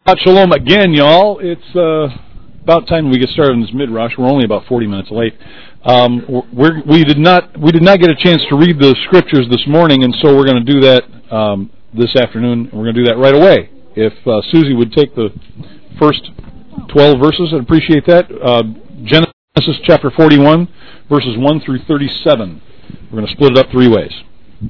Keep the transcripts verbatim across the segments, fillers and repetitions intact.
Shalom again, y'all. It's uh, about time we get started in this mid-rush. We're only about forty minutes late. Um, we're, we did not we did not get a chance to read the scriptures this morning, and so we're going to do that um, this afternoon. We're going to do that right away. If uh, Susie would take the first twelve verses, I'd appreciate that. Uh, Genesis chapter forty-one, verses one through thirty-seven. We're going to split it up three ways.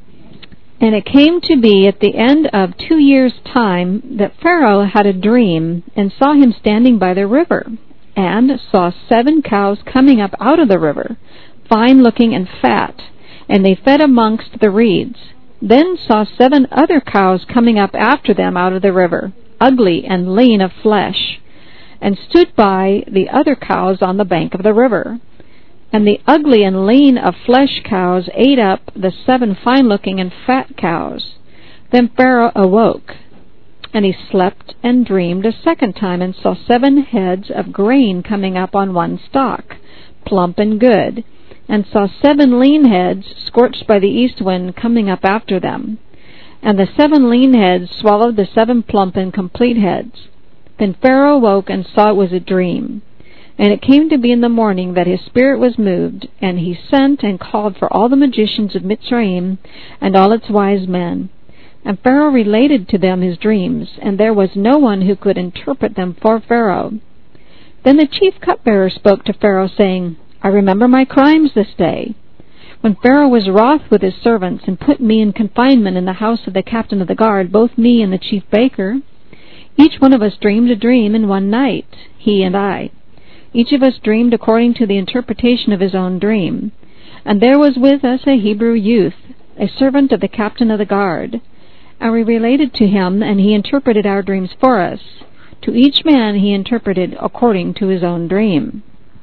And it came to be at the end of two years' time that Pharaoh had a dream, and saw him standing by the river, and saw seven cows coming up out of the river, fine-looking and fat, and they fed amongst the reeds. Then saw seven other cows coming up after them out of the river, ugly and lean of flesh, and stood by the other cows on the bank of the river. And the ugly and lean of flesh cows ate up the seven fine-looking and fat cows. Then Pharaoh awoke, and he slept and dreamed a second time, and saw seven heads of grain coming up on one stalk, plump and good, and saw seven lean heads scorched by the east wind coming up after them. And the seven lean heads swallowed the seven plump and complete heads. Then Pharaoh awoke and saw it was a dream. And it came to be in the morning that his spirit was moved, and he sent and called for all the magicians of Mitzrayim and all its wise men. And Pharaoh related to them his dreams, and there was no one who could interpret them for Pharaoh. Then the chief cupbearer spoke to Pharaoh, saying, I remember my crimes this day. When Pharaoh was wroth with his servants, and put me in confinement in the house of the captain of the guard, both me and the chief baker, each one of us dreamed a dream in one night, he and I. Each of us dreamed according to the interpretation of his own dream. And there was with us a Hebrew youth, a servant of the captain of the guard. And we related to him, and he interpreted our dreams for us. To each man he interpreted according to his own dream.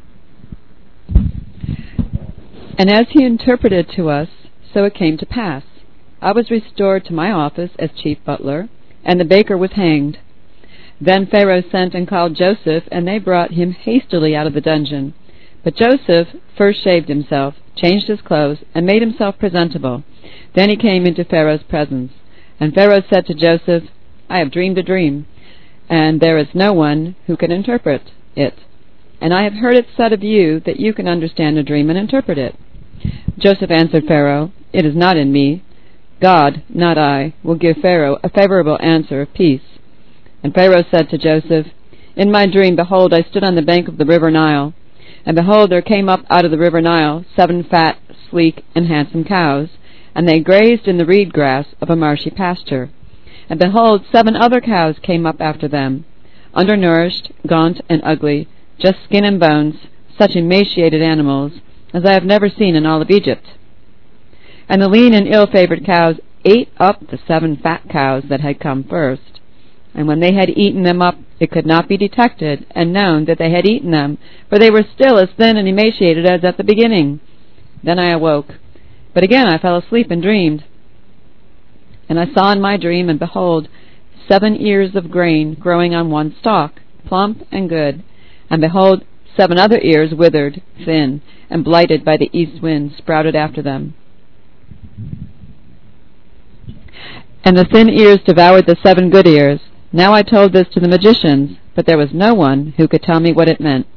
And as he interpreted to us, so it came to pass. I was restored to my office as chief butler, and the baker was hanged. Then Pharaoh sent and called Joseph, and they brought him hastily out of the dungeon. But Joseph first shaved himself, changed his clothes, and made himself presentable. Then he came into Pharaoh's presence. And Pharaoh said to Joseph, I have dreamed a dream, and there is no one who can interpret it. And I have heard it said of you that you can understand a dream and interpret it. Joseph answered Pharaoh, It is not in me. God, not I, will give Pharaoh a favorable answer of peace. And Pharaoh said to Joseph, In my dream, behold, I stood on the bank of the river Nile. And behold, there came up out of the river Nile seven fat, sleek, and handsome cows, and they grazed in the reed grass of a marshy pasture. And behold, seven other cows came up after them, undernourished, gaunt, and ugly, just skin and bones, such emaciated animals as I have never seen in all of Egypt. And the lean and ill-favored cows ate up the seven fat cows that had come first. And when they had eaten them up, it could not be detected and known that they had eaten them, for they were still as thin and emaciated as at the beginning. Then I awoke. But again I fell asleep and dreamed. And I saw in my dream, and behold, seven ears of grain growing on one stalk, plump and good. And behold, seven other ears withered, thin, and blighted by the east wind sprouted after them. And the thin ears devoured the seven good ears. Now I told this to the magicians, but there was no one who could tell me what it meant.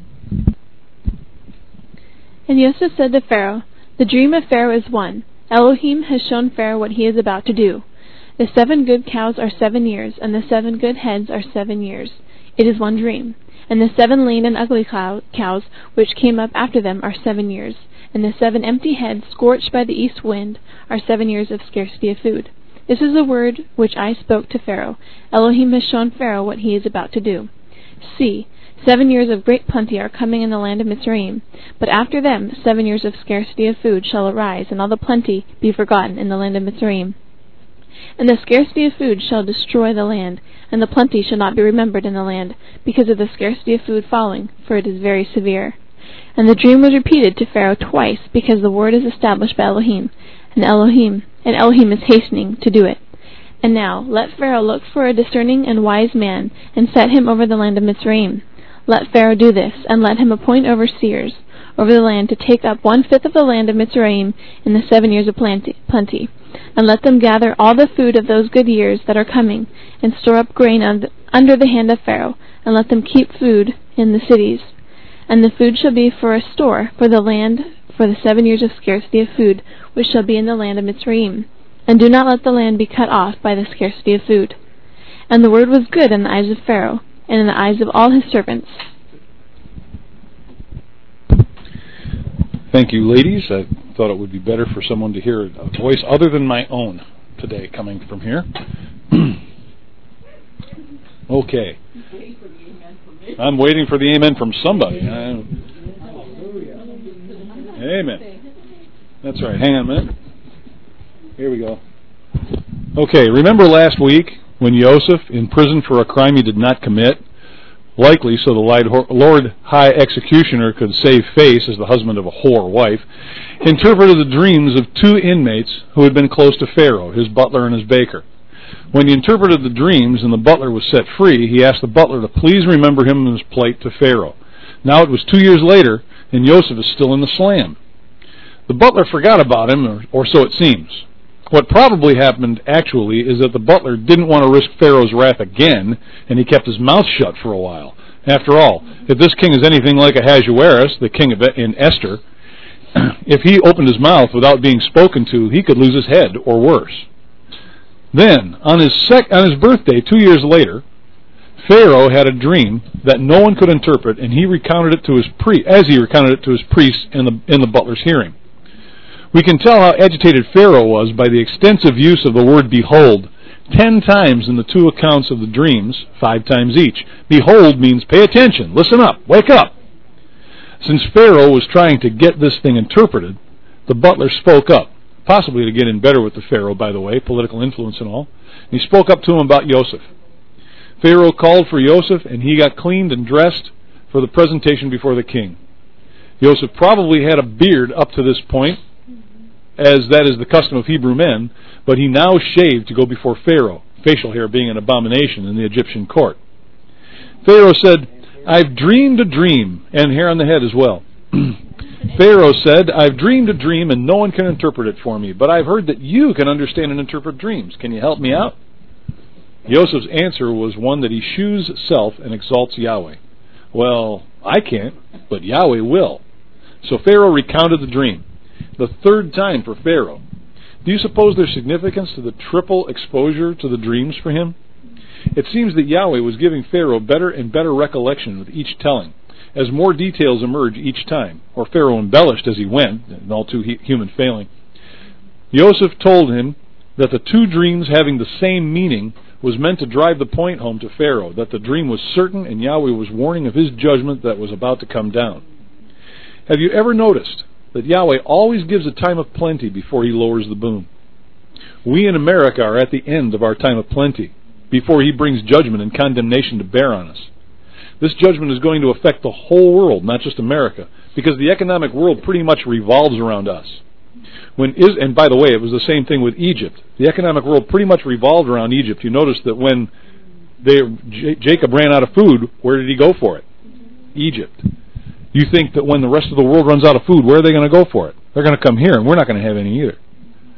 And Joseph said to Pharaoh, The dream of Pharaoh is one. Elohim has shown Pharaoh what he is about to do. The seven good cows are seven years, and the seven good heads are seven years. It is one dream. And the seven lean and ugly cow- cows which came up after them are seven years. And the seven empty heads scorched by the east wind are seven years of scarcity of food. This is the word which I spoke to Pharaoh. Elohim has shown Pharaoh what he is about to do. See, seven years of great plenty are coming in the land of Mitzrayim, but after them seven years of scarcity of food shall arise, and all the plenty be forgotten in the land of Mitzrayim. And the scarcity of food shall destroy the land, and the plenty shall not be remembered in the land, because of the scarcity of food falling, for it is very severe. And the dream was repeated to Pharaoh twice, because the word is established by Elohim, and Elohim and Elohim is hastening to do it. And now let Pharaoh look for a discerning and wise man, and set him over the land of Mitzrayim. Let Pharaoh do this, and let him appoint overseers over the land to take up one-fifth of the land of Mitzrayim in the seven years of plenty, plenty. And let them gather all the food of those good years that are coming, and store up grain under the hand of Pharaoh, and let them keep food in the cities. And the food shall be for a store for the land for the seven years of scarcity of food, which shall be in the land of Mitzrayim. And do not let the land be cut off by the scarcity of food. And the word was good in the eyes of Pharaoh, and in the eyes of all his servants. Thank you, ladies. I thought it would be better for someone to hear a voice other than my own today coming from here. Okay. I'm waiting for the amen from somebody. I... Amen. That's right. Hang on a minute. Here we go. Okay, remember last week when Joseph, in prison for a crime he did not commit, likely so the Lord High Executioner could save face as the husband of a whore wife, interpreted the dreams of two inmates who had been close to Pharaoh, his butler and his baker. When he interpreted the dreams and the butler was set free, he asked the butler to please remember him in his plight to Pharaoh. Now it was two years later, and Joseph is still in the slam. The butler forgot about him, or, or so it seems. What probably happened, actually, is that the butler didn't want to risk Pharaoh's wrath again, and he kept his mouth shut for a while. After all, if this king is anything like Ahasuerus, the king of in Esther, if he opened his mouth without being spoken to, he could lose his head, or worse. Then, on his sec- on his birthday, two years later, Pharaoh had a dream that no one could interpret, and he recounted it to his pri- as he recounted it to his priests in the in the butler's hearing. We can tell how agitated Pharaoh was by the extensive use of the word behold, ten times in the two accounts of the dreams, five times each. Behold means pay attention, listen up, wake up. Since Pharaoh was trying to get this thing interpreted, the butler spoke up, possibly to get in better with the Pharaoh, by the way, political influence and all. And he spoke up to him about Joseph. Pharaoh called for Joseph, and he got cleaned and dressed for the presentation before the king. Joseph probably had a beard up to this point, as that is the custom of Hebrew men, but he now shaved to go before Pharaoh, facial hair being an abomination in the Egyptian court. Pharaoh said, I've dreamed a dream, and hair on the head as well. Pharaoh said, I've dreamed a dream and no one can interpret it for me, but I've heard that you can understand and interpret dreams. Can you help me out? Joseph's answer was one that eschews self and exalts Yahweh. Well, I can't, but Yahweh will. So Pharaoh recounted the dream, the third time for Pharaoh. Do you suppose there's significance to the triple exposure to the dreams for him? It seems that Yahweh was giving Pharaoh better and better recollection with each telling, as more details emerge each time, or Pharaoh embellished as he went, and all too human failing. Joseph told him that the two dreams having the same meaning was meant to drive the point home to Pharaoh, that the dream was certain and Yahweh was warning of his judgment that was about to come down. Have you ever noticed that Yahweh always gives a time of plenty before he lowers the boom? We in America are at the end of our time of plenty, before he brings judgment and condemnation to bear on us. This judgment is going to affect the whole world, not just America, because the economic world pretty much revolves around us. When is, and by the way, it was the same thing with Egypt. The economic world pretty much revolved around Egypt. You notice that when they, J- Jacob ran out of food, where did he go for it? Egypt. You think that when the rest of the world runs out of food, where are they going to go for it? They're going to come here, and we're not going to have any either.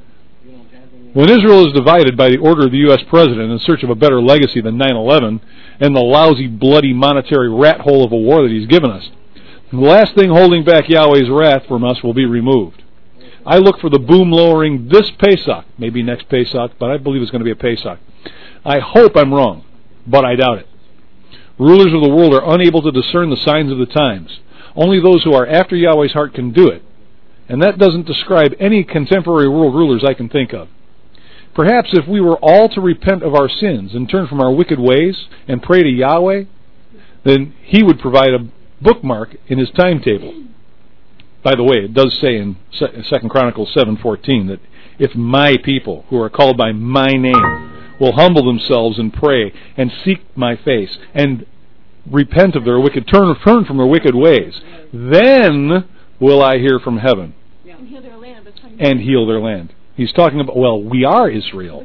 When Israel is divided by the order of the U S president in search of a better legacy than nine eleven and the lousy, bloody, monetary rat hole of a war that he's given us, the last thing holding back Yahweh's wrath from us will be removed. I look for the boom lowering this Pesach, maybe next Pesach, but I believe it's going to be a Pesach. I hope I'm wrong, but I doubt it. Rulers of the world are unable to discern the signs of the times. Only those who are after Yahweh's heart can do it, and that doesn't describe any contemporary world rulers I can think of. Perhaps if we were all to repent of our sins and turn from our wicked ways and pray to Yahweh, then he would provide a bookmark in his timetable. By the way, it does say in Second Chronicles seven fourteen that if my people, who are called by my name, will humble themselves and pray and seek my face and repent of their wicked, turn, turn from their wicked ways, then will I hear from heaven and heal their land. And heal their land. He's talking about, well, we are Israel.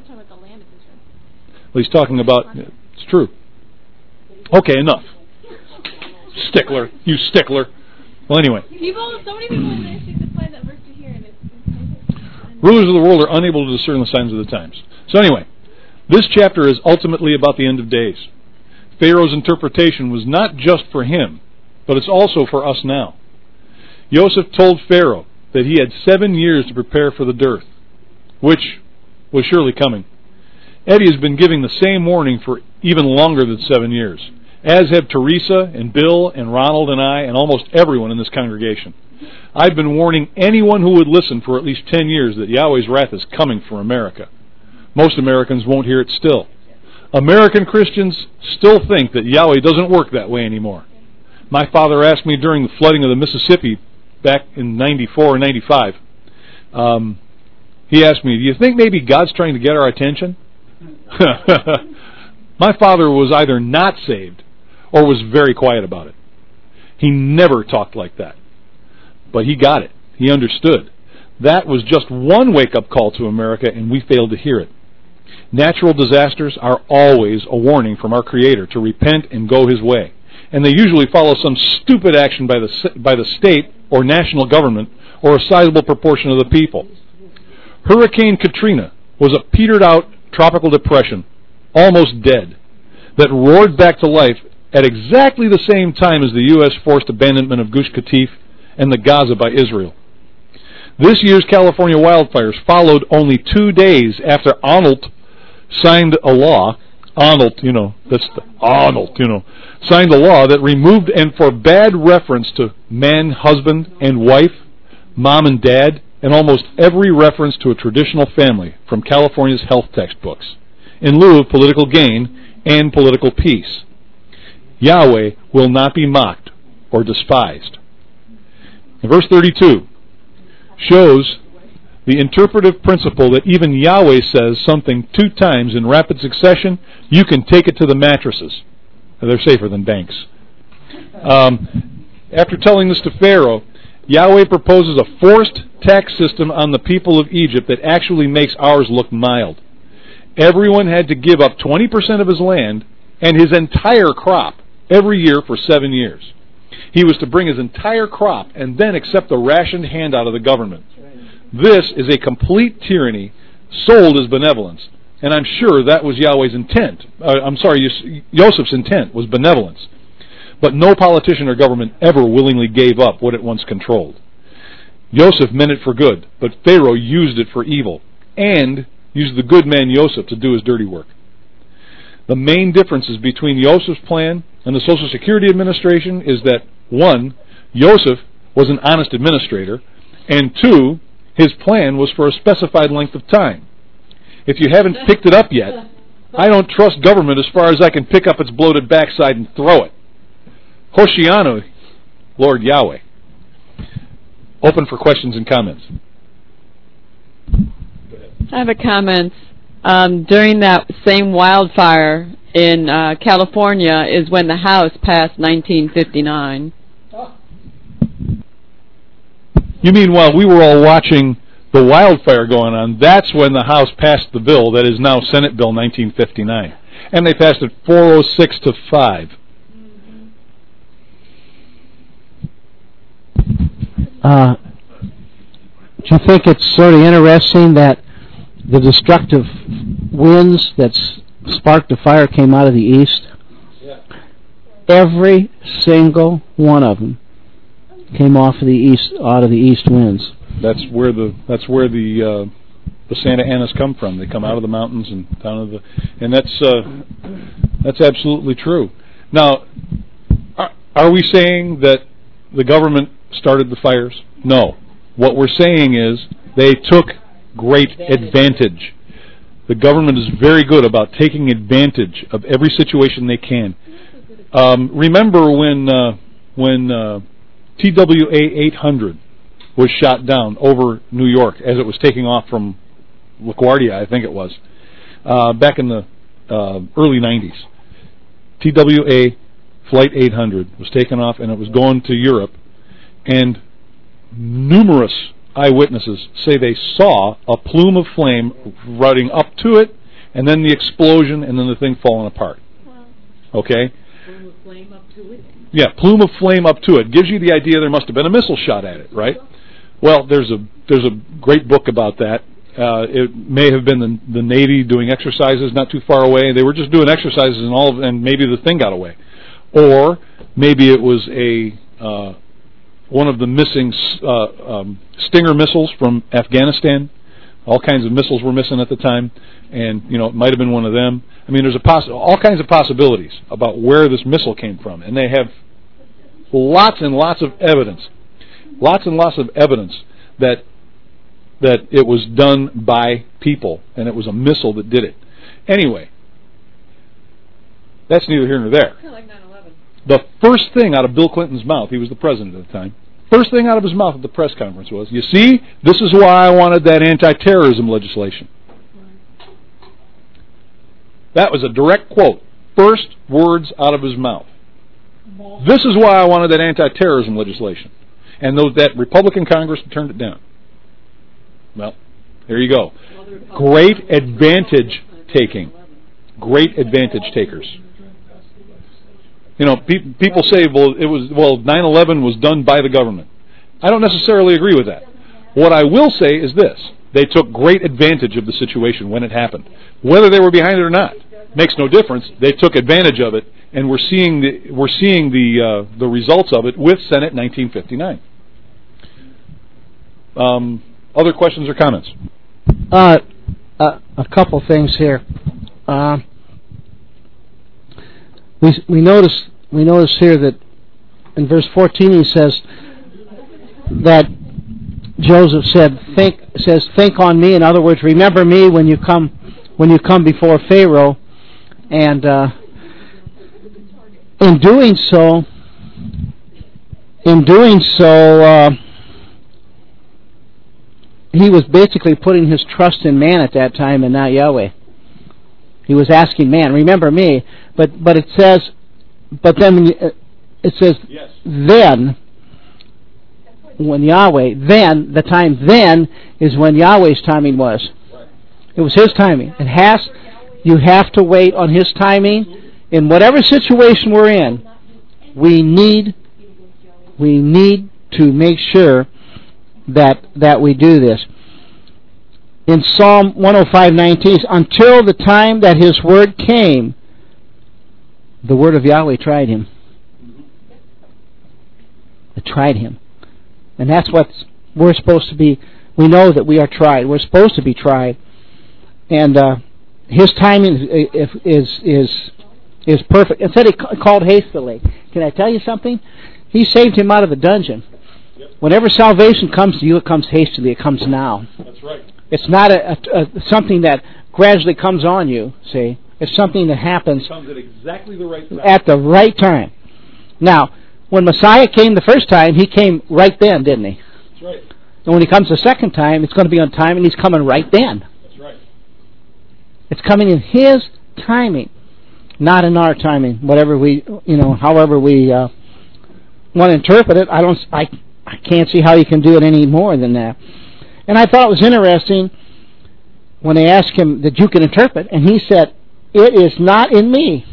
Well, he's talking about, it's true. Okay, enough. Stickler, you stickler. Well, anyway. People, so many people manage to apply that verse to here, and it's, it's Rulers of the world are unable to discern the signs of the times. So anyway, this chapter is ultimately about the end of days. Pharaoh's interpretation was not just for him, but it's also for us now. Joseph told Pharaoh that he had seven years to prepare for the dearth, which was surely coming. Eddie has been giving the same warning for even longer than seven years, as have Teresa and Bill and Ronald and I and almost everyone in this congregation. I've been warning anyone who would listen for at least ten years that Yahweh's wrath is coming for America. Most Americans won't hear it still. American Christians still think that Yahweh doesn't work that way anymore. My father asked me during the flooding of the Mississippi back in ninety-four or ninety-five, um, he asked me, do you think maybe God's trying to get our attention? My father was either not saved or was very quiet about it. He never talked like that. But he got it. He understood. That was just one wake-up call to America, and we failed to hear it. Natural disasters are always a warning from our Creator to repent and go His way. And they usually follow some stupid action by the by the state or national government or a sizable proportion of the people. Hurricane Katrina was a petered-out tropical depression, almost dead, that roared back to life at exactly the same time as the U S forced abandonment of Gush Katif and the Gaza by Israel. This year's California wildfires followed only two days after Arnold signed a law, Arnold, you know, that's the Arnold, you know, signed a law that removed and forbade reference to man, husband, and wife, mom and dad, and almost every reference to a traditional family from California's health textbooks, in lieu of political gain and political peace. Yahweh will not be mocked or despised. And verse thirty-two shows the interpretive principle that even Yahweh says something two times in rapid succession, you can take it to the mattresses. They're safer than banks. Um, after telling this to Pharaoh, Yahweh proposes a forced tax system on the people of Egypt that actually makes ours look mild. Everyone had to give up twenty percent of his land and his entire crop every year for seven years. He was to bring his entire crop and then accept a rationed handout of the government. This is a complete tyranny sold as benevolence, and I'm sure that was Yahweh's intent. Uh, I'm sorry, Joseph's intent was benevolence. But no politician or government ever willingly gave up what it once controlled. Joseph meant it for good, but Pharaoh used it for evil, and used the good man Joseph to do his dirty work. The main differences between Joseph's plan and the Social Security Administration is that, one, Joseph was an honest administrator, and two, his plan was for a specified length of time. If you haven't picked it up yet, I don't trust government as far as I can pick up its bloated backside and throw it. Hoshianu, Lord Yahweh. Open for questions and comments. I have a comment. Um, during that same wildfire in uh, California is when the House passed nineteen fifty-nine. You mean while we were all watching the wildfire going on, that's when the House passed the bill that is now Senate Bill nineteen fifty-nine. And they passed it four oh six to five. Uh, do you think it's sort of interesting that the destructive winds that sparked the fire came out of the east? Yeah. Every single one of them came off of the east, out of the east winds. That's where the that's where the uh, the Santa Anas come from. They come out of the mountains and down to the, and that's uh, that's absolutely true. Now, are, are we saying that the government started the fires? No. What we're saying is they took great advantage. The government is very good about taking advantage of every situation they can. Um, remember when uh, when uh, T W A eight hundred was shot down over New York as it was taking off from LaGuardia, I think it was, uh, back in the uh, early nineties. T W A Flight eight hundred was taken off and it was going to Europe, and numerous eyewitnesses say they saw a plume of flame routing up to it, and then the explosion, and then the thing falling apart. Wow. Okay? Plume of flame up to it. Yeah, plume of flame up to it. Gives you the idea there must have been a missile shot at it, right? Well, there's a there's a great book about that. Uh, it may have been the, the Navy doing exercises not too far away. They were just doing exercises and all, of, and maybe the thing got away, or maybe it was a uh, one of the missing uh, um, Stinger missiles from Afghanistan. All kinds of missiles were missing at the time, and you know it might have been one of them. I mean, there's a poss- all kinds of possibilities about where this missile came from, and they have lots and lots of evidence, lots and lots of evidence that that it was done by people, and it was a missile that did it. Anyway, that's neither here nor there. Kind of like nine eleven. The first thing out of Bill Clinton's mouth, he was the president at the time, first thing out of his mouth at the press conference was, you see, this is why I wanted that anti-terrorism legislation. That was a direct quote. First words out of his mouth. This is why I wanted that anti-terrorism legislation. And those, that Republican Congress turned it down. Well, there you go. Great advantage taking. Great advantage takers. You know, pe- people say, well, it was well, nine eleven was done by the government. I don't necessarily agree with that. What I will say is this: they took great advantage of the situation when it happened. Whether they were behind it or not makes no difference. They took advantage of it, and we're seeing the we're seeing the uh, the results of it with Senate nineteen fifty-nine. Um, other questions or comments? Uh, uh, a couple things here. Uh, we we notice we notice here that in verse fourteen he says that Joseph said, "Think," says, "Think on me." In other words, remember me when you come when you come before Pharaoh, and uh, in doing so, in doing so. Uh, He was basically putting his trust in man at that time and not Yahweh. He was asking man, remember me. But but it says, but then it says, yes. Then, when Yahweh, then, the time then is when Yahweh's timing was. Right. It was his timing. It has, you have to wait on his timing. In whatever situation we're in, we need, we need to make sure that that we do this. In Psalm one oh five nineteen, until the time that his word came, the word of Yahweh tried him. It tried him. And that's what we're supposed to be. We know that we are tried. We're supposed to be tried. And uh, his timing is, is, is, is perfect. Instead he called hastily. Can I tell you something? He saved him out of the dungeon. Whenever salvation comes to you, it comes hastily. It comes now. That's right. It's not a, a, a something that gradually comes on you, see. It's something that happens it comes at exactly the right time. At the right time. Now, when Messiah came the first time, he came right then, didn't he? That's right. And when he comes the second time, it's going to be on time, and he's coming right then. That's right. It's coming in his timing, not in our timing. Whatever we, you know, however we uh, want to interpret it, I don't, I. I can't see how you can do it any more than that. And I thought it was interesting when they asked him that you can interpret, and he said, it is not in me.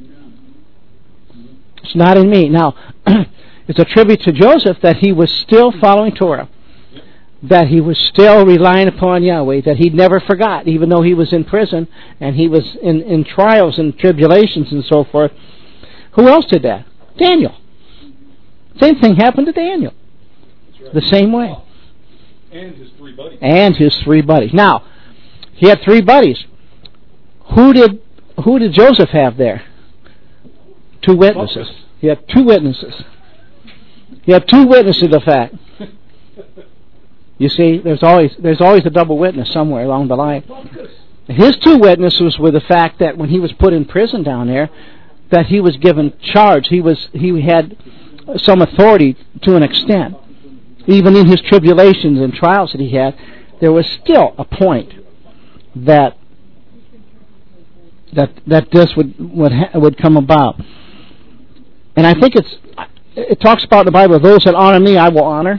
It's not in me. Now, it's a tribute to Joseph that he was still following Torah, that he was still relying upon Yahweh, that he never forgot, even though he was in prison and he was in, in trials and tribulations and so forth. Who else did that? Daniel. Same thing happened to Daniel. The same way. And his three buddies. And his three buddies. Now, he had three buddies. Who did who did Joseph have there? Two witnesses. He had two witnesses. He had two witnesses of the fact. You see, there's always there's always a double witness somewhere along the line. His two witnesses were the fact that when he was put in prison down there, that he was given charge. He was he had some authority to an extent. Even in his tribulations and trials that he had, there was still a point that that that this would would ha- would come about. And I think it's it talks about in the Bible, those that honor me, I will honor.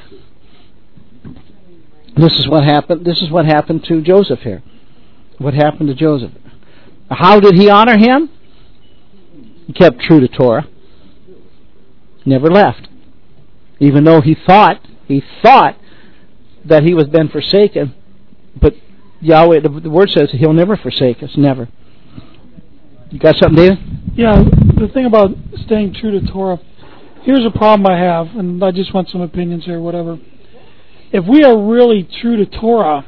This is what happened. This is what happened to Joseph here. What happened to Joseph? How did he honor him? He kept true to Torah. Never left. Even though he thought, he thought that he was been forsaken, but Yahweh, the, the word says He'll never forsake us, never. You got something, David? Yeah, the thing about staying true to Torah, here's a problem I have, and I just want some opinions here, whatever. If we are really true to Torah,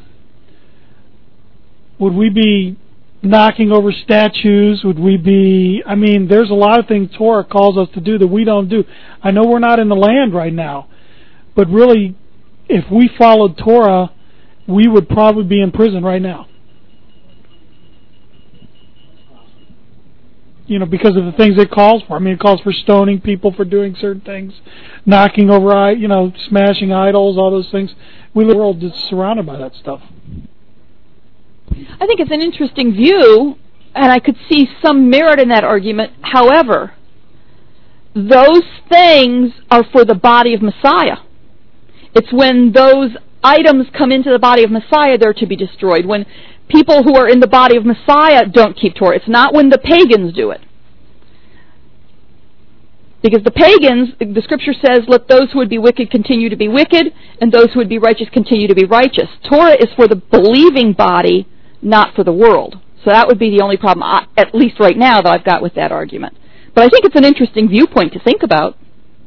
would we be knocking over statues? Would we be, I mean, there's a lot of things Torah calls us to do that we don't do. I know we're not in the land right now, but really, if we followed Torah, we would probably be in prison right now. You know, because of the things it calls for. I mean, it calls for stoning people for doing certain things, knocking over, you know, smashing idols, all those things. We live in a world that's surrounded by that stuff. I think it's an interesting view, and I could see some merit in that argument. However, those things are for the body of Messiah. It's when those items come into the body of Messiah, they're to be destroyed. When people who are in the body of Messiah don't keep Torah. It's not when the pagans do it. Because the pagans, the Scripture says, let those who would be wicked continue to be wicked, and those who would be righteous continue to be righteous. Torah is for the believing body, not for the world. So that would be the only problem, at least right now, that I've got with that argument. But I think it's an interesting viewpoint to think about.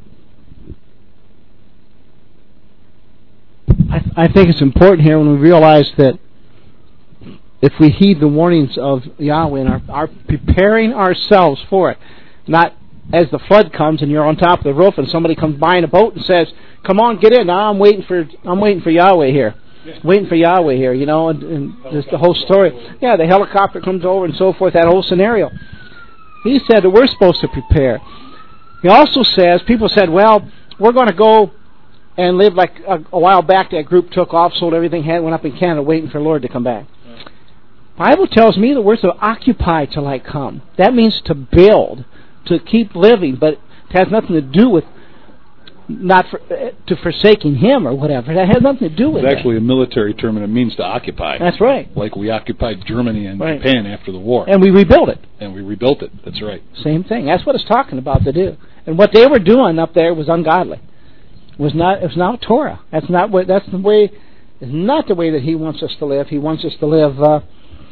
I, th- I think it's important here when we realize that if we heed the warnings of Yahweh and are, are preparing ourselves for it, not as the flood comes and you're on top of the roof and somebody comes by in a boat and says, "Come on, get in! Now I'm waiting for I'm waiting for Yahweh here, yeah. waiting for Yahweh here," you know, and, and just the whole story. Yeah, the helicopter comes over and so forth. That whole scenario. He said that we're supposed to prepare. He also says, people said, "Well, we're going to go and live like a, a while back. That group took off, sold everything, had went up in Canada, waiting for the Lord to come back." Bible tells me that we're to occupy till I come. That means to build, to keep living, but it has nothing to do with not for, uh, to forsaking Him or whatever. That has nothing to do with it. It's actually a military term, and it means to occupy. That's right. Like we occupied Germany and right. Japan after the war. And we rebuilt it. And we rebuilt it. That's right. Same thing. That's what it's talking about to do. And what they were doing up there was ungodly. It was not. It was not Torah. That's not what. That's the way. It's not the way that He wants us to live. He wants us to live. Uh,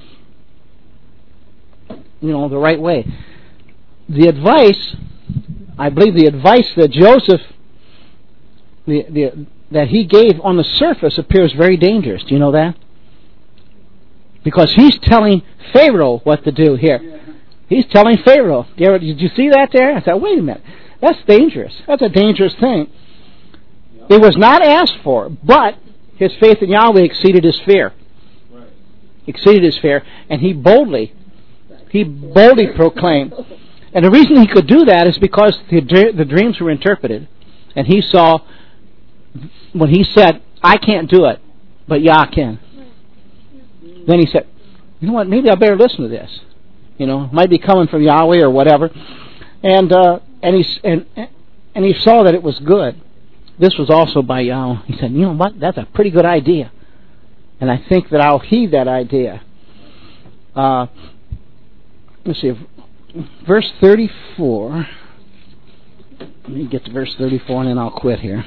you know, the right way. The advice, I believe the advice that Joseph, the, the, that he gave on the surface appears very dangerous. Do you know that? Because he's telling Pharaoh what to do here. He's telling Pharaoh. Did you see that there? I said, wait a minute. That's dangerous. That's a dangerous thing. It was not asked for, but his faith in Yahweh exceeded his fear. Exceeded his fear, and he boldly He boldly proclaimed. And the reason he could do that is because the, the dreams were interpreted. And he saw, when he said, "I can't do it, but Yah can." Then he said, "You know what, maybe I better listen to this. You know, it might be coming from Yahweh or whatever." And uh, and, he, and, and he saw that it was good. This was also by Yahweh. He said, "You know what, that's a pretty good idea. And I think that I'll heed that idea." Uh... Let's see, verse thirty-four. Let me get to verse thirty-four and then I'll quit here.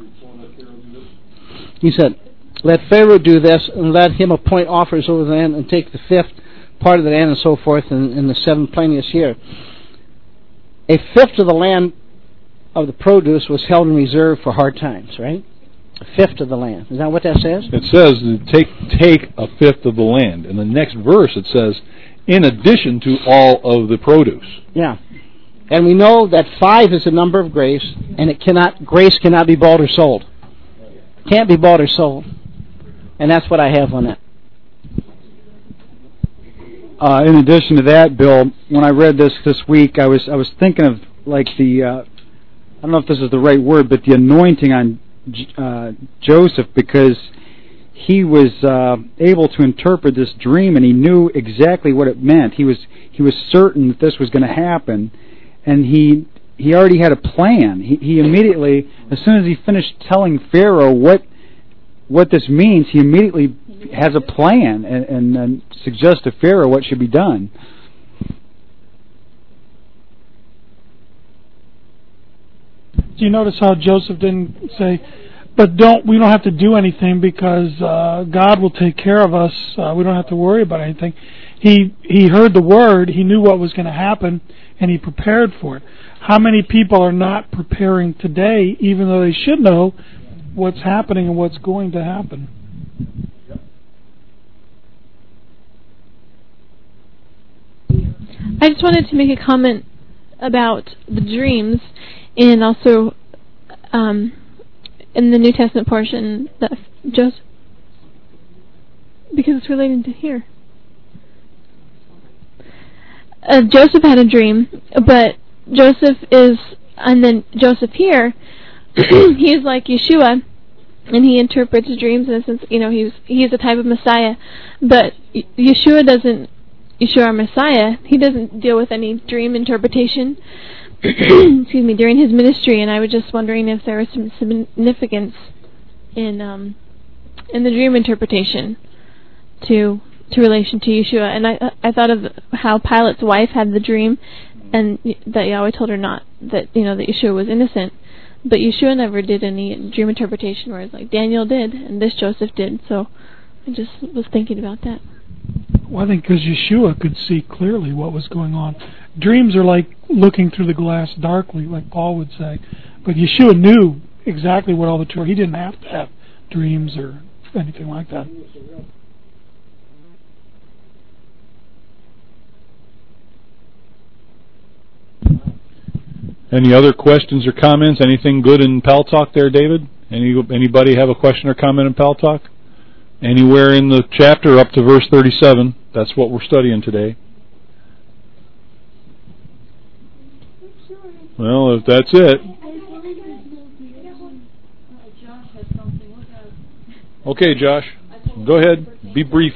He said, "Let Pharaoh do this, and let him appoint offers over the land, and take the fifth part of the land, and so forth, in, in the seventh plenteous year." A fifth of the land of the produce was held in reserve for hard times, right? A fifth of the land. Is that what that says? It says, take, take a fifth of the land. In the next verse it says, in addition to all of the produce. Yeah. And we know that five is the number of grace, and it cannot grace cannot be bought or sold. Can't be bought or sold. And that's what I have on that. Uh, in addition to that, Bill, when I read this this week, I was I was thinking of like the, uh, I don't know if this is the right word, but the anointing on uh, Joseph, because he was uh, able to interpret this dream, and he knew exactly what it meant. He was he was certain that this was going to happen, and he he already had a plan. He, he immediately, as soon as he finished telling Pharaoh what what this means, he immediately has a plan and, and, and suggests to Pharaoh what should be done. you notice how Joseph didn't say, but don't we don't have to do anything because uh, God will take care of us. Uh, we don't have to worry about anything. He he heard the word. He knew what was going to happen, and he prepared for it. How many people are not preparing today, even though they should know what's happening and what's going to happen? I just wanted to make a comment about the dreams, and also um, in the New Testament portion that Joseph, because it's related to here. Uh, Joseph had a dream, but Joseph is, and then Joseph here, he's like Yeshua, and he interprets dreams in a sense. You know, he's he's a type of Messiah, but Yeshua doesn't. Yeshua, our Messiah, he doesn't deal with any dream interpretation. Excuse me, during his ministry, and I was just wondering if there was some significance in um, in the dream interpretation to to relation to Yeshua. And I I thought of how Pilate's wife had the dream, and that Yahweh told her not that you know that Yeshua was innocent, but Yeshua never did any dream interpretation, whereas like Daniel did, and this Joseph did. So I just was thinking about that. Well, I think because Yeshua could see clearly what was going on. Dreams are like looking through the glass darkly, like Paul would say. But Yeshua knew exactly what all the truth. He didn't have to have dreams or anything like that. Any other questions or comments? Anything good in Pal Talk there, David? Any anybody have a question or comment in Pal Talk? Anywhere in the chapter up to verse thirty-seven. That's what we're studying today. Well, if that's it. Okay, Josh. Go ahead. Be brief.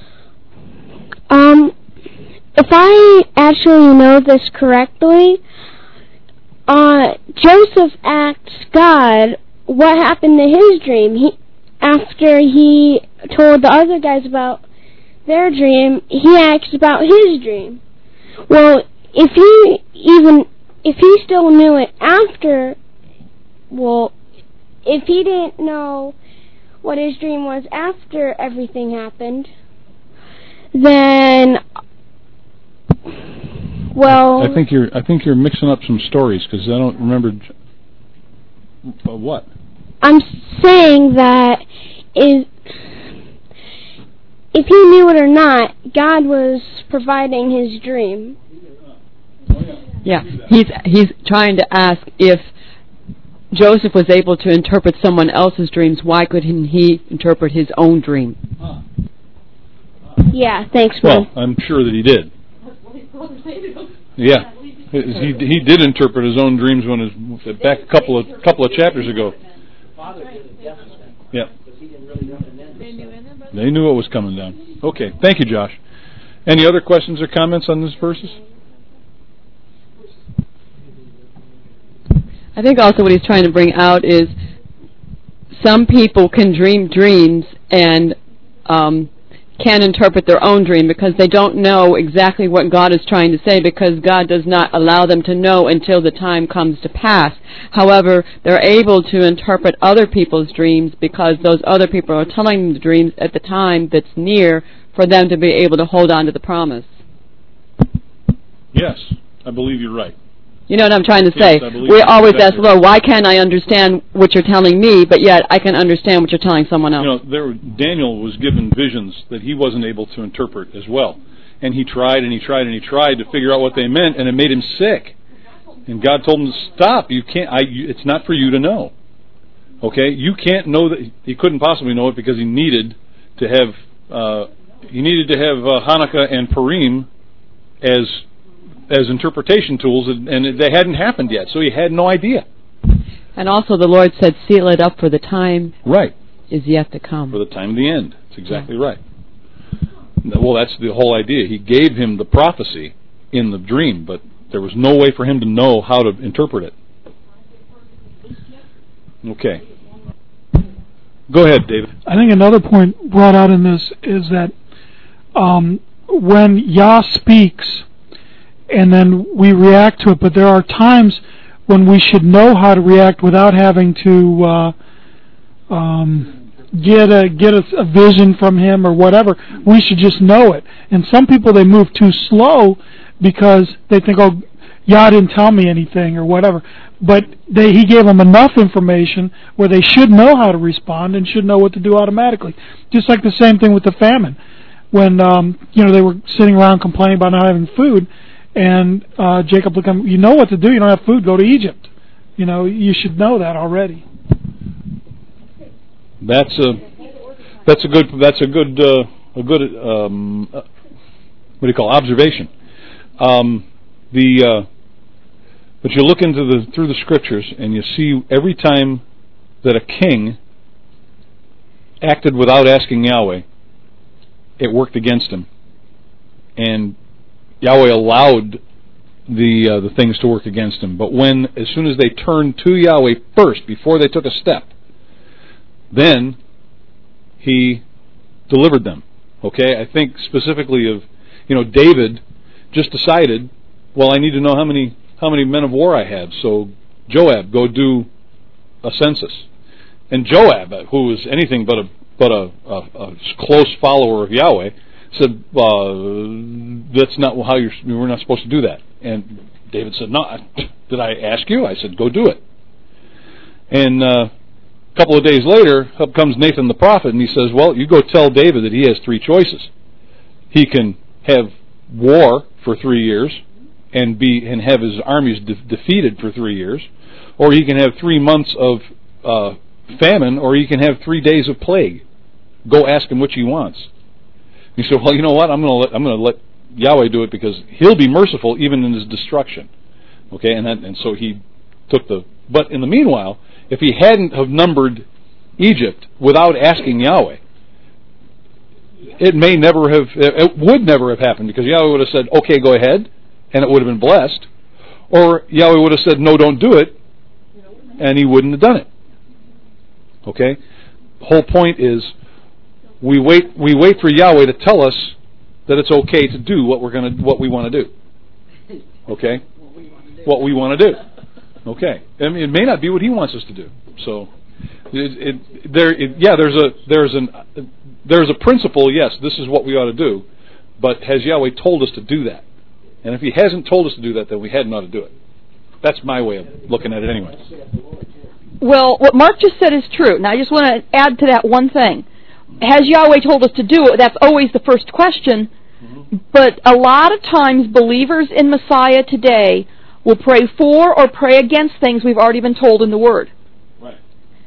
Um, if I actually know this correctly, uh, Joseph asked God what happened to his dream. He, after he told the other guys about their dream, he asked about his dream. Well, if he even, if he still knew it after, well, if he didn't know what his dream was after everything happened, then, well, I think you're, I think you're mixing up some stories because I don't remember. Uh, what? I'm saying that is, if he knew it or not, God was providing his dream. Yeah, he's he's trying to ask if Joseph was able to interpret someone else's dreams, why couldn't he interpret his own dream? Yeah, thanks, Well, Mom. I'm sure that he did. Yeah, he he did interpret his own dreams when his back a couple of couple of chapters ago. Yeah. They knew it was coming down. Okay, thank you, Josh. Any other questions or comments on these verses? I think also what he's trying to bring out is some people can dream dreams and um, can interpret their own dream because they don't know exactly what God is trying to say, because God does not allow them to know until the time comes to pass. However, they're able to interpret other people's dreams because those other people are telling them the dreams at the time that's near for them to be able to hold on to the promise. Yes, I believe you're right. You know what I'm trying to say? Yes, we always exactly ask, Lord, why can't I understand what you're telling me, but yet I can understand what you're telling someone else? You know, there, Daniel was given visions that he wasn't able to interpret as well. And he tried and he tried and he tried to figure out what they meant, and it made him sick. And God told him to stop. You can't. I, you, it's not for you to know. Okay? You can't know that. He couldn't possibly know it because he needed to have, uh, he needed to have uh, Hanukkah and Purim as as interpretation tools, and, and they hadn't happened yet, so he had no idea. And also the Lord said, seal it up for the time right is yet to come. For the time of the end. That's exactly yeah. right. Well, that's the whole idea. He gave him the prophecy in the dream, but there was no way for him to know how to interpret it. Okay. Go ahead, David. I think another point brought out in this is that um, when Yah speaks, and then we react to it, but there are times when we should know how to react without having to uh, um, get a get a, a vision from him or whatever. We should just know it. And some people, they move too slow because they think, oh, Yah didn't tell me anything or whatever. But they, he gave them enough information where they should know how to respond and should know what to do automatically. Just like the same thing with the famine. When um, you know they were sitting around complaining about not having food, and uh, Jacob looked at them, you know what to do. You don't have food, go to Egypt. You know, you should know that already. That's a that's a good that's a good uh, a good um, uh, what do you call it? Observation. Um, the uh, but you look into the through the scriptures and you see every time that a king acted without asking Yahweh, it worked against him, and Yahweh allowed the uh, the things to work against him. But when, as soon as they turned to Yahweh first, before they took a step, then He delivered them. Okay, I think specifically of, you know, David just decided, well, I need to know how many how many men of war I have. So Joab, go do a census. And Joab, who was anything but a but a, a, a close follower of Yahweh, said, uh, that's not how you're, we're not supposed to do that. And David said, no, did I ask you? I said, go do it. And uh, a couple of days later, up comes Nathan the prophet, and he says, well, you go tell David that he has three choices. He can have war for three years and be and have his armies de- defeated for three years, or he can have three months of uh, famine, or he can have three days of plague. Go ask him which he wants. He said, well, you know what? I'm going to let I'm going to let Yahweh do it because He'll be merciful even in His destruction. Okay, and that, and so he took the. But in the meanwhile, if he hadn't have numbered Egypt without asking Yahweh, it may never have. It would never have happened because Yahweh would have said, "Okay, go ahead," and it would have been blessed, or Yahweh would have said, "No, don't do it," and He wouldn't have done it. Okay, the whole point is we wait. We wait for Yahweh to tell us that it's okay to do what we're going to, what we want to do. Okay, what we want to do. Okay, I mean, it may not be what He wants us to do. So, it, it, there, it, yeah, there's a there's an there's a principle. Yes, this is what we ought to do, but has Yahweh told us to do that? And if He hasn't told us to do that, then we hadn't ought to do it. That's my way of looking at it, anyway. Well, what Mark just said is true. Now, I just want to add to that one thing. Has Yahweh told us to do it? That's always the first question. Mm-hmm. But a lot of times, believers in Messiah today will pray for or pray against things we've already been told in the Word. Right.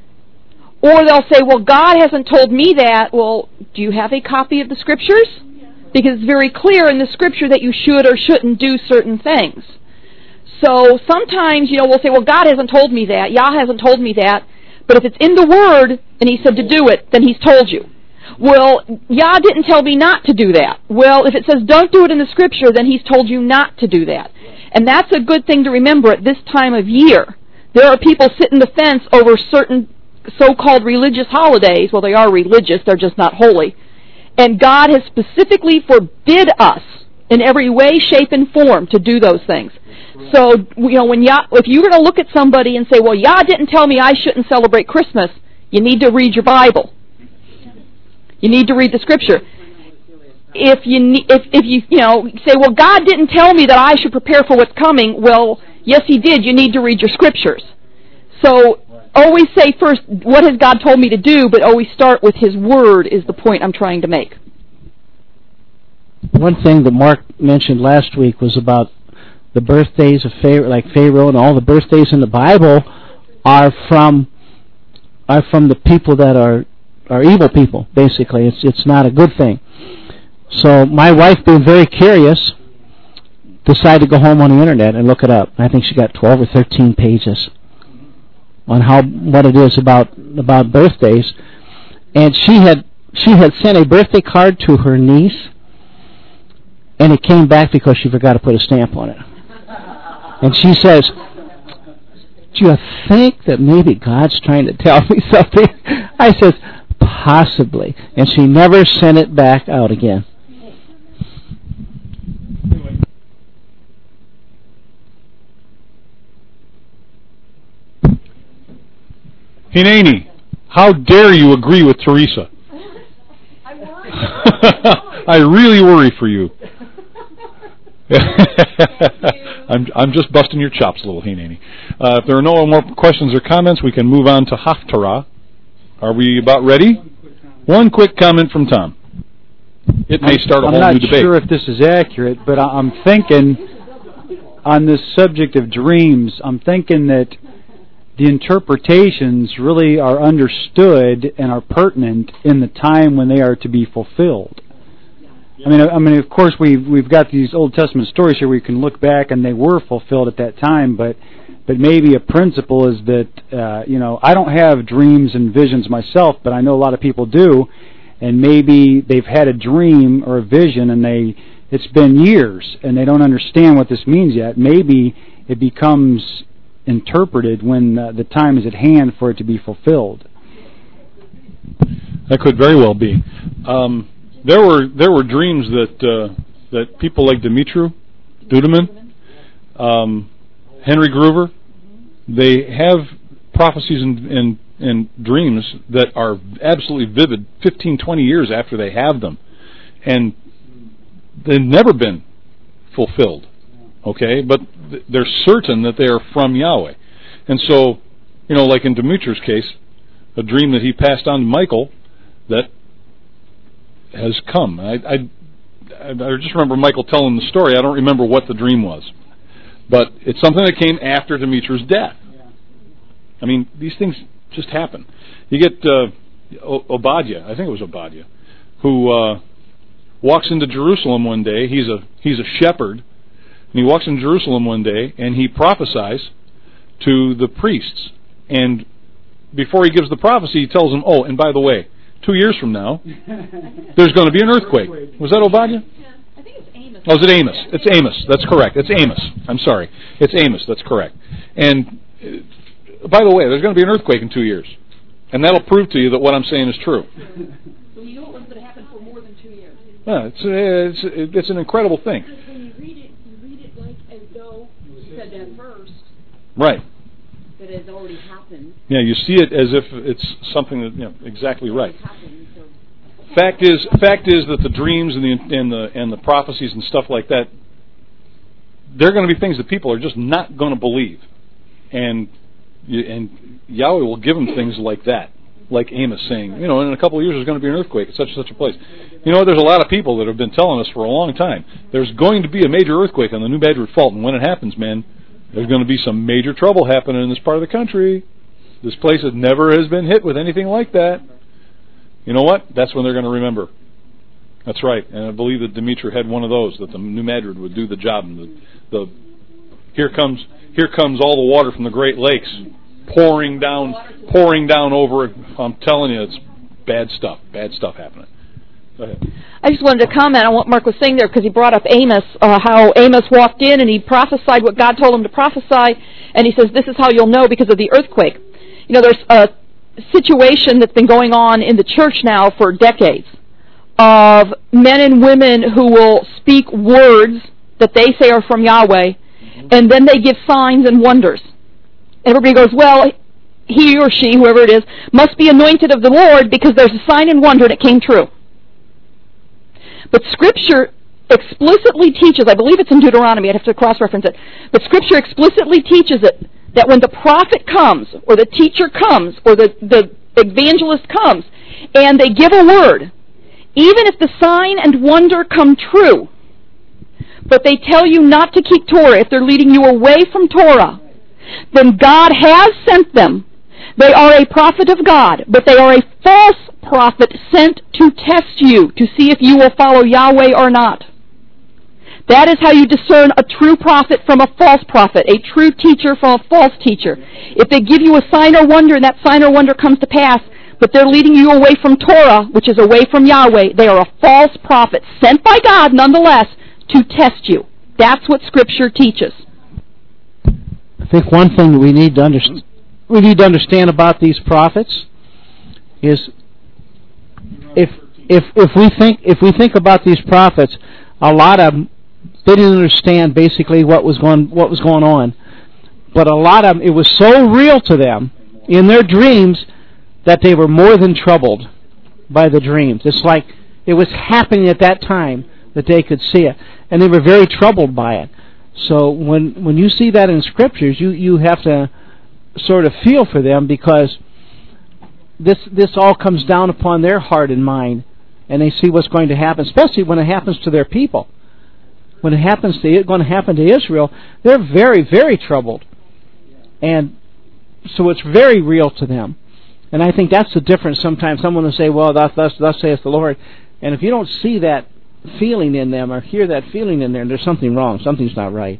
Or they'll say, well, God hasn't told me that. Well, do you have a copy of the Scriptures? Because it's very clear in the Scripture that you should or shouldn't do certain things. So sometimes, you know, we'll say, well, God hasn't told me that. Yah hasn't told me that. But if it's in the Word and He said to do it, then He's told you. Well, Yah didn't tell me not to do that. Well, if it says don't do it in the Scripture, then He's told you not to do that. And that's a good thing to remember at this time of year. There are people sitting the fence over certain so-called religious holidays. Well, they are religious, they're just not holy. And God has specifically forbid us in every way, shape, and form to do those things. So, you know, when Yah, if you're going to look at somebody and say, well, Yah didn't tell me I shouldn't celebrate Christmas, you need to read your Bible. You need to read the Scripture. If you if if you you know say, well, God didn't tell me that I should prepare for what's coming, well, yes, He did. You need to read your Scriptures. So always say first, what has God told me to do, but always start with His Word is the point I'm trying to make. One thing that Mark mentioned last week was about the birthdays of Pharaoh, like Pharaoh, and all the birthdays in the Bible are from are from the people that are are evil people. Basically, it's it's not a good thing. So my wife, being very curious, decided to go home on the internet and look it up. I think she got twelve or thirteen pages on how what it is about about birthdays, and she had she had sent a birthday card to her niece, and it came back because she forgot to put a stamp on it. And she says, do you think that maybe God's trying to tell me something? I says, possibly. And she never sent it back out again. Hineni, how dare you agree with Teresa? I worry. I really worry for you. I'm I'm just busting your chops, little Hineni. Uh, if there are no more questions or comments, we can move on to Haftarah. Are we about ready? One quick comment from Tom. It may start a I'm whole not new debate. sure if this is accurate, but I- I'm thinking on this subject of dreams, I'm thinking that the interpretations really are understood and are pertinent in the time when they are to be fulfilled. I mean, I mean, of course, we've we've got these Old Testament stories here where you can look back and they were fulfilled at that time, but but maybe a principle is that uh, you know I don't have dreams and visions myself, but I know a lot of people do, and maybe they've had a dream or a vision and they it's been years and they don't understand what this means yet. Maybe it becomes interpreted when uh, the time is at hand for it to be fulfilled. That could very well be. Um, There were there were dreams that uh, that people like Dumitru Duduman, um, Henry Gruver, they have prophecies and, and and dreams that are absolutely vivid fifteen, twenty years after they have them, and they've never been fulfilled. Okay, but th- they're certain that they are from Yahweh, and so you know, like in Dumitru's case, a dream that he passed on to Michael that has come. I, I, I just remember Michael telling the story. I don't remember what the dream was. But it's something that came after Demetrius' death. I mean, these things just happen. You get uh, Obadiah, I think it was Obadiah, who uh, walks into Jerusalem one day. He's a he's a shepherd. And he walks into Jerusalem one day, and he prophesies to the priests. And before he gives the prophecy, he tells them, oh, and by the way, Two years from now, there's going to be an earthquake. Was that Obadiah? Yeah, I think it's Amos. Oh, is it Amos? It's Amos. That's correct. It's Amos. I'm sorry. It's Amos. That's correct. And uh, by the way, there's going to be an earthquake in two years. And that'll prove to you that what I'm saying is true. So you know it wasn't going to happen for more than two years. Yeah, it's, uh, it's, it's an incredible thing. Because when you read it, you read it like as though you said that first. Right. That has already happened. Yeah, you see it as if it's something that, you know, exactly right. Fact is, fact is that the dreams and the and the and the prophecies and stuff like that, they're going to be things that people are just not going to believe, and and Yahweh will give them things like that, like Amos saying, you know, in a couple of years there's going to be an earthquake at such and such a place. You know, there's a lot of people that have been telling us for a long time there's going to be a major earthquake on the New Madrid Fault, and when it happens, man, there's going to be some major trouble happening in this part of the country. This place that never has been hit with anything like that. You know what? That's when they're going to remember. That's right. And I believe that Dimitri had one of those, that the New Madrid would do the job. And the, the here comes here comes all the water from the Great Lakes pouring down, pouring down over it. I'm telling you, it's bad stuff. Bad stuff happening. Go ahead. I just wanted to comment on what Mark was saying there because he brought up Amos, uh, how Amos walked in and he prophesied what God told him to prophesy, and he says, this is how you'll know because of the earthquake. You know, there's a situation that's been going on in the church now for decades of men and women who will speak words that they say are from Yahweh, and then they give signs and wonders. And everybody goes, well, he or she, whoever it is, must be anointed of the Lord because there's a sign and wonder and it came true. But Scripture explicitly teaches, I believe it's in Deuteronomy, I'd have to cross-reference it, but Scripture explicitly teaches it, that when the prophet comes, or the teacher comes, or the, the evangelist comes, and they give a word, even if the sign and wonder come true, but they tell you not to keep Torah, if they're leading you away from Torah, then God has sent them. They are a prophet of God, but they are a false prophet sent to test you, to see if you will follow Yahweh or not. That is how you discern a true prophet from a false prophet, a true teacher from a false teacher. If they give you a sign or wonder, and that sign or wonder comes to pass, but they're leading you away from Torah, which is away from Yahweh, they are a false prophet, sent by God nonetheless, to test you. That's what Scripture teaches. I think one thing that we need to understand we need to understand about these prophets is if if if we think if we think about these prophets, a lot of them, they didn't understand basically what was going what was going on, but a lot of them, it was so real to them in their dreams that they were more than troubled by the dreams. It's like it was happening at that time that they could see it, and they were very troubled by it. So when when you see that in Scriptures, you, you have to sort of feel for them, because this this all comes down upon their heart and mind, and they see what's going to happen, especially when it happens to their people. When it happens to going to happen to Israel, they're very, very troubled. And so it's very real to them. And I think that's the difference. Sometimes someone will say, well, thus, thus, thus saith the Lord. And if you don't see that feeling in them or hear that feeling in there, there's something wrong. Something's not right.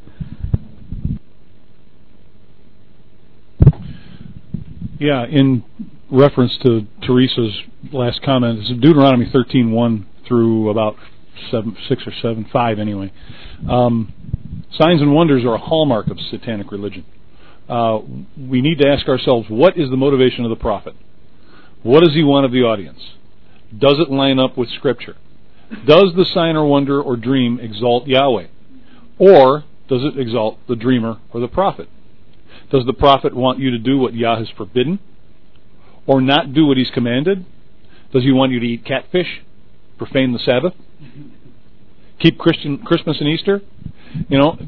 Yeah, in reference to Teresa's last comment, it's Deuteronomy thirteen one through about seven, six or seven, five anyway. Um, signs and wonders are a hallmark of satanic religion. Uh, we need to ask ourselves, what is the motivation of the prophet? What does he want of the audience? Does it line up with Scripture? Does the sign or wonder or dream exalt Yahweh? Or does it exalt the dreamer or the prophet? Does the prophet want you to do what Yah has forbidden? Or not do what he's commanded? Does he want you to eat catfish? Profane the Sabbath? Keep Christian Christmas and Easter? You know,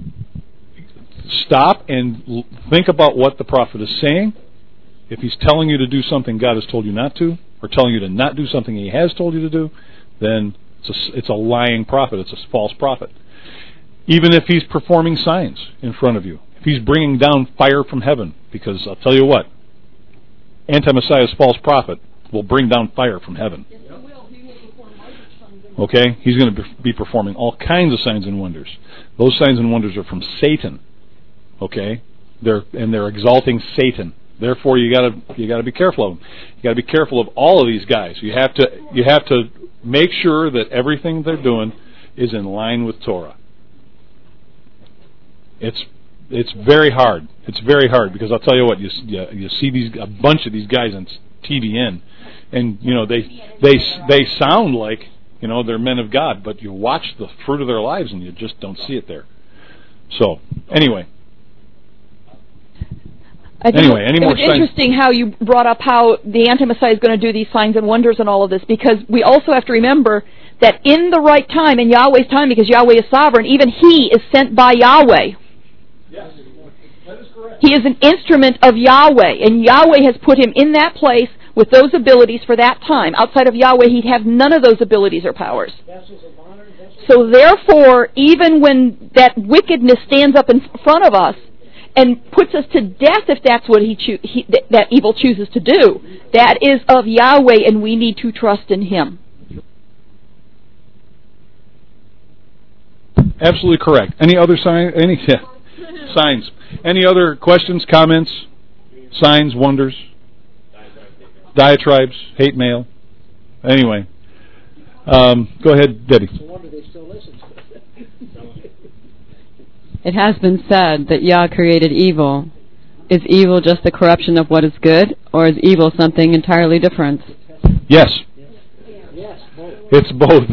stop and l- think about what the prophet is saying. If he's telling you to do something God has told you not to, or telling you to not do something he has told you to do, then it's a, it's a lying prophet. It's a false prophet. Even if he's performing signs in front of you, if he's bringing down fire from heaven, because I'll tell you what, anti-Messiah's false prophet will bring down fire from heaven. Okay? He's going to be performing all kinds of signs and wonders. Those signs and wonders are from Satan. Okay? They're and they're exalting Satan. Therefore, you got to you got to be careful of them. You got to be careful of all of these guys. You have to you have to make sure that everything they're doing is in line with Torah. It's it's very hard. It's very hard, because I'll tell you what, you you, you see these a bunch of these guys on T V N, and you know they they they sound like, you know, they're men of God, but you watch the fruit of their lives and you just don't see it there. So anyway. I think anyway, any it more was signs? Interesting how you brought up how the anti-Messiah is going to do these signs and wonders and all of this, because we also have to remember that in the right time, in Yahweh's time, because Yahweh is sovereign, even he is sent by Yahweh. Yes, that is correct. He is an instrument of Yahweh, and Yahweh has put him in that place with those abilities for that time. Outside of Yahweh, he'd have none of those abilities or powers. So therefore, even when that wickedness stands up in front of us and puts us to death, if that's what he, cho- he th- that evil chooses to do, that is of Yahweh, and we need to trust in him. Absolutely correct. Any other sign? Any yeah. signs? Any other questions, comments, signs, wonders, diatribes, hate mail? Anyway, um, go ahead, Debbie. It has been said that Yah created evil. Is evil just the corruption of what is good, or is evil something entirely different? Yes. It's both.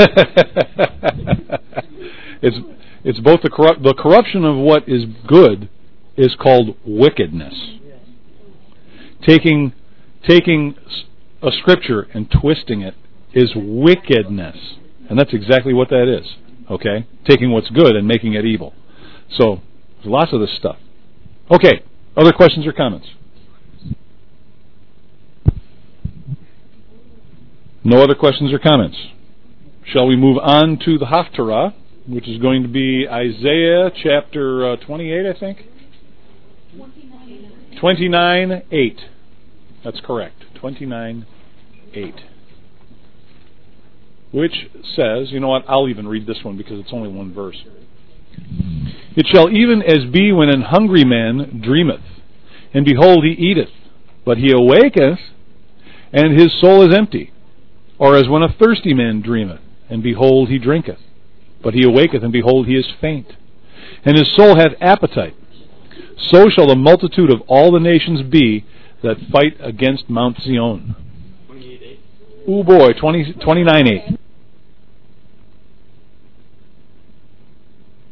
it's it's both the corrupt the corruption of what is good is called wickedness. Taking taking a scripture and twisting it is wickedness, and that's exactly what that is. Okay, taking what's good and making it evil. So, there's lots of this stuff. Okay, other questions or comments? No other questions or comments. Shall we move on to the Haftarah, which is going to be Isaiah chapter uh, twenty-eight, I think? twenty-nine eight. That's correct. twenty-nine eight. Which says, you know what, I'll even read this one because it's only one verse. It shall even as be when an hungry man dreameth, and behold, he eateth, but he awaketh, and his soul is empty. Or as when a thirsty man dreameth, and behold, he drinketh, but he awaketh, and behold, he is faint, and his soul hath appetite. So shall the multitude of all the nations be that fight against Mount Zion. Oh boy, twenty, twenty-nine eight.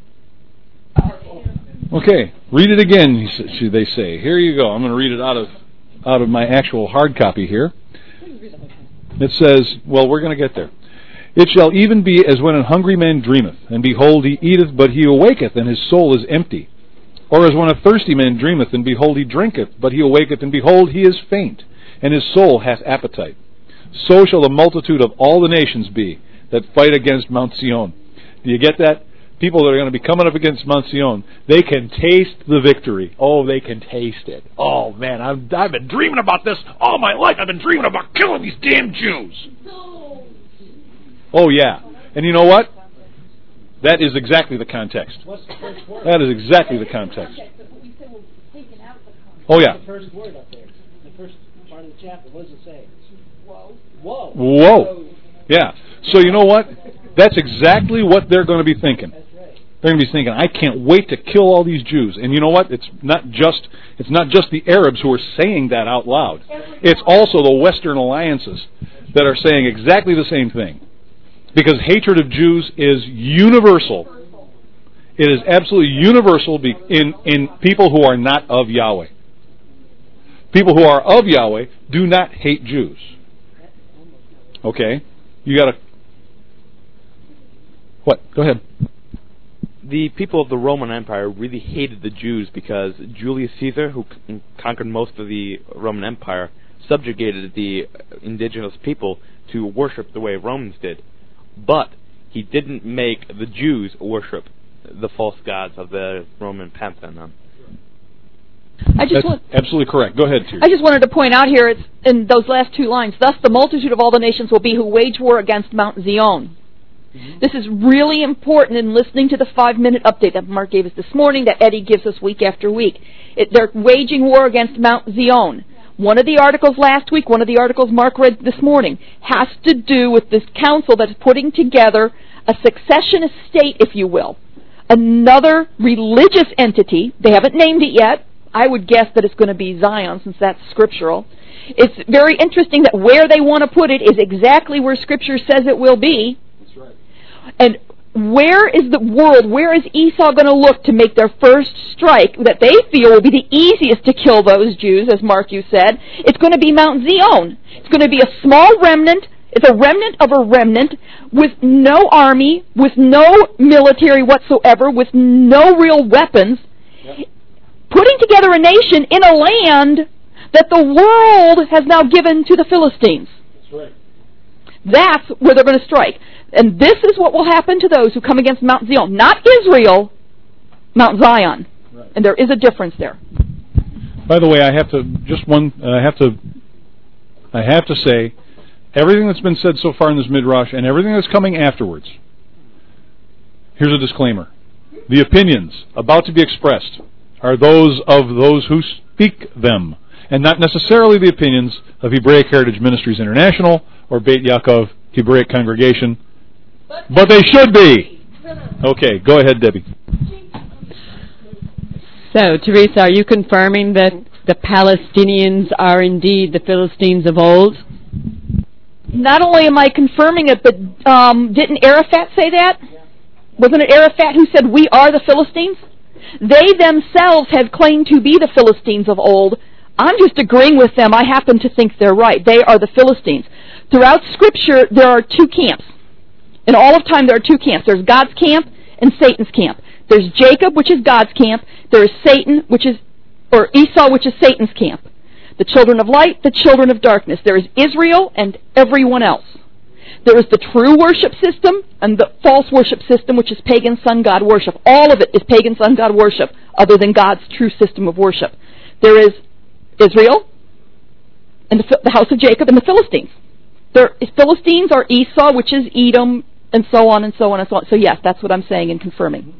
Okay, read it again, they say. Here you go. I'm going to read it out of out of my actual hard copy here. It says, well, we're going to get there. It shall even be as when an hungry man dreameth, and behold, he eateth, but he awaketh, and his soul is empty. Or as when a thirsty man dreameth, and behold, he drinketh, but he awaketh, and behold, he is faint, and his soul hath appetite. So shall the multitude of all the nations be that fight against Mount Zion. Do you get that? People that are going to be coming up against Mount Zion, they can taste the victory. Oh, they can taste it. Oh, man, I've, I've been dreaming about this all my life. I've been dreaming about killing these damn Jews. Oh, yeah. And you know what? That is exactly the context. That is exactly the context. Oh, yeah. The first word up there, the first part of the chapter, what does it say? Whoa. Whoa. Whoa. Yeah. So you know what? That's exactly what they're going to be thinking. They're going to be thinking, I can't wait to kill all these Jews. And you know what? It's not just it's not just the Arabs who are saying that out loud. It's also the Western alliances that are saying exactly the same thing. Because hatred of Jews is universal. It is absolutely universal in, in people who are not of Yahweh. People who are of Yahweh do not hate Jews. Okay? You got to... What? Go ahead. The people of the Roman Empire really hated the Jews because Julius Caesar, who c- conquered most of the Roman Empire, subjugated the indigenous people to worship the way Romans did. But he didn't make the Jews worship the false gods of the Roman pantheon. I just That's want, absolutely correct. Go ahead, Terry. I just wanted to point out here, it's in those last two lines, thus the multitude of all the nations will be who wage war against Mount Zion. Mm-hmm. This is really important in listening to the five-minute update that Mark gave us this morning, that Eddie gives us week after week. It, they're waging war against Mount Zion. One of the articles last week, one of the articles Mark read this morning, has to do with this council that's putting together a succession estate, if you will. Another religious entity, they haven't named it yet. I would guess that it's going to be Zion, since that's scriptural. It's very interesting that where they want to put it is exactly where Scripture says it will be. That's right. And where is the world, where is Esau going to look to make their first strike that they feel will be the easiest to kill those Jews, as Mark, you said? It's going to be Mount Zion. It's going to be a small remnant. It's a remnant of a remnant with no army, with no military whatsoever, with no real weapons, yep. Putting together a nation in a land that the world has now given to the Philistines. That's right. That's where they're going to strike. And this is what will happen to those who come against Mount Zion. Not Israel, Mount Zion. Right. And there is a difference there. By the way, I have to, just one, uh, I have to, I have to say, everything that's been said so far in this Midrash and everything that's coming afterwards, here's a disclaimer. The opinions about to be expressed are those of those who speak them, and not necessarily the opinions of Hebraic Heritage Ministries International or Beit Yaakov Hebraic Congregation, but they should be. Okay, go ahead, Debbie. So, Teresa, are you confirming that the Palestinians are indeed the Philistines of old? Not only am I confirming it, but um, didn't Arafat say that? Wasn't it Arafat who said, we are the Philistines? They themselves had claimed to be the Philistines of old. I'm just agreeing with them. I happen to think they're right. They are the Philistines. Throughout Scripture, there are two camps. In all of time, there are two camps. There's God's camp and Satan's camp. There's Jacob, which is God's camp. There is Satan, which is, or Esau, which is Satan's camp. The children of light, the children of darkness. There is Israel and everyone else. There is the true worship system and the false worship system, which is pagan sun god worship. All of it is pagan sun god worship, other than God's true system of worship. There is Israel and the, the house of Jacob and the Philistines. The Philistines are Esau, which is Edom, and so on and so on and so on. So yes, that's what I'm saying and confirming.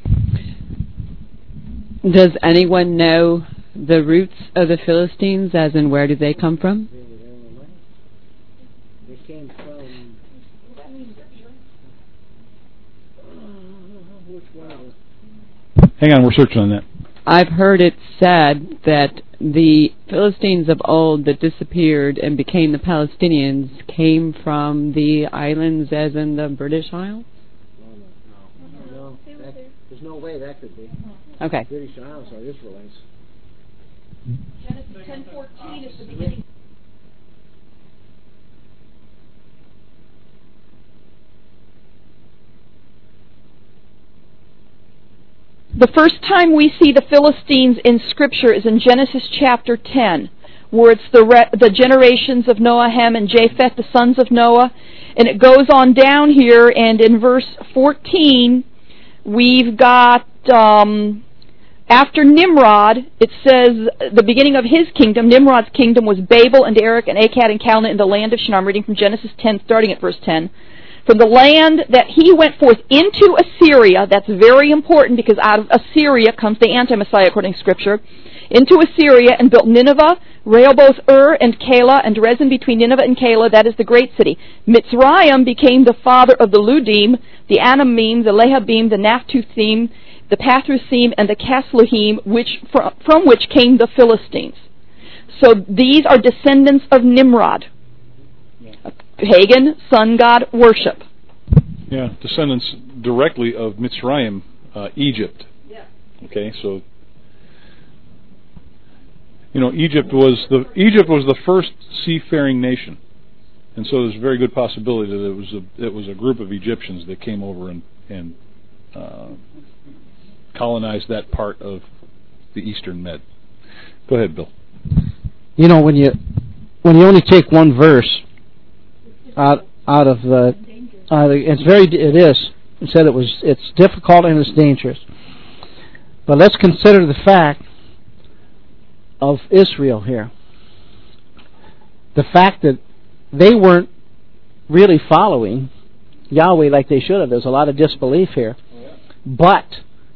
Does anyone know the roots of the Philistines, as in where did they come from? They came from... Hang on, we're searching on that. I've heard it said that the Philistines of old that disappeared and became the Palestinians came from the islands, as in the British Isles? No, no, no. That, there's no way that could be. Okay. British Isles are Israelites. ten fourteen is the beginning. The first time we see the Philistines in Scripture is in Genesis chapter ten, where it's the re- the generations of Noah, Ham, and Japheth, the sons of Noah. And it goes on down here, and in verse fourteen, we've got, um, after Nimrod, it says the beginning of his kingdom, Nimrod's kingdom was Babel and Erech and Akkad and Calneh in the land of Shinar. I'm reading from Genesis ten, starting at verse ten. From the land that he went forth into Assyria, that's very important because out of Assyria comes the anti-Messiah according to Scripture, into Assyria and built Nineveh, Rehoboth, Ur, and Calah, and Rezin between Nineveh and Calah, that is the great city. Mitzrayim became the father of the Ludim, the Anamim, the Lehabim, the Naphtuthim, the Pathrusim, and the Casluhim, which, from, from which came the Philistines. So these are descendants of Nimrod. Pagan sun god worship. Yeah, descendants directly of Mitzrayim, uh, Egypt. Yeah. Okay, so you know Egypt was the Egypt was the first seafaring nation, and so there's a very good possibility that it was a it was a group of Egyptians that came over and and uh, colonized that part of the Eastern Med. Go ahead, Bill. You know when you when you only take one verse out out of the uh, it's very it is it said it was it's difficult and it's dangerous, but let's consider the fact of Israel here, the fact that they weren't really following Yahweh like they should have. There's a lot of disbelief here, but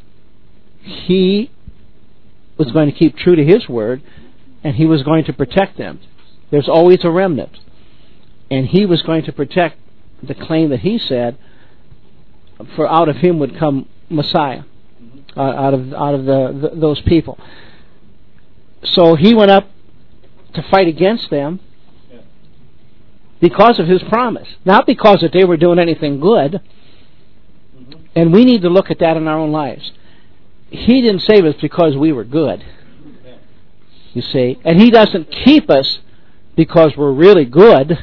he was going to keep true to his word, and he was going to protect them. There's always a remnant. And he was going to protect the claim that he said, for out of him would come Messiah, uh, out of out of the, the those people. So he went up to fight against them because of his promise, not because that they were doing anything good. And we need to look at that in our own lives. He didn't save us because we were good, you see, and he doesn't keep us because we're really good.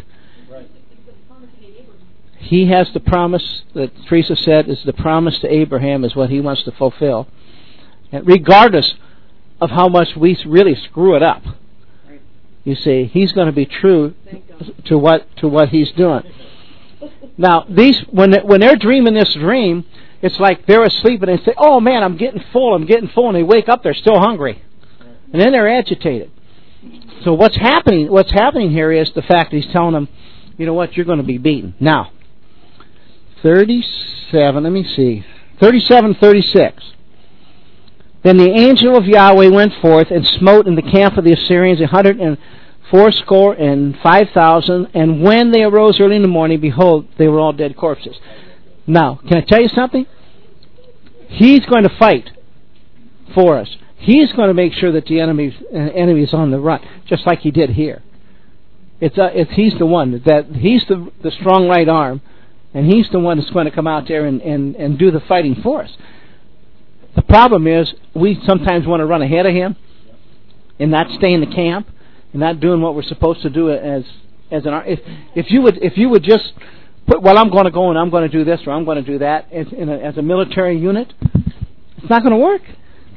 He has the promise that Teresa said is the promise to Abraham is what he wants to fulfill. And regardless of how much we really screw it up, you see, he's going to be true to what to what he's doing. Now, these when they, when they're dreaming this dream, it's like they're asleep and they say, "Oh man, I'm getting full, I'm getting full," and they wake up, they're still hungry, and then they're agitated. So what's happening? What's happening here is the fact that he's telling them, "You know what? You're going to be beaten." Now, thirty-seven. Let me see. Thirty-seven, thirty-six. Then the angel of Yahweh went forth and smote in the camp of the Assyrians a hundred and fourscore and five thousand. And when they arose early in the morning, behold, they were all dead corpses. Now, can I tell you something? He's going to fight for us. He's going to make sure that the enemy's uh, enemy is on the run, just like he did here. It's, uh, it's he's the one that he's the the strong right arm, and he's the one that's going to come out there and, and, and do the fighting for us. The problem is we sometimes want to run ahead of him and not stay in the camp and not doing what we're supposed to do as as an if if you would if you would just put, well, I'm going to go and I'm going to do this or I'm going to do that as in a, as a military unit, it's not going to work.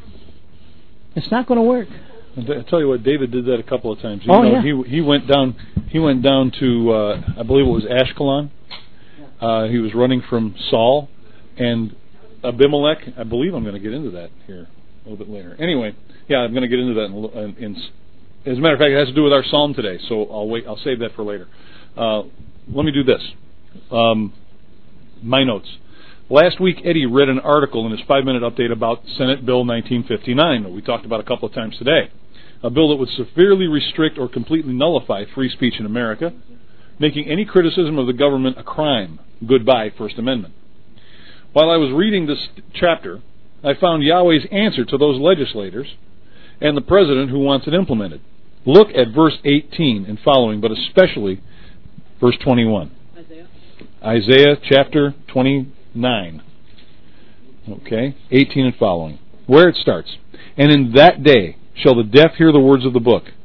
It's not going to work. I tell you what, David did that a couple of times. You oh know, yeah. He he went down. He went down to uh, I believe it was Ashkelon. Uh, he was running from Saul and Abimelech. I believe I'm going to get into that here a little bit later. Anyway, yeah, I'm going to get into that. In, in, in, as a matter of fact, it has to do with our psalm today. So I'll wait. I'll save that for later. Uh, let me do this. Um, my notes. Last week, Eddie read an article in his five-minute update about Senate Bill nineteen fifty-nine that we talked about a couple of times today. A bill that would severely restrict or completely nullify free speech in America, making any criticism of the government a crime. Goodbye, First Amendment. While I was reading this chapter, I found Yahweh's answer to those legislators and the president who wants it implemented. Look at verse eighteen and following, but especially verse twenty-one. Isaiah, Isaiah chapter twenty-nine. Okay, eighteen and following, where it starts. And in that day shall the deaf hear the words of the book,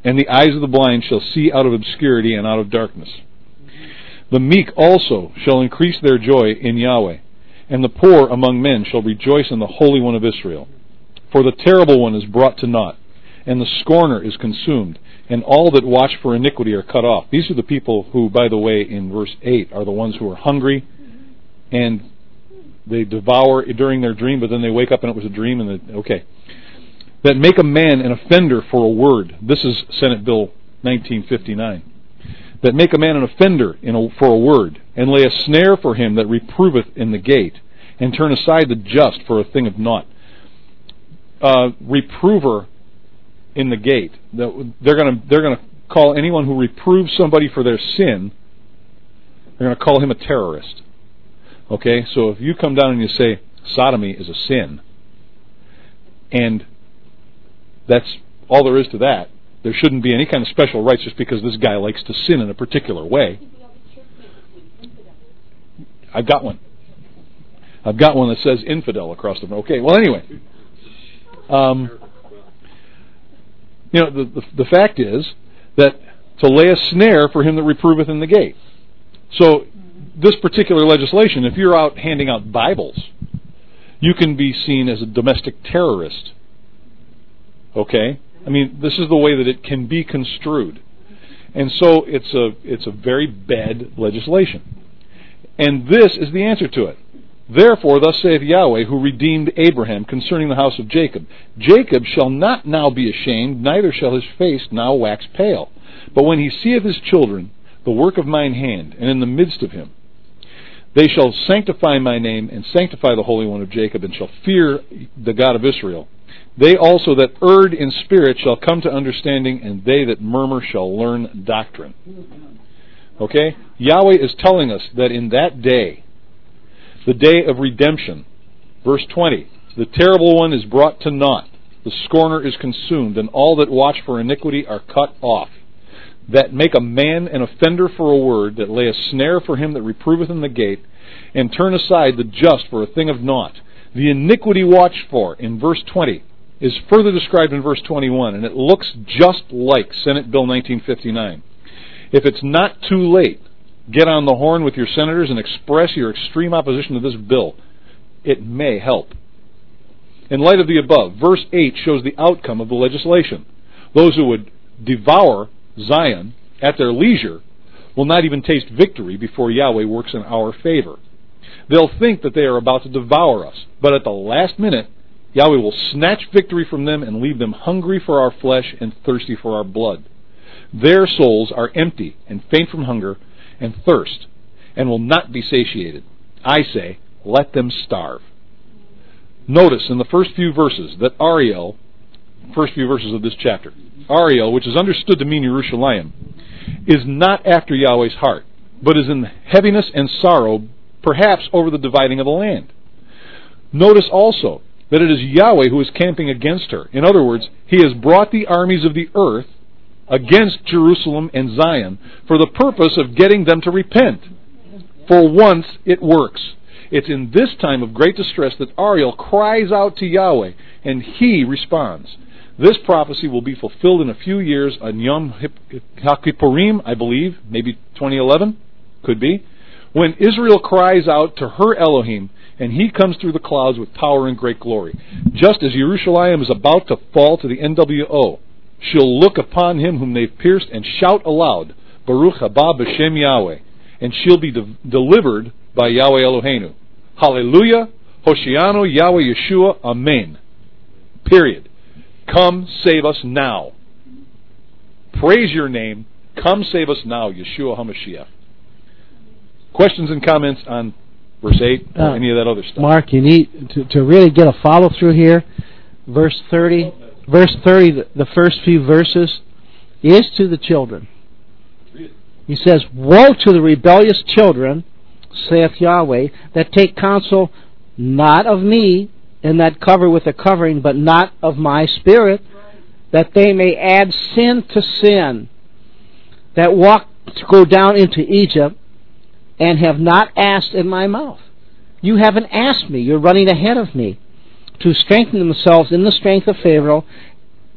and the eyes of the blind shall see out of obscurity and out of darkness. The meek also shall increase their joy in Yahweh, and the poor among men shall rejoice in the Holy One of Israel. For the terrible one is brought to naught, and the scorner is consumed, and all that watch for iniquity are cut off. These are the people who, by the way, in verse eight, are the ones who are hungry, and they devour during their dream, but then they wake up and it was a dream, and they, okay. That make a man an offender for a word. This is Senate Bill nineteen fifty-nine. That make a man an offender in a, for a word, and lay a snare for him that reproveth in the gate, and turn aside the just for a thing of naught. Uh, reprover in the gate. They're going to they're going to call anyone who reproves somebody for their sin, they're going to call him a terrorist. Okay, so if you come down and you say sodomy is a sin, and that's all there is to that, there shouldn't be any kind of special rights just because this guy likes to sin in a particular way. I've got one. I've got one that says infidel across the front. Okay, well anyway. Um, you know, the, the the fact is that to lay a snare for him that reproveth in the gate. So this particular legislation, if you're out handing out Bibles, you can be seen as a domestic terrorist. Okay? I mean, this is the way that it can be construed. And so it's a it's a very bad legislation. And this is the answer to it. Therefore, thus saith Yahweh, who redeemed Abraham concerning the house of Jacob, Jacob shall not now be ashamed, neither shall his face now wax pale. But when he seeth his children, the work of mine hand, and in the midst of him, they shall sanctify my name, and sanctify the Holy One of Jacob, and shall fear the God of Israel. They also that erred in spirit shall come to understanding, and they that murmur shall learn doctrine. Okay? Yahweh is telling us that in that day, the day of redemption, verse twenty, the terrible one is brought to naught, the scorner is consumed, and all that watch for iniquity are cut off. That make a man an offender for a word, that lay a snare for him that reproveth in the gate, and turn aside the just for a thing of naught. The iniquity watched for in verse twenty is further described in verse twenty-one, and it looks just like Senate Bill nineteen fifty-nine. If it's not too late, get on the horn with your senators and express your extreme opposition to this bill. It may help. In light of the above, verse eight shows the outcome of the legislation. Those who would devour Zion at their leisure will not even taste victory before Yahweh works in our favor. They'll think that they are about to devour us, but at the last minute, Yahweh will snatch victory from them and leave them hungry for our flesh and thirsty for our blood. Their souls are empty and faint from hunger and thirst, and will not be satiated. I say, let them starve. Notice in the first few verses that Ariel, first few verses of this chapter, Ariel, which is understood to mean Yerushalayim, is not after Yahweh's heart, but is in heaviness and sorrow, perhaps over the dividing of the land. Notice also that it is Yahweh who is camping against her. In other words, He has brought the armies of the earth against Jerusalem and Zion for the purpose of getting them to repent. For once, it works. It's in this time of great distress that Ariel cries out to Yahweh, and He responds. This prophecy will be fulfilled in a few years on Yom HaKippurim, I believe, maybe twenty eleven, could be, when Israel cries out to her Elohim, and He comes through the clouds with power and great glory. Just as Yerushalayim is about to fall to the N W O, she'll look upon Him whom they've pierced and shout aloud, Baruch haba b'shem Yahweh, and she'll be de- delivered by Yahweh Eloheinu. Hallelujah, Hoshiano, Yahweh Yeshua, Amen. Period. Come save us now. Praise Your name. Come save us now, Yeshua HaMashiach. Questions and comments on verse eight or uh, any of that other stuff? Mark, you need to, to really get a follow through here. Verse thirty. Verse thirty, the, the first few verses, is to the children. He says, woe to the rebellious children, saith Yahweh, that take counsel not of me, and that cover with a covering, but not of my spirit, that they may add sin to sin, that walk to go down into Egypt, and have not asked in my mouth. You haven't asked me. You're running ahead of me, to strengthen themselves in the strength of Pharaoh,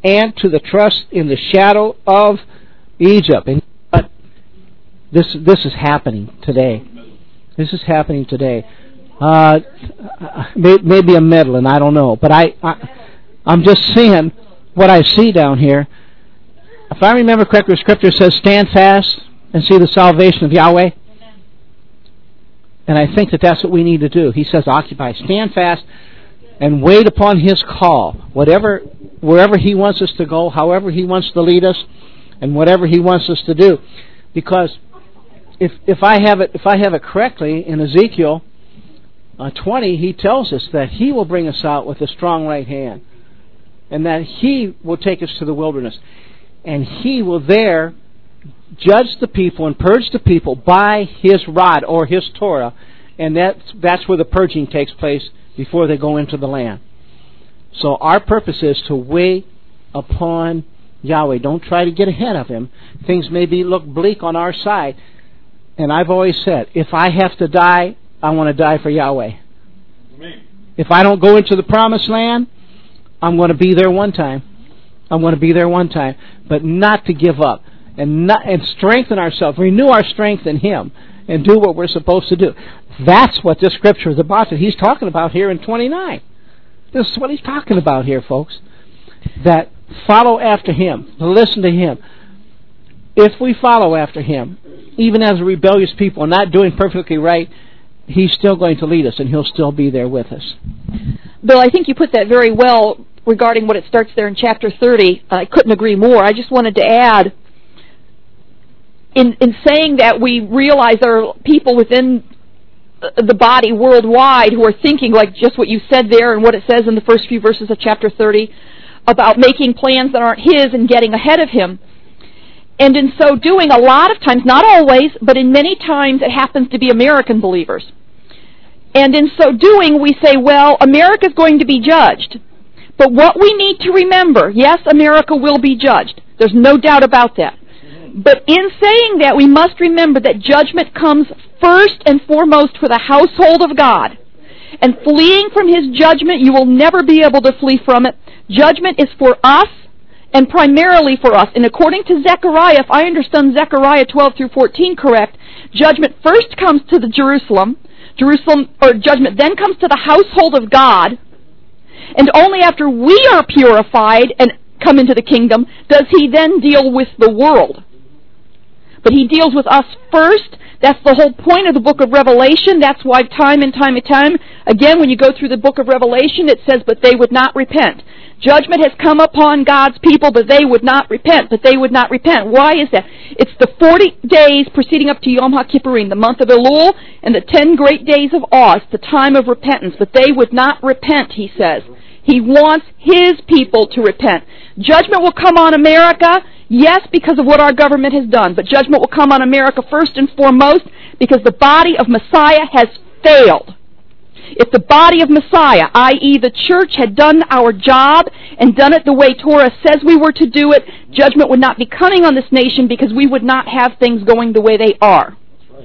and to the trust in the shadow of Egypt. And but this this is happening today. This is happening today. Uh, maybe I'm meddling, I don't know, but I, I I'm just seeing what I see down here. If I remember correctly, Scripture says, "Stand fast and see the salvation of Yahweh." And I think that that's what we need to do. He says, "Occupy, stand fast, and wait upon His call." Whatever, wherever He wants us to go, however He wants to lead us, and whatever He wants us to do, because if if I have it if I have it correctly in Ezekiel uh, twenty, He tells us that He will bring us out with a strong right hand, and that He will take us to the wilderness, and He will there judge the people and purge the people by His rod or His Torah, and that's that's where the purging takes place before they go into the land. So our purpose is to wait upon Yahweh. Don't try to get ahead of Him. Things may be look bleak on our side. And I've always said, if I have to die, I want to die for Yahweh. Amen. If I don't go into the promised land, I'm going to be there one time. I'm going to be there one time. But not to give up. And not and strengthen ourselves. Renew our strength in Him. And do what we're supposed to do. That's what this Scripture is about that He's talking about here in twenty-nine. This is what He's talking about here, folks. That follow after Him. Listen to Him. If we follow after Him, even as a rebellious people, not doing perfectly right, He's still going to lead us, and He'll still be there with us. Bill, I think you put that very well regarding what it starts there in chapter thirty. I couldn't agree more. I just wanted to add, in, in saying that we realize there are people within the body worldwide who are thinking like just what you said there and what it says in the first few verses of chapter thirty about making plans that aren't His and getting ahead of Him. And in so doing, a lot of times, not always, but in many times, it happens to be American believers. And in so doing, we say, well, America's going to be judged. But what we need to remember, yes, America will be judged. There's no doubt about that. But in saying that, we must remember that judgment comes first and foremost for the household of God. And fleeing from His judgment, you will never be able to flee from it. Judgment is for us, and primarily for us. And according to Zechariah, if I understand Zechariah twelve through fourteen correct, judgment first comes to the Jerusalem, Jerusalem, or judgment then comes to the household of God, and only after we are purified and come into the kingdom does He then deal with the world. But He deals with us first. That's the whole point of the book of Revelation. That's why time and time and time, again, when you go through the book of Revelation, it says, but they would not repent. Judgment has come upon God's people, but they would not repent, but they would not repent. Why is that? It's the forty days preceding up to Yom HaKippurim, the month of Elul, and the ten great days of awe. It's the time of repentance, but they would not repent, He says. He wants His people to repent. Judgment will come on America, yes, because of what our government has done, but judgment will come on America first and foremost because the body of Messiah has failed. If the body of Messiah, that is the church, had done our job and done it the way Torah says we were to do it, judgment would not be coming on this nation because we would not have things going the way they are.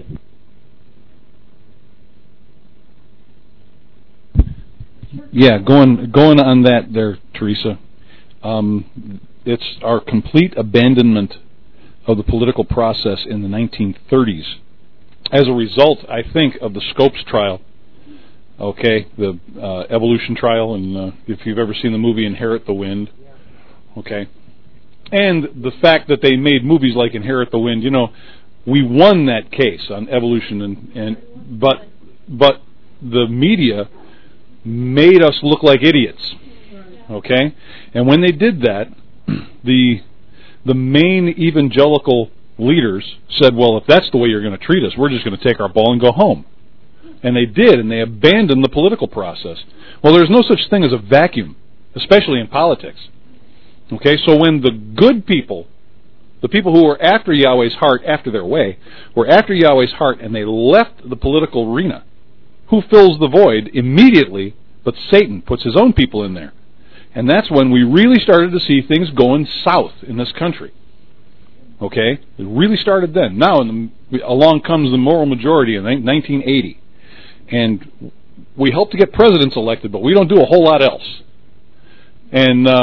Yeah, going going on that there, Teresa. Um, it's our complete abandonment of the political process in the nineteen thirties. As a result, I think, of the Scopes trial. Okay, the uh, evolution trial, and uh, if you've ever seen the movie Inherit the Wind, okay, and the fact that they made movies like Inherit the Wind, you know, we won that case on evolution, and, and but but the media made us look like idiots, okay, and when they did that, the the main evangelical leaders said, well, if that's the way you're going to treat us, we're just going to take our ball and go home. And they did, and they abandoned the political process. Well, there's no such thing as a vacuum, especially in politics. Okay, so when the good people, the people who were after Yahweh's heart, after their way, were after Yahweh's heart, and they left the political arena, who fills the void immediately? But Satan puts his own people in there. And that's when we really started to see things going south in this country. Okay, it really started then. Now, in the, along comes the moral majority in nineteen eighty. And we hope to get presidents elected, but we don't do a whole lot else. And uh,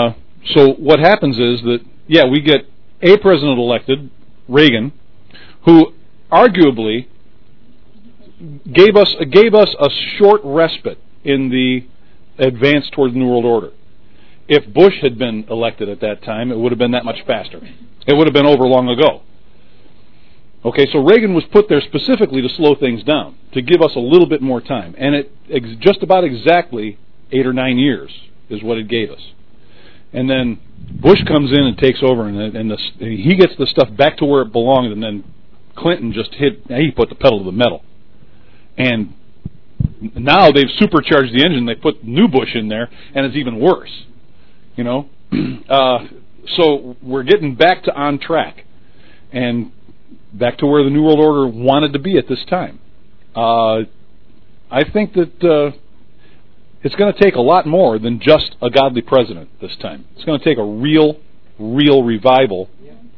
so what happens is that, yeah, we get a president elected, Reagan, who arguably gave us gave us a short respite in the advance toward the New World Order. If Bush had been elected at that time, it would have been that much faster. It would have been over long ago. Okay, so Reagan was put there specifically to slow things down, to give us a little bit more time. And it ex- just about exactly eight or nine years is what it gave us. And then Bush comes in and takes over, and, and, the, and he gets the stuff back to where it belonged, and then Clinton just hit, he put the pedal to the metal. And now they've supercharged the engine, they put new Bush in there, and it's even worse. You know? uh, so we're getting back to on track, and back to where the New World Order wanted to be at this time. Uh, I think that uh, it's going to take a lot more than just a godly president this time. It's going to take a real, real revival,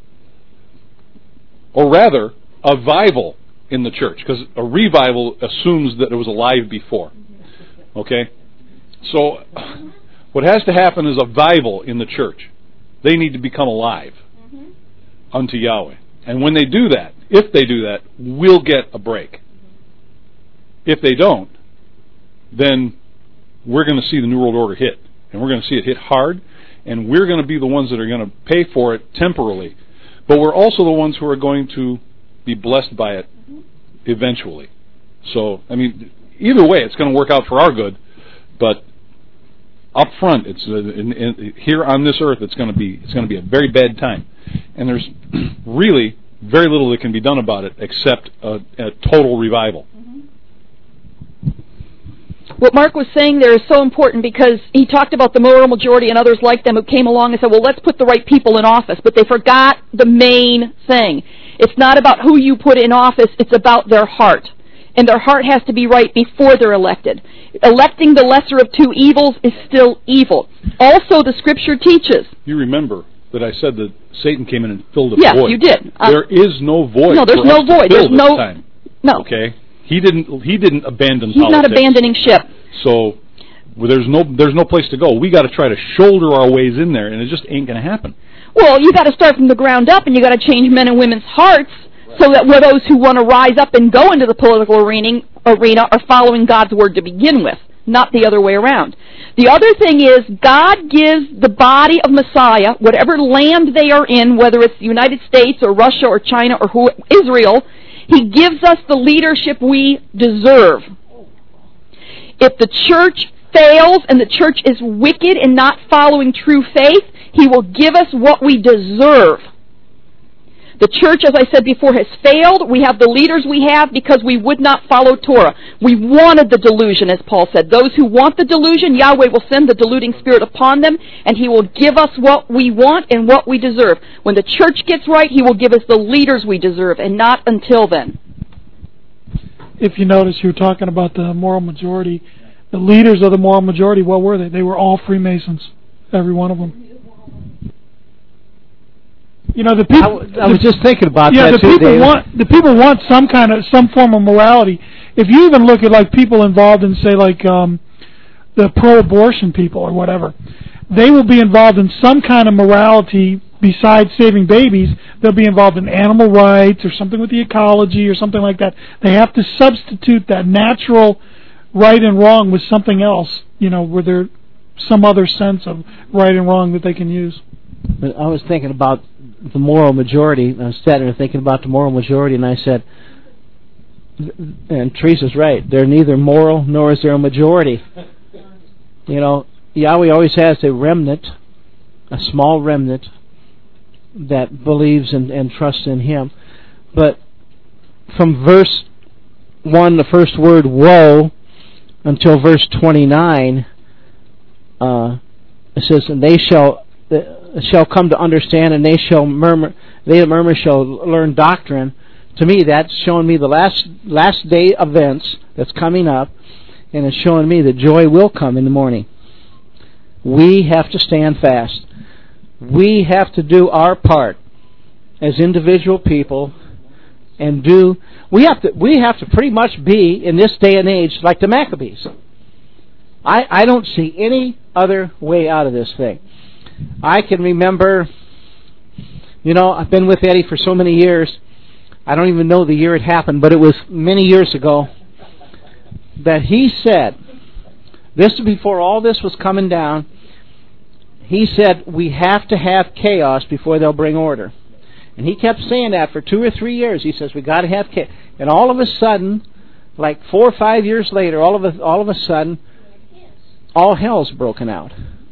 or rather, a vival in the church, because a revival assumes that it was alive before. Okay? So what has to happen is a vival in the church. They need to become alive unto Yahweh. And when they do that, if they do that, we'll get a break. If they don't, then we're going to see the New World Order hit. And we're going to see it hit hard, and we're going to be the ones that are going to pay for it temporarily. But we're also the ones who are going to be blessed by it eventually. So, I mean, either way, it's going to work out for our good. But up front, it's uh, in, in, here on this earth, it's going to be it's going to be a very bad time, and there's really very little that can be done about it except a, a total revival. What Mark was saying there is so important, because he talked about the moral majority and others like them who came along and said, well, let's put the right people in office, but they forgot the main thing. It's not about who you put in office, it's about their heart. And their heart has to be right before they're elected. Electing the lesser of two evils is still evil. Also, the Scripture teaches. You remember that I said that Satan came in and filled a yes, void. Yes, you did. Uh, there is no void. No, there's for no us void. To fill There's no. this time. No. Okay. He didn't. He didn't abandon. He's politics. not abandoning ship. So well, there's no. There's no place to go. We got to try to shoulder our ways in there, and it just ain't going to happen. Well, you got to start from the ground up, and you got to change men and women's hearts. So that where those who want to rise up and go into the political arena, arena are following God's word to begin with, not the other way around. The other thing is, God gives the body of Messiah, whatever land they are in, whether it's the United States or Russia or China or who, Israel, He gives us the leadership we deserve. If the church fails and the church is wicked and not following true faith, He will give us what we deserve. The church, as I said before, has failed. We have the leaders we have because we would not follow Torah. We wanted the delusion, as Paul said. Those who want the delusion, Yahweh will send the deluding spirit upon them, and He will give us what we want and what we deserve. When the church gets right, He will give us the leaders we deserve, and not until then. If you notice, you were talking about the moral majority. The leaders of the moral majority, what were they? They were all Freemasons, every one of them. You know, the people. I, w- I was just thinking about yeah, that the too, people David. want the people want some kind of some form of morality. If you even look at like people involved in, say, like um, the pro-abortion people or whatever, they will be involved in some kind of morality besides saving babies. They'll be involved in animal rights or something with the ecology or something like that. They have to substitute that natural right and wrong with something else. You know, where there's some other sense of right and wrong that they can use. But I was thinking about the moral majority. I was sitting there thinking about the moral majority, and I said, and Teresa's right, they're neither moral nor is there a majority. You know, Yahweh always has a remnant, a small remnant, that believes and, and trusts in Him. But from verse one, the first word, woe, until verse twenty-nine, uh, it says, and they shall... shall come to understand, and they shall murmur. They that murmur shall learn doctrine. To me, that's showing me the last last day events that's coming up, and it's showing me that joy will come in the morning. We have to stand fast. We have to do our part as individual people, and do. We have to. We have to pretty much be in this day and age like the Maccabees. I I don't see any other way out of this thing. I can remember, you know, I've been with Eddie for so many years. I don't even know the year it happened, but it was many years ago that he said, this is before all this was coming down, he said, we have to have chaos before they'll bring order. And he kept saying that for two or three years. He says, we got to have chaos. And all of a sudden, like four or five years later, all of a, all of a sudden, all hell's broken out.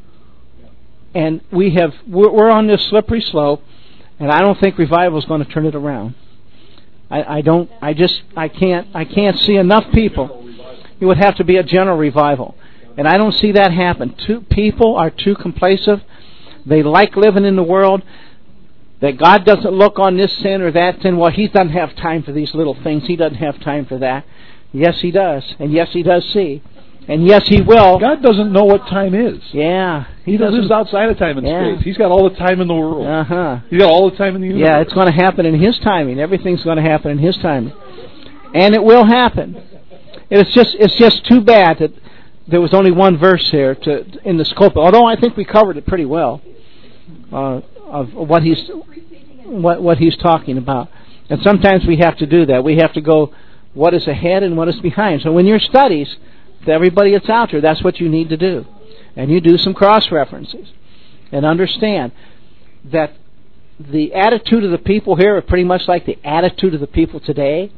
And we have, we're on this slippery slope, and I don't think revival is going to turn it around. I, I don't, I just, I can't, I can't see enough people. It would have to be a general revival. And I don't see that happen. Two people are too complacent. They like living in the world. That God doesn't look on this sin or that sin. Well, He doesn't have time for these little things. He doesn't have time for that. Yes, He does. And yes, He does see. And yes, He will. God doesn't know what time is. Yeah. He, he lives outside of time and yeah. space. He's got all the time in the world. Uh-huh. He's got all the time in the universe. Yeah, it's going to happen in His timing. Everything's going to happen in His timing. And it will happen. It's just it's just too bad that there was only one verse here to in the scope. Although I think we covered it pretty well uh, of what he's what what he's talking about. And sometimes we have to do that. We have to go what is ahead and what is behind. So when your studies, to everybody that's out there, that's what you need to do. And you do some cross references and understand that the attitude of the people here are pretty much like the attitude of the people today.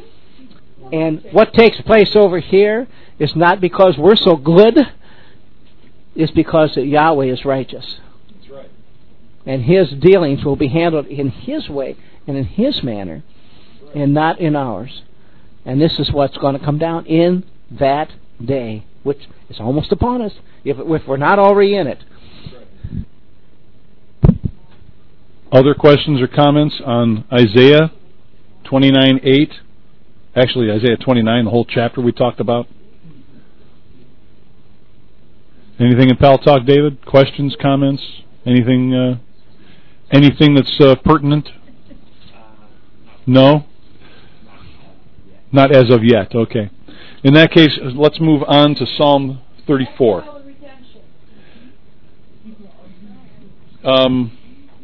And what takes place over here is not because we're so good, it's because that Yahweh is righteous. That's right. And His dealings will be handled in His way and in His manner, right, and not in ours. And this is what's going to come down in that day, which is almost upon us, if, if we're not already in it. Right. Other questions or comments on Isaiah twenty-nine eight? Actually, Isaiah twenty-nine, the whole chapter we talked about. Anything in Pal Talk, David? Questions, comments? Anything? Uh, anything that's uh, pertinent? No. Not as of yet. Okay. In that case, let's move on to Psalm thirty-four. Um.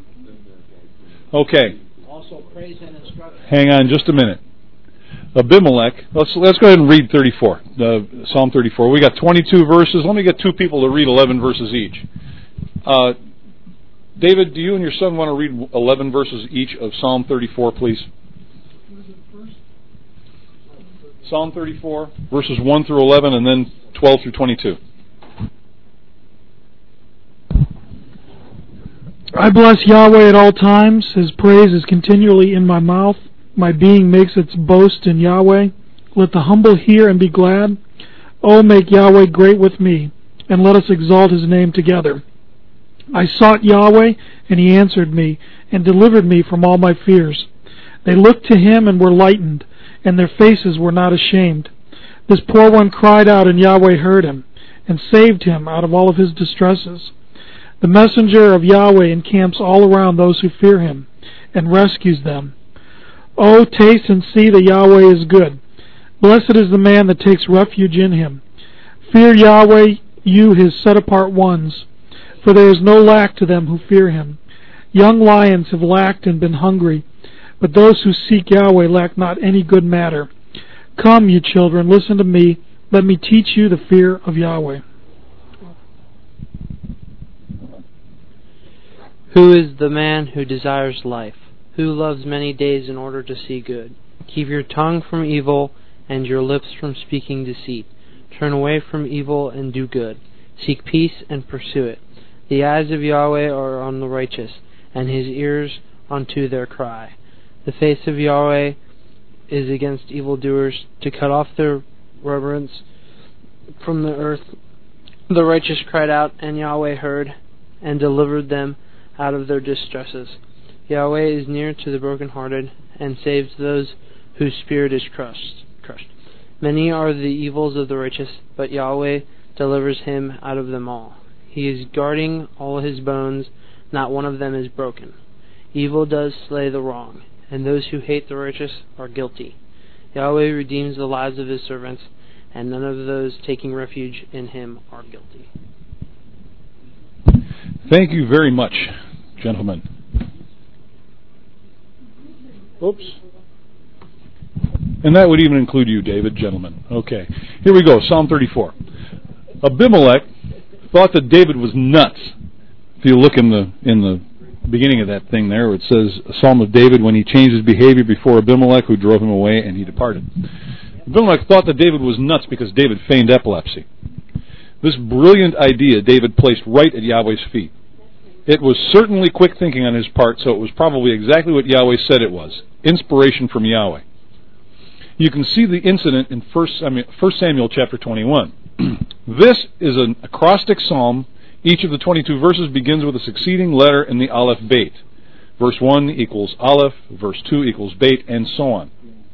Okay. Also, praise and instruction. Hang on, just a minute. Abimelech. Let's let's go ahead and read thirty-four. Uh, Psalm thirty-four. We got twenty-two verses. Let me get two people to read eleven verses each. Uh, David, do you and your son want to read eleven verses each of Psalm thirty-four, please? Psalm thirty-four, verses one through eleven, and then twelve through twenty-two. I bless Yahweh at all times. His praise is continually in my mouth. My being makes its boast in Yahweh. Let the humble hear and be glad. Oh, make Yahweh great with me, and let us exalt His name together. I sought Yahweh, and He answered me, and delivered me from all my fears. They looked to Him and were lightened, and their faces were not ashamed. This poor one cried out, and Yahweh heard him, and saved him out of all of his distresses. The messenger of Yahweh encamps all around those who fear Him, and rescues them. Oh, taste and see that Yahweh is good. Blessed is the man that takes refuge in Him. Fear Yahweh, you His set-apart ones, for there is no lack to them who fear Him. Young lions have lacked and been hungry, but those who seek Yahweh lack not any good matter. Come, you children, listen to me. Let me teach you the fear of Yahweh. Who is the man who desires life? Who loves many days in order to see good? Keep your tongue from evil and your lips from speaking deceit. Turn away from evil and do good. Seek peace and pursue it. The eyes of Yahweh are on the righteous, and His ears unto their cry. The face of Yahweh is against evildoers, to cut off their reverence from the earth. The righteous cried out, and Yahweh heard, and delivered them out of their distresses. Yahweh is near to the brokenhearted, and saves those whose spirit is crushed. crushed. Many are the evils of the righteous, but Yahweh delivers him out of them all. He is guarding all his bones, not one of them is broken. Evil does slay the wrong, and those who hate the righteous are guilty. Yahweh redeems the lives of His servants, and none of those taking refuge in Him are guilty. Thank you very much, gentlemen. Oops. And that would even include you, David, gentlemen. Okay. Here we go, Psalm thirty-four. Abimelech thought that David was nuts. If you look in the in the beginning of that thing there, it says, a Psalm of David when he changed his behavior before Abimelech, who drove him away, and he departed. Abimelech thought that David was nuts because David feigned epilepsy. This brilliant idea David placed right at Yahweh's feet. It was certainly quick thinking on his part, so it was probably exactly what Yahweh said it was. Inspiration from Yahweh. You can see the incident in First Samuel chapter twenty-one. This is an acrostic psalm. Each of the twenty-two verses begins with a succeeding letter in the Aleph Beit. Verse one equals Aleph, verse two equals Beit, and so on.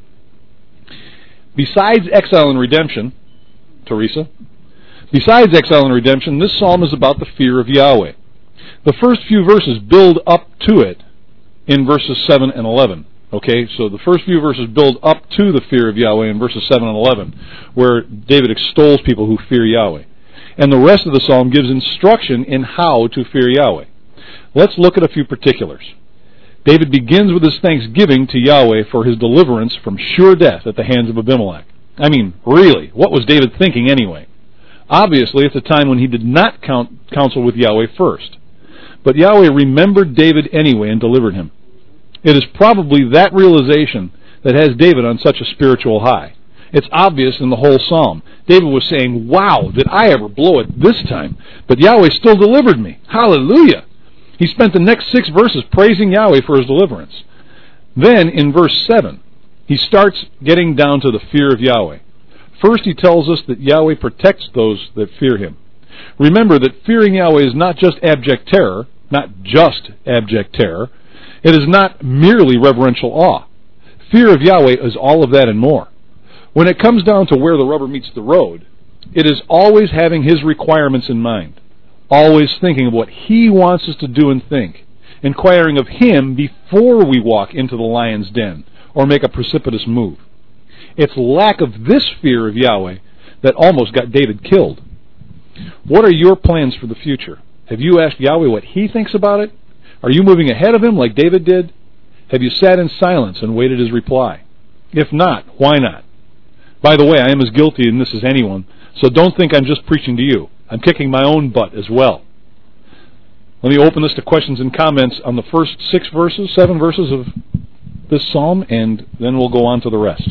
Besides exile and redemption, Teresa, besides exile and redemption, this psalm is about the fear of Yahweh. The first few verses build up to it in verses seven and eleven. Okay, so the first few verses build up to the fear of Yahweh in verses seven and eleven, where David extols people who fear Yahweh. And the rest of the psalm gives instruction in how to fear Yahweh. Let's look at a few particulars. David begins with his thanksgiving to Yahweh for his deliverance from sure death at the hands of Abimelech. I mean, really, what was David thinking anyway? Obviously, it's a time when he did not count, counsel with Yahweh first. But Yahweh remembered David anyway and delivered him. It is probably that realization that has David on such a spiritual high. It's obvious in the whole psalm. David was saying, wow, did I ever blow it this time? But Yahweh still delivered me. Hallelujah! He spent the next six verses praising Yahweh for his deliverance. Then, in verse seven, he starts getting down to the fear of Yahweh. First, he tells us that Yahweh protects those that fear him. Remember that fearing Yahweh is not just abject terror, not just abject terror. It is not merely reverential awe. Fear of Yahweh is all of that and more. When it comes down to where the rubber meets the road, it is always having his requirements in mind, always thinking of what he wants us to do and think, inquiring of him before we walk into the lion's den or make a precipitous move. It's lack of this fear of Yahweh that almost got David killed. What are your plans for the future? Have you asked Yahweh what he thinks about it? Are you moving ahead of him like David did? Have you sat in silence and waited his reply? If not, why not? By the way, I am as guilty in this as anyone, so don't think I'm just preaching to you. I'm kicking my own butt as well. Let me open this to questions and comments on the first six verses, seven verses of this psalm, and then we'll go on to the rest.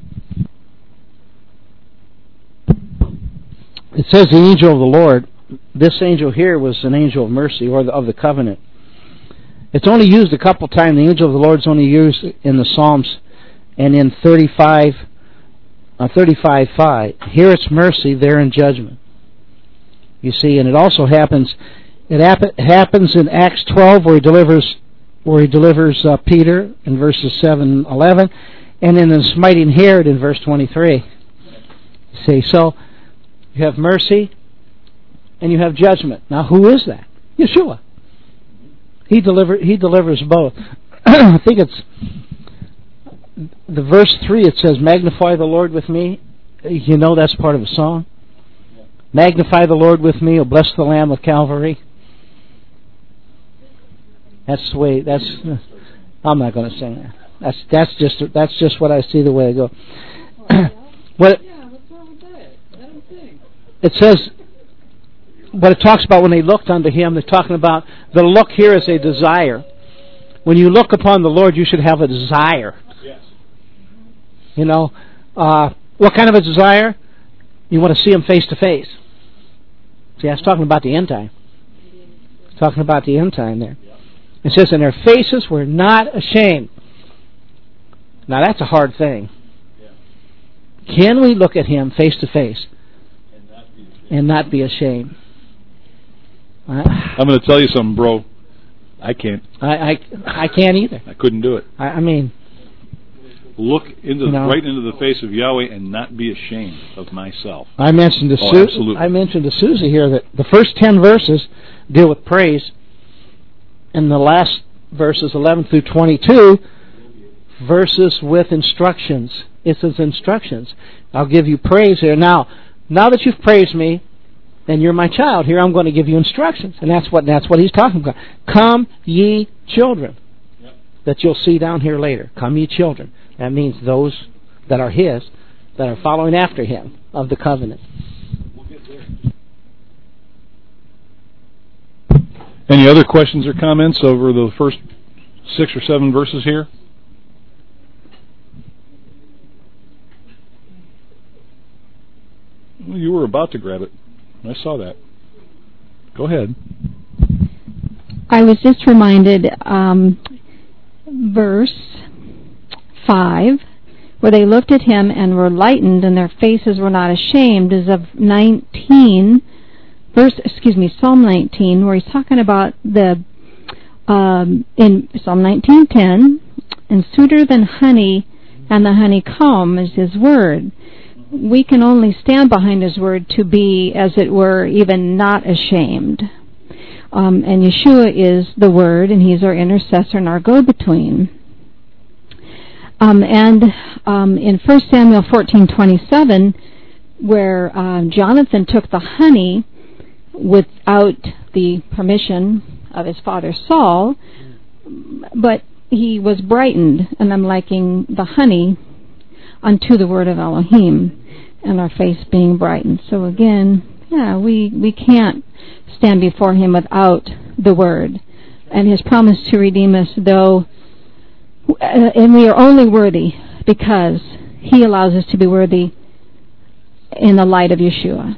It says the angel of the Lord. This angel here was an angel of mercy, or the, of the covenant. It's only used a couple times. The angel of the Lord is only used in the Psalms and in thirty-five, uh, thirty-five five. Here it's mercy, there in judgment. You see, and it also happens. It happen, happens in Acts twelve, where he delivers, where he delivers uh, Peter in verses seven, eleven, and in the smiting Herod in verse twenty-three. See, so you have mercy and you have judgment. Now, who is that? Yeshua. He deliver he delivers both. I think it's the verse three. It says, "Magnify the Lord with me." You know that's part of a song. Magnify the Lord with me. Oh, bless the Lamb of Calvary. That's the way. That's. I'm not going to sing that. That's that's just that's just what I see the way I go. What? It says. But it talks about when they looked unto him, they're talking about the look here is a desire. When you look upon the Lord, you should have a desire. Yes. You know, uh, what kind of a desire? You want to see him face to face. See, that's talking about the end time. It's talking about the end time there. It says, and their faces were not ashamed. Now that's a hard thing. Can we look at him face to face and not be ashamed? I'm going to tell you something, bro. I can't. I I, I can't either. I couldn't do it. I, I mean, look into you know, right into the face of Yahweh and not be ashamed of myself. I mentioned to oh, Su- absolutely. I mentioned to Susie here that the first ten verses deal with praise, and the last verses eleven through twenty-two verses with instructions. It says instructions. I'll give you praise here now. Now that you've praised me, then you're my child. Here I'm going to give you instructions. And that's what that's what he's talking about. Come ye children. Yep. That you'll see down here later. Come ye children. That means those that are his, that are following after him of the covenant. We'll get there. Any other questions or comments over the first six or seven verses here? Well, you were about to grab it. I saw that. Go ahead. I was just reminded, um, verse five, where they looked at him and were lightened, and their faces were not ashamed, is of nineteen, verse, excuse me, Psalm nineteen, where he's talking about the, um, in Psalm nineteen ten, and sweeter than honey and the honeycomb is his word. We can only stand behind his word to be, as it were, even not ashamed. Um, and Yeshua is the word, and he's our intercessor and our go-between. Um, and um, in First Samuel fourteen twenty-seven, where um, Jonathan took the honey without the permission of his father Saul, but he was brightened, and I'm liking the honey unto the word of Elohim, and our face being brightened. So again, yeah, we, we can't stand before him without the word and his promise to redeem us, though, and we are only worthy because he allows us to be worthy in the light of Yeshua.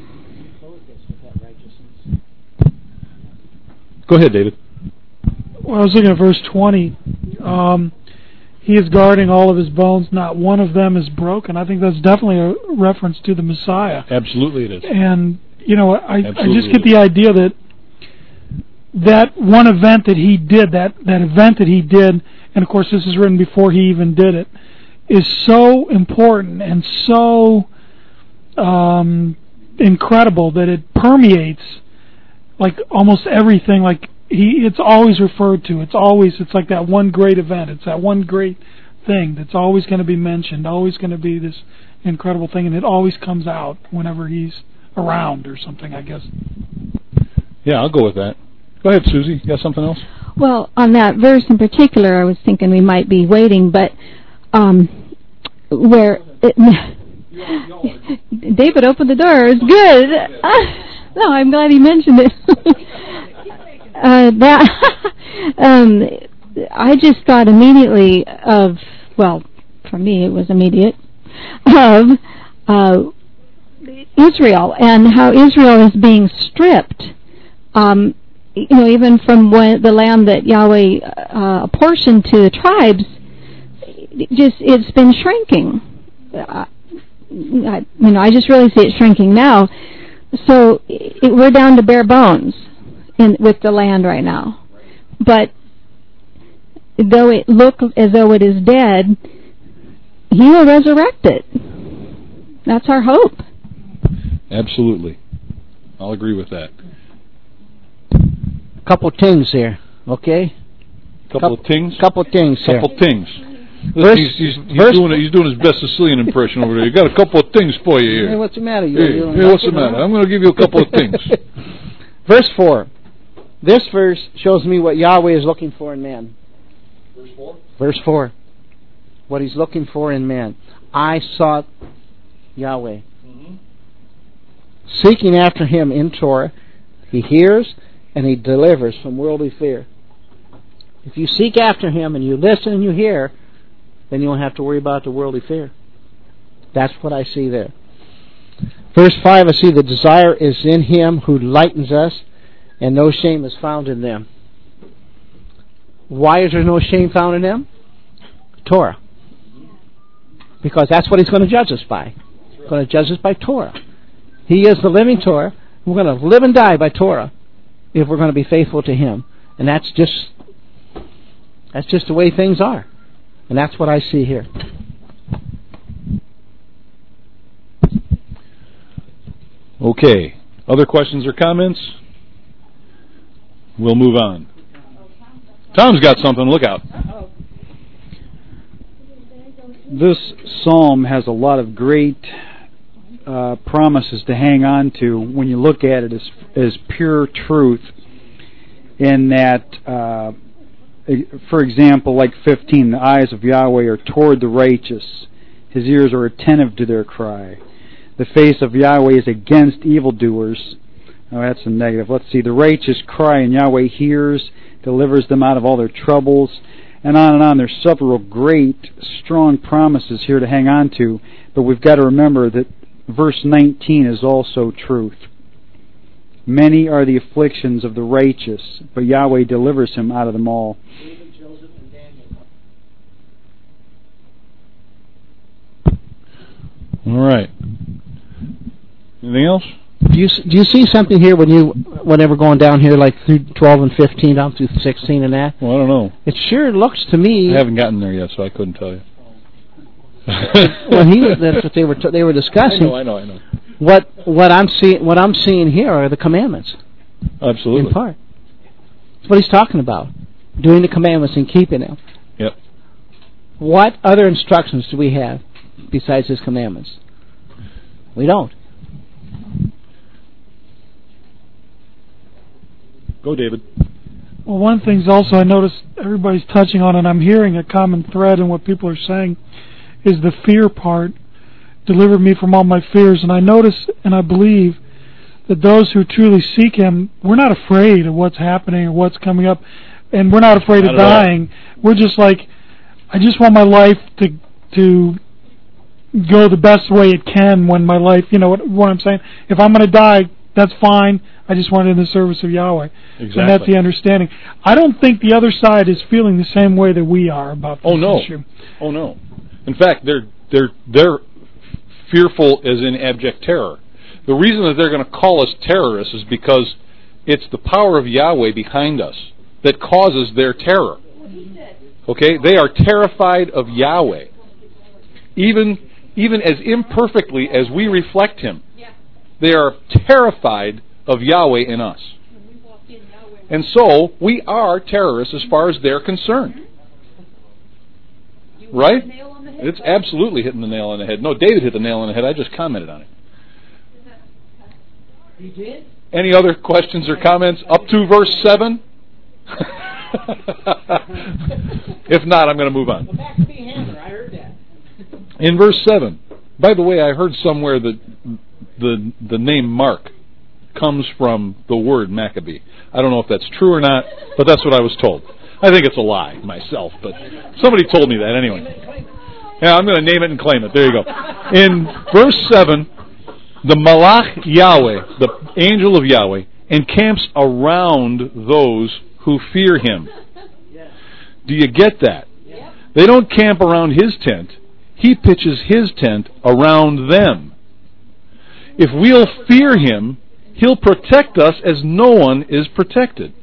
Go ahead, David. Well, I was looking at verse twenty. Um, he is guarding all of his bones. Not one of them is broken. I think that's definitely a reference to the Messiah. Absolutely it is. And, you know, I, I just get it the idea that that one event that he did, that, that event that he did, and of course this is written before he even did it, is so important and so um, incredible that it permeates like almost everything. Like he, it's always referred to. It's always, it's like that one great event. It's that one great thing that's always going to be mentioned, always going to be this incredible thing, and it always comes out whenever he's around or something, I guess. Yeah, I'll go with that. Go ahead, Susie. You got something else? Well, on that verse in particular, I was thinking we might be waiting, but um, where it, David opened the door. It's good. Uh, no, I'm glad he mentioned it. uh, that um, I just thought immediately of, well, for me it was immediate, of uh, Israel and how Israel is being stripped. Um, you know, even from when the land that Yahweh uh, apportioned to the tribes, just it's been shrinking. Uh, I, you know, I just really see it shrinking now. So it, we're down to bare bones in with the land right now. But though it look as though it is dead, He will resurrect it. That's our hope. Absolutely, I'll agree with that. Couple things here, okay? Couple of things. Couple things here. Couple things. Verse, he's, he's, he's, verse, doing, he's doing his best Sicilian impression over there. You got a couple of things for you here. Hey, what's the matter? You, hey, you hey what's the matter? I'm going to give you a couple of things. Verse four. This verse shows me what Yahweh is looking for in man. Verse four? Verse four. What He's looking for in man. I sought Yahweh. Mm-hmm. Seeking after Him in Torah, He hears and He delivers from worldly fear. If you seek after Him and you listen and you hear, then you won't have to worry about the worldly fear. That's what I see there. Verse five, I see the desire is in Him who lightens us, and no shame is found in them. Why is there no shame found in them? Torah. Because that's what He's going to judge us by. He's going to judge us by Torah. He is the living Torah. We're going to live and die by Torah if we're going to be faithful to Him. And that's just that's just the way things are. And that's what I see here. Okay. Other questions or comments? We'll move on. Tom's got something. Look out. This psalm has a lot of great uh, promises to hang on to when you look at it as, as pure truth, in that, uh, for example, like fifteen, the eyes of Yahweh are toward the righteous. His ears are attentive to their cry. The face of Yahweh is against evildoers. Oh, that's a negative. Let's see. The righteous cry, and Yahweh hears, delivers them out of all their troubles, and on and on. There's several great, strong promises here to hang on to, but we've got to remember that verse nineteen is also truth. Many are the afflictions of the righteous, but Yahweh delivers him out of them all. David, Joseph, and Daniel. All right. Anything else? Do you do you see something here when you whenever going down here like through twelve and fifteen down through sixteen and that? Well, I don't know. It sure looks to me. I haven't gotten there yet, so I couldn't tell you. Well, he that's what they were t- they were discussing. I know, I know, I know. What what I'm seeing what I'm seeing here are the commandments. Absolutely. In part. That's what he's talking about. Doing the commandments and keeping them. Yep. What other instructions do we have besides his commandments? We don't. Go, David. Well, one of the things also I noticed everybody's touching on, and I'm hearing a common thread in what people are saying, is the fear part. Deliver me from all my fears. And I notice and I believe that those who truly seek him, we're not afraid of what's happening or what's coming up, and we're not afraid not of dying. All. We're just like, I just want my life to to go the best way it can when my life, you know what, what I'm saying? If I'm going to die, that's fine. I just want it in the service of Yahweh. Exactly. And that's the understanding. I don't think the other side is feeling the same way that we are about this oh, no. issue. Oh, no. In fact, they're they're they're fearful as in abject terror. The reason that they're going to call us terrorists is because it's the power of Yahweh behind us that causes their terror. Okay? They are terrified of Yahweh. Even even as imperfectly as we reflect him. They are terrified of Yahweh in us. And so, we are terrorists as far as they're concerned. Right? It's absolutely hitting the nail on the head. No, David hit the nail on the head. I just commented on it. You did? Any other questions or comments up to verse seven? If not, I'm going to move on. Go back to the hammer. I heard that. In verse seven, by the way, I heard somewhere that the the name Mark comes from the word Maccabee. I don't know if that's true or not, but that's what I was told. I think it's a lie myself, but somebody told me that anyway. Yeah, I'm going to name it and claim it. There you go. In verse seven, the Malach Yahweh, the angel of Yahweh, encamps around those who fear him. Do you get that? They don't camp around his tent. He pitches his tent around them. If we'll fear him, he'll protect us as no one is protected.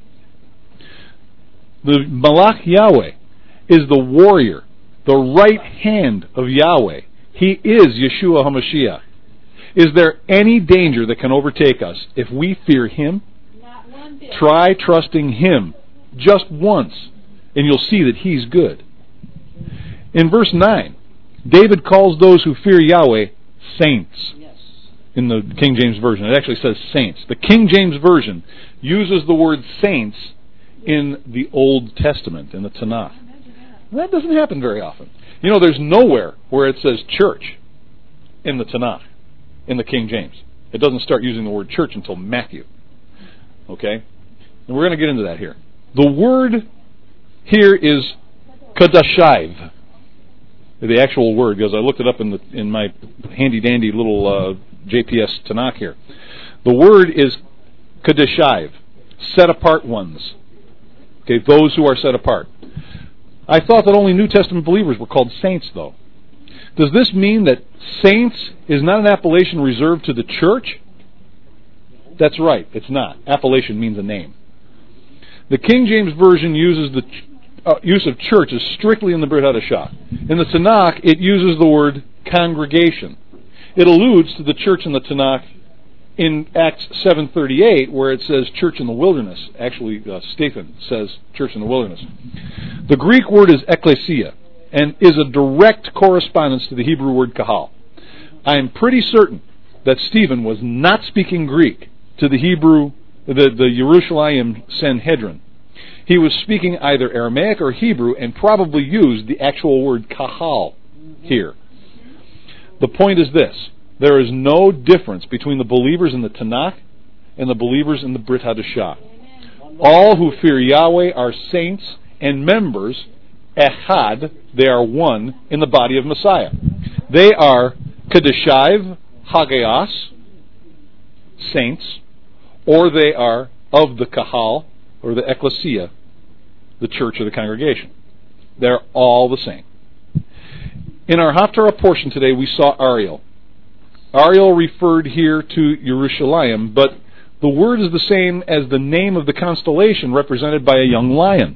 The Malach Yahweh is the warrior, the right hand of Yahweh. He is Yeshua HaMashiach. Is there any danger that can overtake us if we fear him? Not one bit. Try trusting him just once, and you'll see that he's good. In verse nine, David calls those who fear Yahweh saints. In the King James Version, it actually says saints. The King James Version uses the word saints in the Old Testament, in the Tanakh. That doesn't happen very often. You know, there's nowhere where it says church in the Tanakh, in the King James. It doesn't start using the word church until Matthew. Okay? And we're going to get into that here. The word here is kadashiv. The actual word, because I looked it up in the in my handy-dandy little uh, J P S Tanakh here. The word is kadashiv, set-apart ones. Okay, those who are set apart. I thought that only New Testament believers were called saints, though. Does this mean that saints is not an appellation reserved to the church? That's right, it's not. Appellation means a name. The King James Version uses the uh, use of church as strictly in the Brit Hadashah. In the Tanakh, it uses the word congregation. It alludes to the church in the Tanakh in Acts seven thirty-eight, where it says church in the wilderness. Actually, uh, Stephen says church in the wilderness. The Greek word is ekklesia, and is a direct correspondence to the Hebrew word kahal. I am pretty certain that Stephen was not speaking Greek to the Hebrew, the, the Yerushalayim Sanhedrin. He was speaking either Aramaic or Hebrew and probably used the actual word kahal here. The point is this: there is no difference between the believers in the Tanakh and the believers in the Brit Hadashah. All who fear Yahweh are saints and members, echad, they are one in the body of Messiah. They are Kedeshiv Hageas, saints, or they are of the Kahal, or the Ecclesia, the church or the congregation. They're all the same. In our Haftarah portion today, we saw Ariel. Ariel referred here to Yerushalayim, but the word is the same as the name of the constellation represented by a young lion.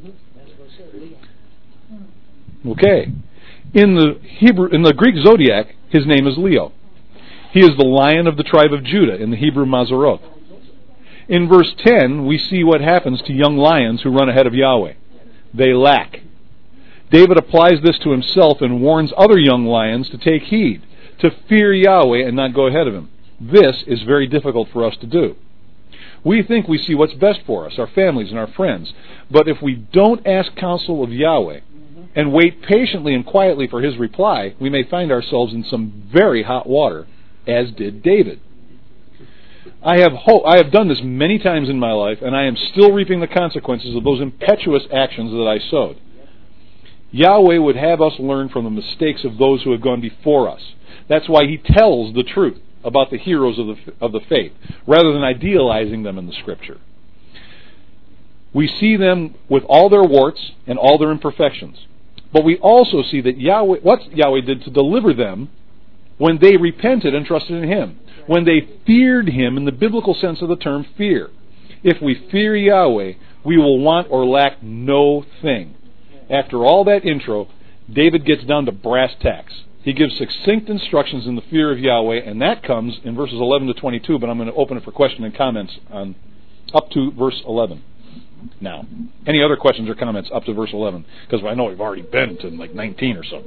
Okay. In the Hebrew, in the Greek zodiac, his name is Leo. He is the lion of the tribe of Judah in the Hebrew Mazarot. In verse ten, we see what happens to young lions who run ahead of Yahweh. They lack. David applies this to himself and warns other young lions to take heed, to fear Yahweh and not go ahead of him. This is very difficult for us to do. We think we see what's best for us, our families and our friends, but if we don't ask counsel of Yahweh and wait patiently and quietly for his reply, we may find ourselves in some very hot water, as did David. I have ho- I have done this many times in my life, and I am still reaping the consequences of those impetuous actions that I sowed. Yahweh would have us learn from the mistakes of those who have gone before us. That's why he tells the truth about the heroes of the of the faith, rather than idealizing them in the Scripture. We see them with all their warts and all their imperfections. But we also see that Yahweh, what Yahweh did to deliver them when they repented and trusted in him, when they feared him in the biblical sense of the term fear. If we fear Yahweh, we will want or lack no thing. After all that intro, David gets down to brass tacks. He gives succinct instructions in the fear of Yahweh, and that comes in verses eleven to twenty-two, but I'm going to open it for question and comments on up to verse eleven. Now, any other questions or comments up to verse eleven? Because I know we've already been to like nineteen or so.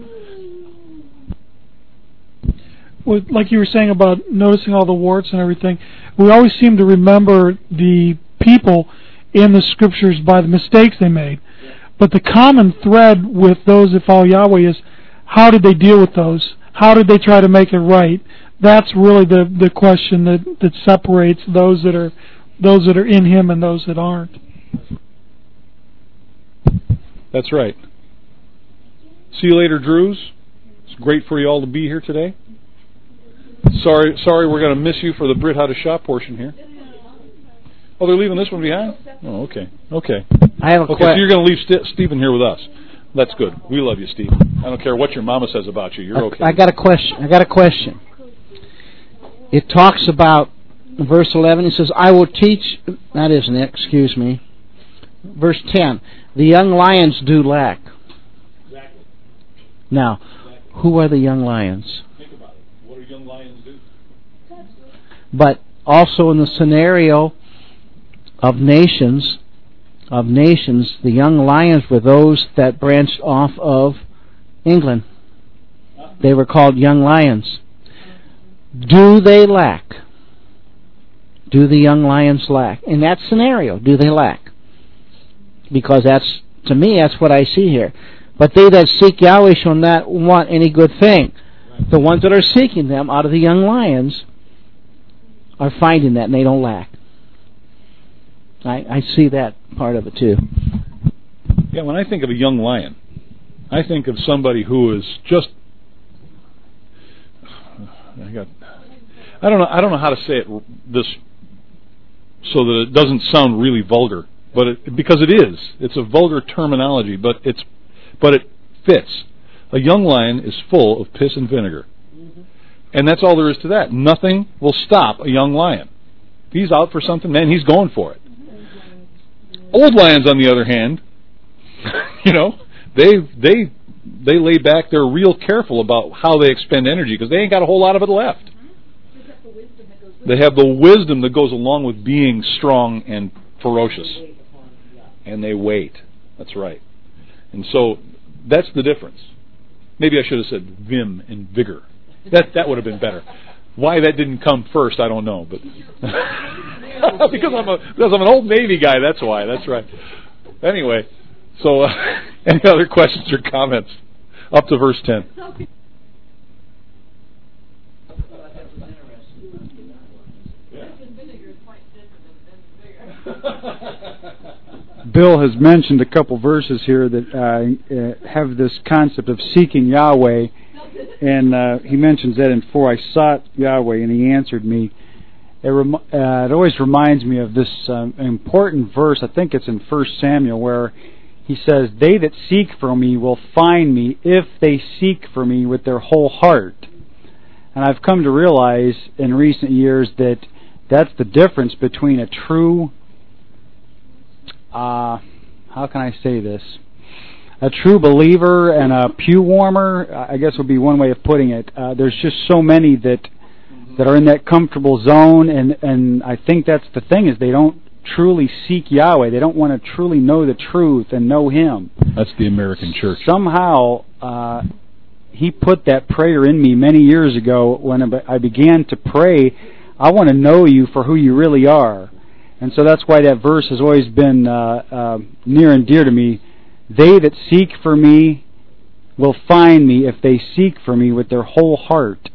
Well, like you were saying about noticing all the warts and everything, we always seem to remember the people in the Scriptures by the mistakes they made. But the common thread with those that follow Yahweh is, how did they deal with those? How did they try to make it right? That's really the, the question that, that separates those that are those that are in him and those that aren't. That's right. See you later, Drews. It's great for you all to be here today. Sorry, sorry, we're going to miss you for the Brit Hadashah portion here. Oh, they're leaving this one behind? Oh, okay, okay. I have a okay, question. So you're going to leave St- Stephen here with us. That's good. We love you, Stephen. I don't care what your mama says about you. You're okay. I, I got a question. I got a question. It talks about verse eleven. It says, "I will teach." That isn't it. Excuse me. Verse ten. The young lions do lack. Exactly. Now, who are the young lions? Think about it. What do young lions do? But also in the scenario of nations, of nations, the young lions were those that branched off of England. They were called young lions. Do they lack? Do the young lions lack? In that scenario, do they lack? Because that's, to me, that's what I see here. But they that seek Yahweh shall not want any good thing. The ones that are seeking them out of the young lions are finding that, and they don't lack. I, I see that part of it too. Yeah, when I think of a young lion, I think of somebody who is just. I got. I don't know. I don't know how to say it this so that it doesn't sound really vulgar, but it, because it is, it's a vulgar terminology, but it's, but it fits. A young lion is full of piss and vinegar, and that's all there is to that. Nothing will stop a young lion. If he's out for something, man, he's going for it. Old lions, on the other hand, you know, they they they lay back. They're real careful about how they expend energy because they ain't got a whole lot of it left. They have the wisdom that goes along with being strong and ferocious, and they wait. That's right. And so that's the difference. Maybe I should have said vim and vigor. That that would have been better. Why that didn't come first, I don't know, but because I'm a because I'm an old Navy guy. That's why. That's right. Anyway, so uh, any other questions or comments up to verse ten? Bill has mentioned a couple verses here that uh, uh, have this concept of seeking Yahweh, and uh, he mentions that in four. I sought Yahweh, and He answered me. It, rem- uh, it always reminds me of this um, important verse. I think it's in First Samuel, where he says, "They that seek for me will find me if they seek for me with their whole heart." And I've come to realize in recent years that that's the difference between a true Uh, how can I say this? A true believer and a pew warmer, I guess would be one way of putting it. Uh, there's just so many that that are in that comfortable zone, and, and I think that's the thing, is they don't truly seek Yahweh. They don't want to truly know the truth and know Him. That's the American church. Somehow, uh, He put that prayer in me many years ago when I began to pray, I want to know You for who You really are. And so that's why that verse has always been uh, uh, near and dear to me. They that seek for me will find me if they seek for me with their whole heart.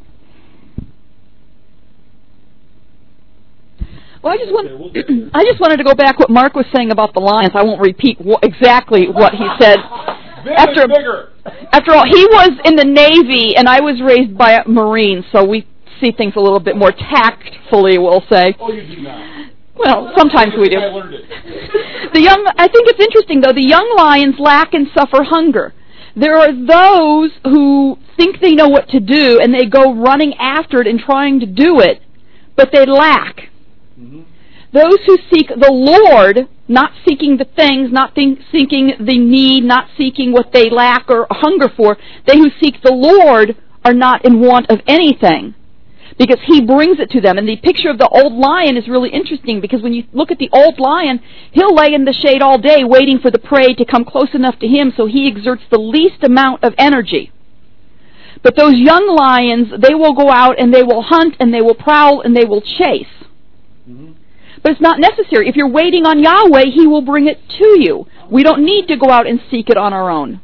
Well, I just want I just wanted to go back what Mark was saying about the lions. I won't repeat wh- exactly what he said. After after all, he was in the Navy, and I was raised by a Marine, so we see things a little bit more tactfully, we'll say. Oh, you do not. Well, sometimes we do. I learned it. The young, I think it's interesting, though, the young lions lack and suffer hunger. There are those who think they know what to do, and they go running after it and trying to do it, but they lack. Mm-hmm. Those who seek the Lord, not seeking the things, not think, seeking the need, not seeking what they lack or hunger for, they who seek the Lord are not in want of anything, because He brings it to them. And the picture of the old lion is really interesting, because when you look at the old lion, he'll lay in the shade all day waiting for the prey to come close enough to him so he exerts the least amount of energy. But those young lions, they will go out and they will hunt and they will prowl and they will chase. Mm-hmm. But it's not necessary. If you're waiting on Yahweh, He will bring it to you. We don't need to go out and seek it on our own.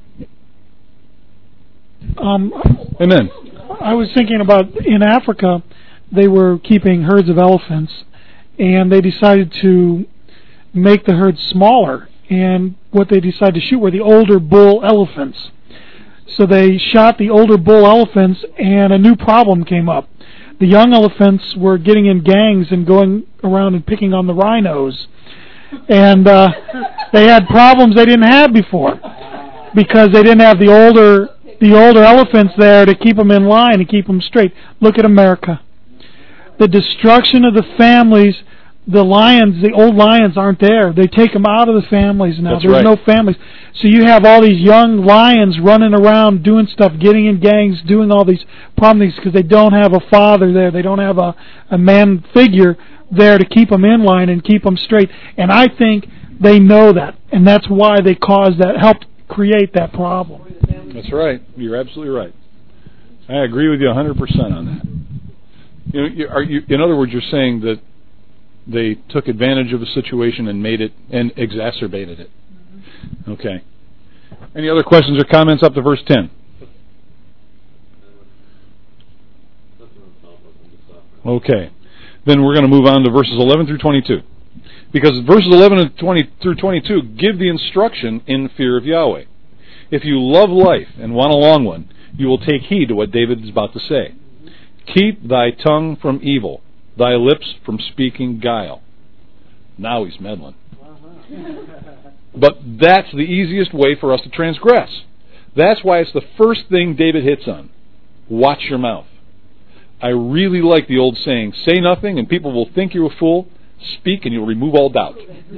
Um, Amen. I was thinking about, in Africa, they were keeping herds of elephants, and they decided to make the herd smaller. And what they decided to shoot were the older bull elephants. So they shot the older bull elephants, and a new problem came up. The young elephants were getting in gangs and going around and picking on the rhinos. And uh, they had problems they didn't have before, because they didn't have the older the older elephants there to keep them in line and keep them straight. Look at America. The destruction of the families. The lions, the old lions aren't there. They take them out of the families now. That's There's right. no families. So you have all these young lions running around doing stuff, getting in gangs, doing all these problems because they don't have a father there. They don't have a, a man figure there to keep them in line and keep them straight. And I think they know that, and that's why they caused that, helped create that problem. That's right. You're absolutely right. I agree with you one hundred percent on that. You know, you, are you, in other words, you're saying that they took advantage of the situation and made it and exacerbated it. Okay. Any other questions or comments up to verse ten? Okay. Then we're going to move on to verses eleven through twenty-two. Because verses eleven and twenty through twenty-two give the instruction in fear of Yahweh. If you love life and want a long one, you will take heed to what David is about to say. Keep thy tongue from evil, thy lips from speaking guile. Now he's meddling. But that's the easiest way for us to transgress. That's why it's the first thing David hits on. Watch your mouth. I really like the old saying, say nothing and people will think you're a fool. Speak and you'll remove all doubt.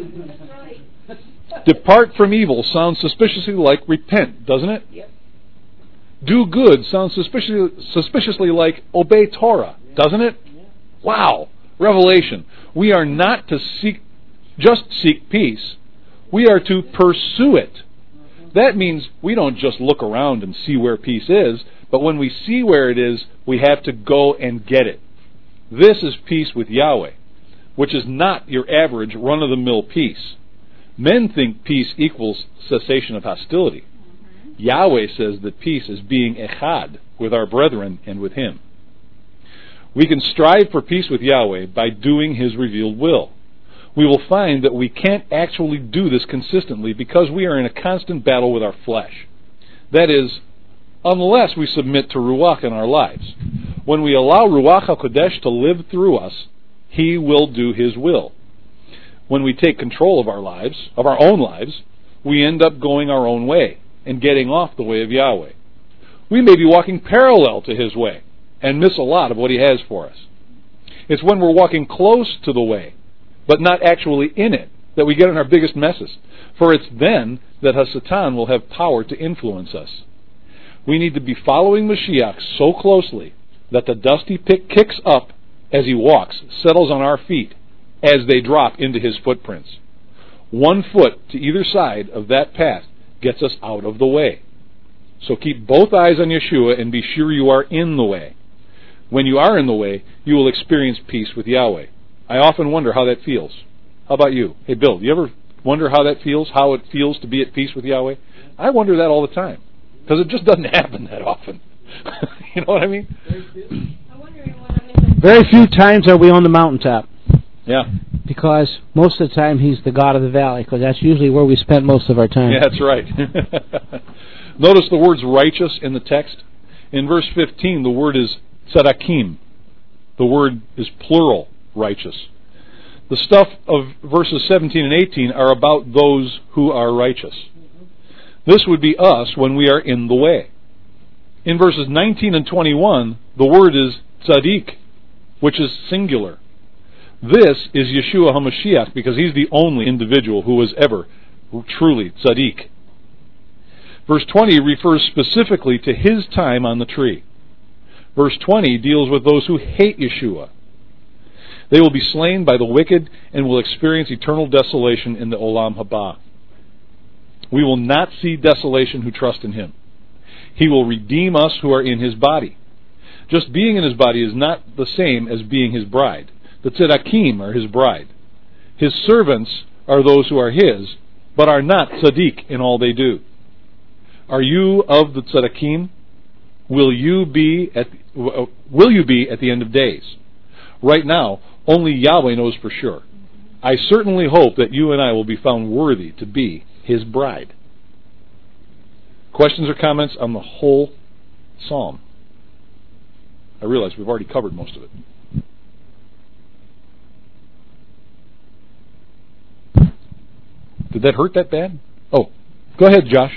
Depart from evil sounds suspiciously like repent, doesn't it? Yep. Do good sounds suspiciously, suspiciously like obey Torah, doesn't it? Wow. Revelation. We are not to seek, just seek peace. We are to pursue it. That means we don't just look around and see where peace is, but when we see where it is, we have to go and get it. This is peace with Yahweh, which is not your average run-of-the-mill peace. Men think peace equals cessation of hostility. Yahweh says that peace is being echad with our brethren and with Him. We can strive for peace with Yahweh by doing His revealed will. We will find that we can't actually do this consistently because we are in a constant battle with our flesh. That is, unless we submit to Ruach in our lives. When we allow Ruach HaKodesh to live through us, He will do His will. When we take control of our lives, of our own lives, we end up going our own way and getting off the way of Yahweh. We may be walking parallel to His way and miss a lot of what He has for us. It's when we're walking close to the way, but not actually in it, that we get in our biggest messes. For it's then that Hasatan will have power to influence us. We need to be following Mashiach so closely that the dust He pick kicks up as He walks settles on our feet as they drop into His footprints. One foot to either side of that path gets us out of the way. So keep both eyes on Yeshua and be sure you are in the way. When you are in the way, you will experience peace with Yahweh. I often wonder how that feels. How about you? Hey, Bill, do you ever wonder how that feels, how it feels to be at peace with Yahweh? I wonder that all the time, because it just doesn't happen that often. You know what I mean? Very few times are we on the mountaintop. Yeah. Because most of the time He's the God of the valley, because that's usually where we spend most of our time. Yeah, that's right. Notice the words righteous in the text. In verse fifteen, the word is tzedakим. The word is plural, righteous. The stuff of verses seventeen and eighteen are about those who are righteous. This would be us when we are in the way. In verses nineteen and twenty-one, the word is tzaddik, which is singular. This is Yeshua HaMashiach, because He's the only individual who was ever truly tzaddik. Verse twenty refers specifically to His time on the tree. Verse twenty deals with those who hate Yeshua. They will be slain by the wicked and will experience eternal desolation in the Olam Haba. We will not see desolation who trust in Him. He will redeem us who are in His body. Just being in His body is not the same as being His bride. The tzedakkim are His bride. His servants are those who are His, but are not tzaddik in all they do. Are you of the tzedakkim? Will you be at will you be at the end of days? Right now, only Yahweh knows for sure. I certainly hope that you and I will be found worthy to be His bride. Questions or comments on the whole psalm? I realize we've already covered most of it. Did that hurt that bad? Oh, go ahead, Josh.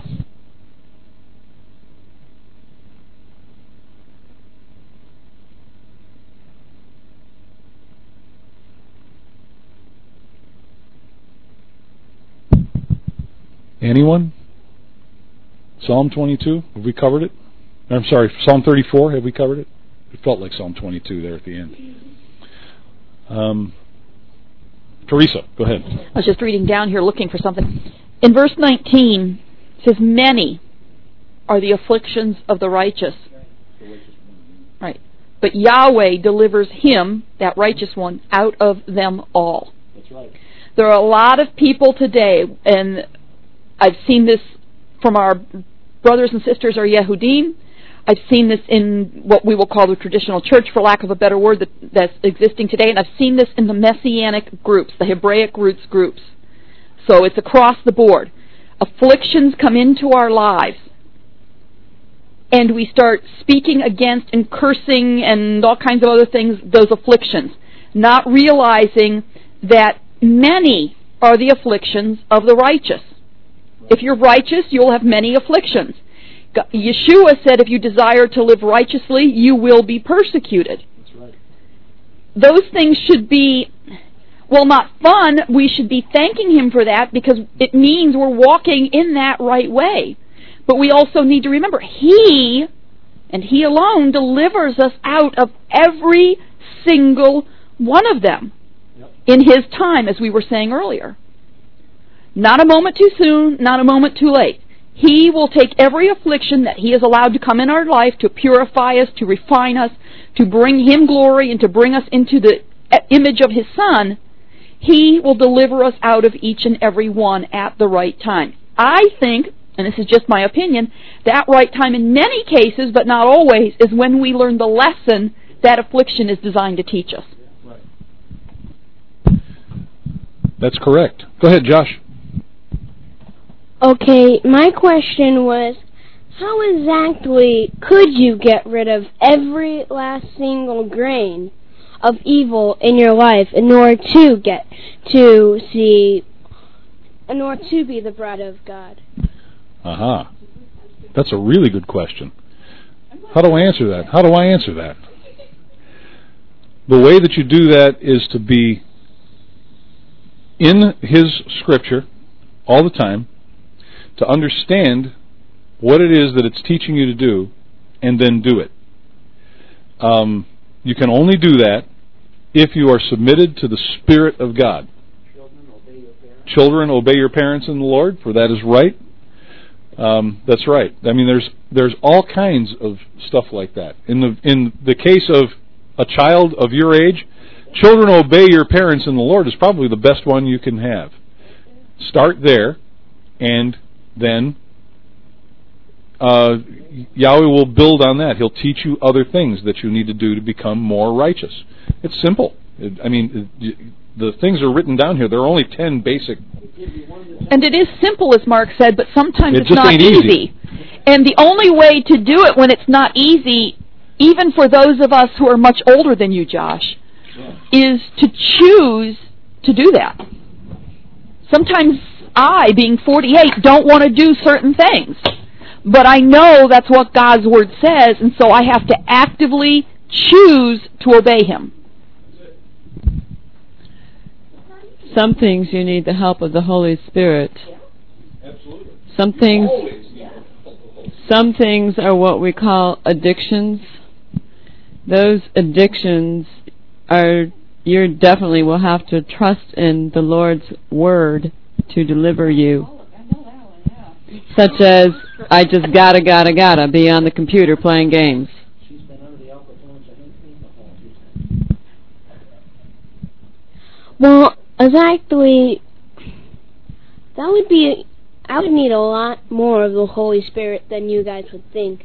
Anyone? Psalm twenty-two, have we covered it? I'm sorry, Psalm thirty-four, have we covered it? It felt like Psalm twenty-two there at the end. Um, Teresa, go ahead. I was just reading down here looking for something. In verse nineteen, it says, many are the afflictions of the righteous. Right. But Yahweh delivers him, that righteous one, out of them all. That's right. There are a lot of people today, and I've seen this from our brothers and sisters, our Yehudim. I've seen this in what we will call the traditional church, for lack of a better word, that, that's existing today. And I've seen this in the Messianic groups, the Hebraic roots groups. So it's across the board. Afflictions come into our lives, and we start speaking against and cursing and all kinds of other things, those afflictions, not realizing that many are the afflictions of the righteous. If you're righteous, you'll have many afflictions. Yeshua said, if you desire to live righteously, you will be persecuted. That's right. Those things should be, well, not fun. We should be thanking Him for that, because it means we're walking in that right way. But we also need to remember, He, and He alone, delivers us out of every single one of them. Yep. In His time, as we were saying earlier. Not a moment too soon, not a moment too late. He will take every affliction that He has allowed to come in our life to purify us, to refine us, to bring Him glory, and to bring us into the image of His Son. He will deliver us out of each and every one at the right time. I think, and this is just my opinion, that right time in many cases, but not always, is when we learn the lesson that affliction is designed to teach us. That's correct. Go ahead, Josh. Okay, my question was, how exactly could you get rid of every last single grain of evil in your life in order to get to see, in order to be the bride of God? Uh-huh. That's a really good question. How do I answer that? How do I answer that? The way that you do that is to be in His Scripture all the time, to understand what it is that it's teaching you to do, and then do it. Um, you can only do that if you are submitted to the Spirit of God. Children, obey your parents, Children, obey your parents in the Lord, for that is right. Um, that's right. I mean, there's there's all kinds of stuff like that. In the in the case of a child of your age, children, obey your parents in the Lord is probably the best one you can have. Start there, and then uh, Yahweh will build on that. He'll teach you other things that you need to do to become more righteous. It's simple. It, I mean, it, the things are written down here. There are only ten basic. And it is simple, as Mark said, but sometimes it it's just not ain't easy. easy. And the only way to do it when it's not easy, even for those of us who are much older than you, Josh, is to choose to do that. Sometimes I, being forty-eight, don't want to do certain things. But I know that's what God's Word says, and so I have to actively choose to obey Him. Some things you need the help of the Holy Spirit. Some things, some things are what we call addictions. Those addictions are, you definitely will have to trust in the Lord's Word to deliver you. Such as, I just gotta, gotta, gotta be on the computer playing games. Well, exactly, that would be, I would need a lot more of the Holy Spirit than you guys would think.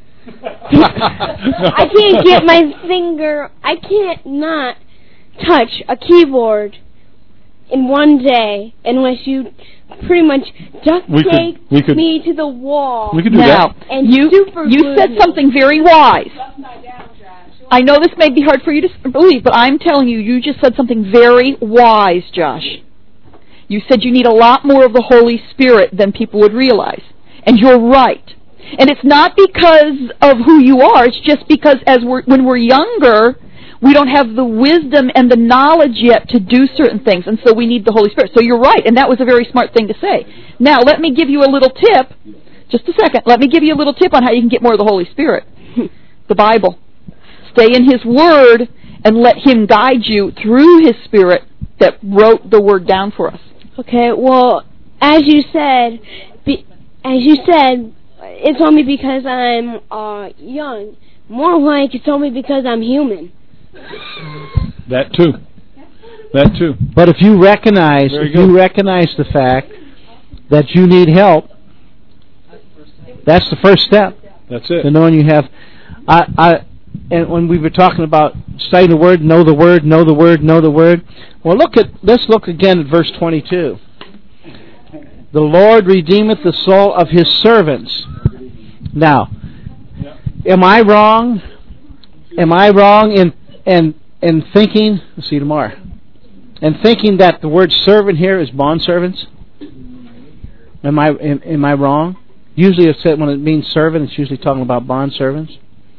I can't get my finger, I can't not touch a keyboard in one day unless you pretty much duct We could- tape we could- me to the wall. We could do Now, that. And you, super you glue said me. something very wise. I know this may be hard for you to believe, but I'm telling you, you just said something very wise, Josh. You said you need a lot more of the Holy Spirit than people would realize. And you're right. And it's not because of who you are, it's just because as we're, when we're younger, we don't have the wisdom and the knowledge yet to do certain things, and so we need the Holy Spirit. So you're right, and that was a very smart thing to say. Now, let me give you a little tip. Just a second. Let me give you a little tip on how you can get more of the Holy Spirit. The Bible. Stay in His Word and let Him guide you through His Spirit that wrote the Word down for us. Okay, well, as you said, be, as you said, it's only because I'm uh, young. More like it's only because I'm human. That too. That too. But if you recognize, Very if good. you recognize the fact that you need help, that's the first step. That's it. To knowing you have, I, I, and when we were talking about studying the Word, know the Word, know the Word, know the Word. Well, look at, let's look again at verse twenty-two. The Lord redeemeth the soul of His servants. Now, am I wrong? Am I wrong in in in thinking? We'll see you tomorrow. And thinking that the word servant here is bondservants? Am I am, am I wrong? Usually, it's said when it means servant, it's usually talking about bondservants.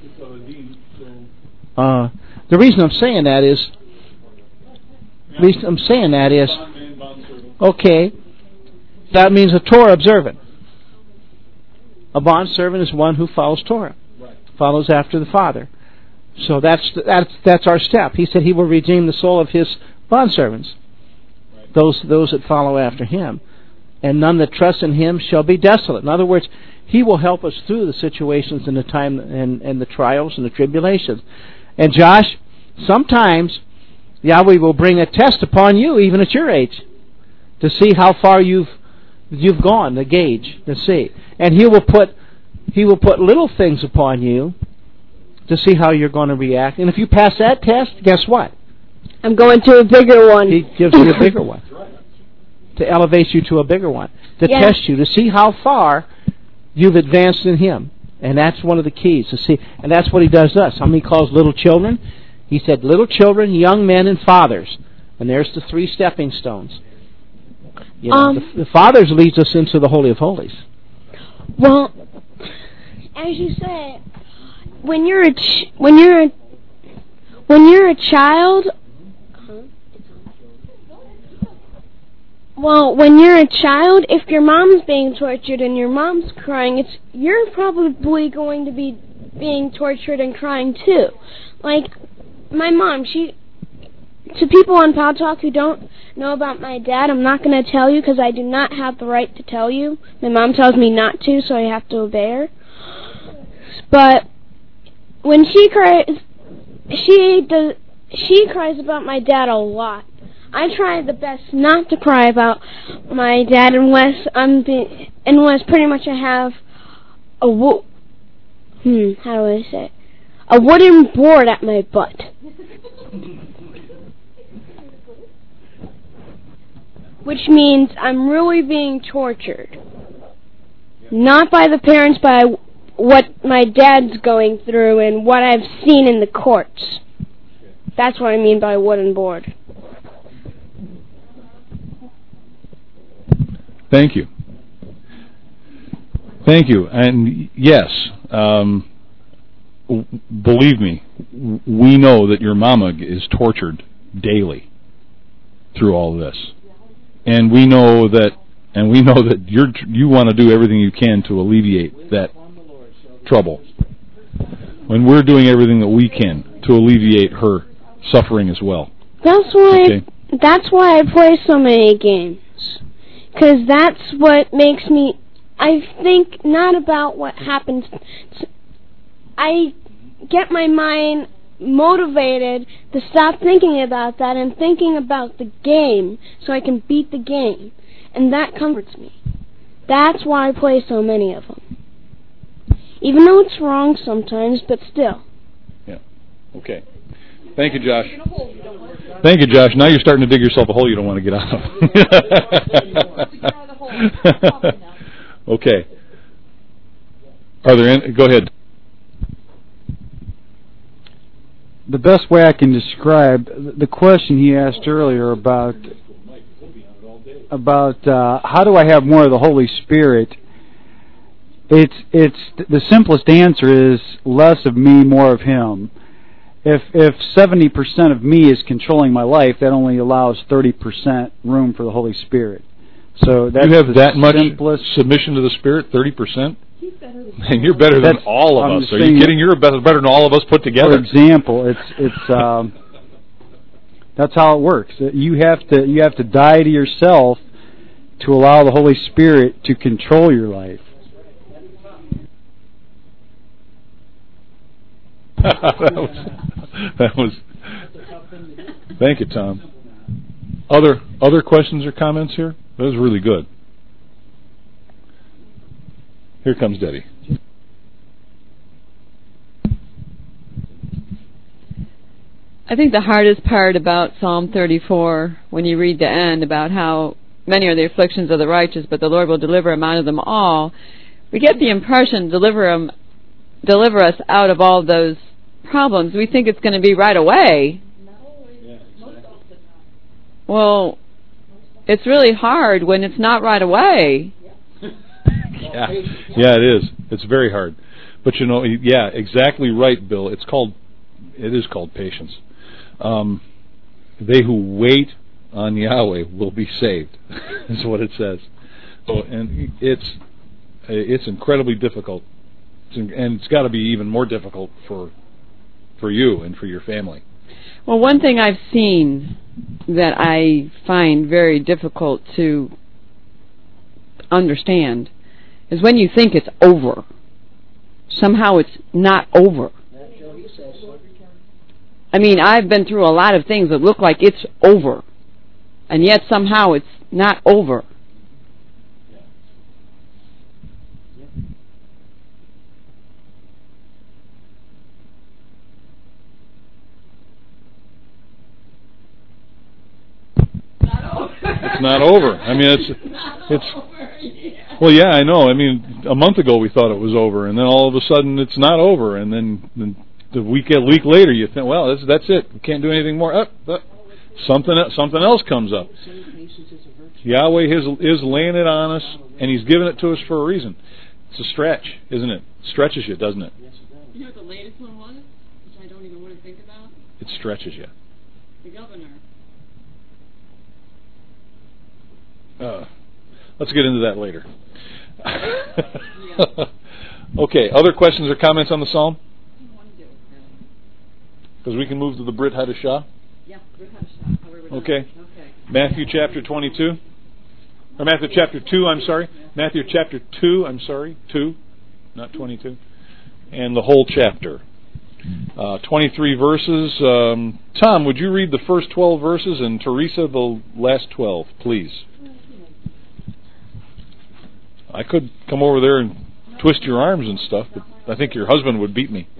Uh, the reason I'm saying that is, the reason I'm saying that is, okay, that means a Torah observant. A bondservant is one who follows Torah, follows after the Father. So that's that's that's our step. He said He will redeem the soul of His bondservants, those those that follow after Him. and none that trust in him shall be desolate. In other words, he will help us through the situations and the time and, and the trials and the tribulations. And Josh, sometimes Yahweh will bring a test upon you, even at your age, to see how far you've you've gone, the gauge, to see. And he will put he will put little things upon you to see how you're going to react. And if you pass that test, guess what? I'm going to a bigger one. He gives you a bigger one. To elevate you to a bigger one. To yeah. test you, to see how far you've advanced in him. And that's one of the keys to see. And that's what he does to us. How many calls little children? He said little children, young men, and fathers. And there's the three stepping stones. You know, um, the, the fathers leads us into the Holy of Holies. Well, as you say, when you're a ch- when you're a, when you're a child, well, when you're a child, if your mom's being tortured and your mom's crying, it's you're probably going to be being tortured and crying too. Like my mom, she. To people on Pow Talk who don't know about my dad, I'm not going to tell you because I do not have the right to tell you. My mom tells me not to, so I have to obey her. But when she cries, she does. She cries about my dad a lot. I try the best not to cry about my dad unless I'm be, unless pretty much I have a wo- hmm how do I say it? a wooden board at my butt. Which means I'm really being tortured. Not by the parents, by what my dad's going through and what I've seen in the courts. That's what I mean by wooden board. Thank you. Thank you. And yes, um, w- believe me, w- we know that your mama is tortured daily through all this. And we know that, and we know that you're you want to do everything you can to alleviate that trouble. When we're doing everything that we can to alleviate her suffering as well. That's why. Okay? That's why I play so many games. Because that's what makes me. I think not about what happens. I get my mind motivated to stop thinking about that and thinking about the game so I can beat the game. And that comforts me. That's why I play so many of them. Even though it's wrong sometimes, but still. Yeah. Okay. Thank you, Josh. Thank you, Josh. Now you're starting to dig yourself a hole you don't want to get out of. Okay. Are there any, go ahead. The best way I can describe the question he asked earlier about about uh, how do I have more of the Holy Spirit? It's it's the simplest answer is less of me, more of Him. If if seventy percent of me is controlling my life, that only allows thirty percent room for the Holy Spirit. So that's you have the that much simplest submission to the Spirit, thirty percent. And you're better than That's, all of I'm us. Are saying, you kidding? You're better, better than all of us put together. For example, it's it's um, that's how it works. You have to you have to die to yourself to allow the Holy Spirit to control your life. that was that was. Thank you, Tom. Other other questions or comments here? That was really good. Here comes Debbie. I think the hardest part about Psalm thirty-four, when you read the end about how many are the afflictions of the righteous, but the Lord will deliver him out of them all, we get the impression, deliver him, deliver us out of all those problems. We think it's going to be right away. Well, it's really hard when it's not right away. Yeah, yeah, it is. It's very hard, but you know, yeah, exactly right, Bill. It's called, it is called patience. Um, they who wait on Yahweh will be saved, is what it says. So, and it's it's incredibly difficult, it's in, and it's got to be even more difficult for for you and for your family. Well, one thing I've seen that I find very difficult to understand is when you think it's over, somehow it's not over. I mean, I've been through a lot of things that look like it's over, and yet somehow it's not over. It's not over. I mean, it's it's. Well, yeah, I know. I mean, a month ago we thought it was over, and then all of a sudden it's not over, and then, then the week a week later you think, well, that's that's it. We can't do anything more. Uh, uh, something something else comes up. Yahweh is is laying it on us, and He's giving it to us for a reason. It's a stretch, isn't it? Stretches you, doesn't it? You know what the latest one was, which I don't even want to think about? It stretches you. The governor. Uh, let's get into that later. Okay, other questions or comments on the Psalm? Because we can move to the Brit Hadashah. Yeah, Brit Hadashah. Okay. okay. Matthew chapter twenty-two. Or Matthew chapter two, I'm sorry. Matthew chapter two, I'm sorry. two, not twenty-two. And the whole chapter. Uh, twenty-three verses. Um, Tom, would you read the first twelve verses, and Teresa the last twelve, please? I could come over there and twist your arms and stuff, but I think your husband would beat me.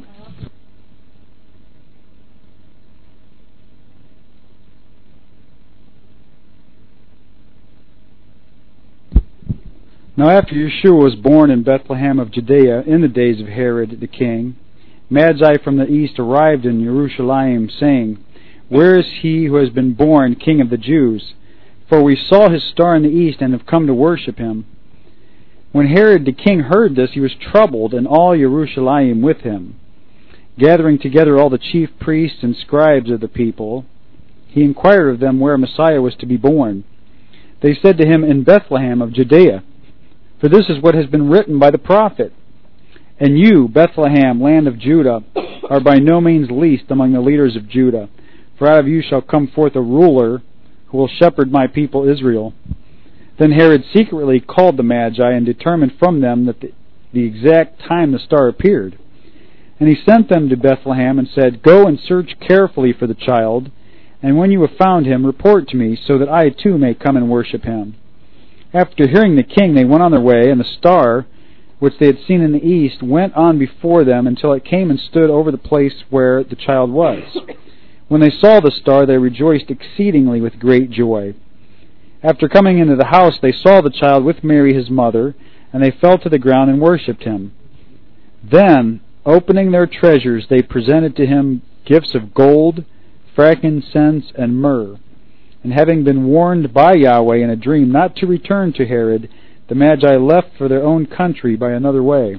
Now after Yeshua was born in Bethlehem of Judea in the days of Herod the king, Magi from the east arrived in Jerusalem, saying, Where is he who has been born King of the Jews? For we saw his star in the east and have come to worship him. When Herod the king heard this, he was troubled, and all Jerusalem with him. Gathering together all the chief priests and scribes of the people, he inquired of them where Messiah was to be born. They said to him, In Bethlehem of Judea, for this is what has been written by the prophet. And you, Bethlehem, land of Judah, are by no means least among the leaders of Judah, for out of you shall come forth a ruler who will shepherd my people Israel. Then Herod secretly called the Magi and determined from them that the, the exact time the star appeared. And he sent them to Bethlehem and said, Go and search carefully for the child, and when you have found him, report to me, so that I too may come and worship him. After hearing the king, they went on their way, and the star, which they had seen in the east, went on before them until it came and stood over the place where the child was. When they saw the star, they rejoiced exceedingly with great joy. After coming into the house, they saw the child with Mary his mother, and they fell to the ground and worshipped him. Then, opening their treasures, they presented to him gifts of gold, frankincense, and myrrh. And having been warned by Yahweh in a dream not to return to Herod, the Magi left for their own country by another way.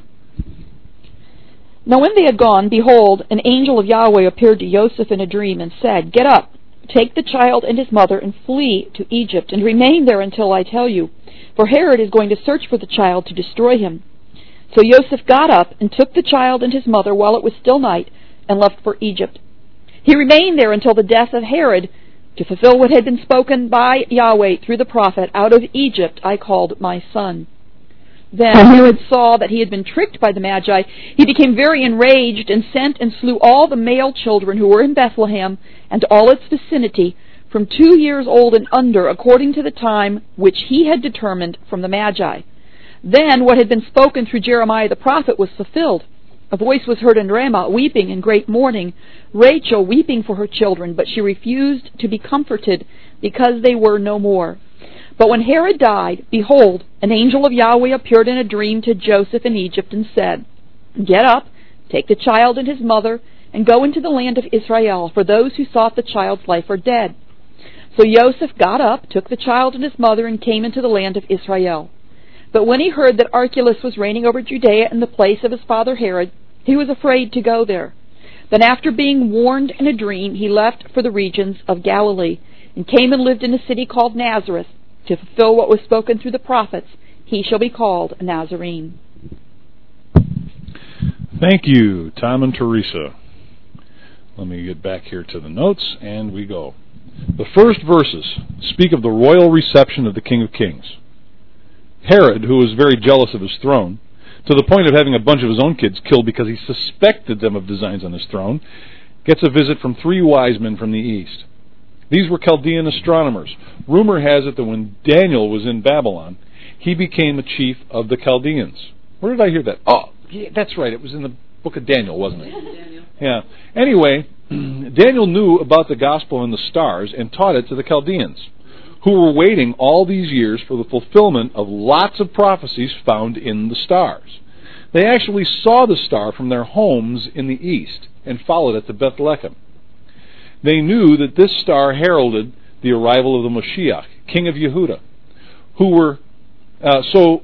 Now when they had gone, behold, an angel of Yahweh appeared to Joseph in a dream and said, Get up, take the child and his mother, and flee to Egypt, and remain there until I tell you, for Herod is going to search for the child to destroy him. So Joseph got up and took the child and his mother while it was still night, and left for Egypt. He remained there until the death of Herod, to fulfill what had been spoken by Yahweh through the prophet, Out of Egypt I called my son. Then Herod saw that he had been tricked by the Magi. He became very enraged, and sent and slew all the male children who were in Bethlehem and all its vicinity, from two years old and under, according to the time which he had determined from the Magi. Then what had been spoken through Jeremiah the prophet was fulfilled. A voice was heard in Ramah, weeping in great mourning, Rachel weeping for her children, but she refused to be comforted, because they were no more. But when Herod died, behold, an angel of Yahweh appeared in a dream to Joseph in Egypt, and said, Get up, take the child and his mother, and go into the land of Israel, for those who sought the child's life are dead. So Joseph got up, took the child and his mother, and came into the land of Israel. But when he heard that Archelaus was reigning over Judea in the place of his father Herod, he was afraid to go there. Then after being warned in a dream, he left for the regions of Galilee, and came and lived in a city called Nazareth, to fulfill what was spoken through the prophets, He shall be called a Nazarene. Thank you, Tom and Teresa. Let me get back here to the notes, and we go. The first verses speak of the royal reception of the King of Kings. Herod, who was very jealous of his throne, to the point of having a bunch of his own kids killed because he suspected them of designs on his throne, gets a visit from three wise men from the east. These were Chaldean astronomers. Rumor has it that when Daniel was in Babylon, he became a chief of the Chaldeans. Where did I hear that? Oh, yeah, that's right. It was in the book of Daniel, wasn't it? Daniel. Yeah. Anyway, Daniel knew about the gospel and the stars and taught it to the Chaldeans, who were waiting all these years for the fulfillment of lots of prophecies found in the stars. They actually saw the star from their homes in the east and followed it to Bethlehem. They knew that this star heralded the arrival of the Moshiach, king of Yehuda, who were, uh, so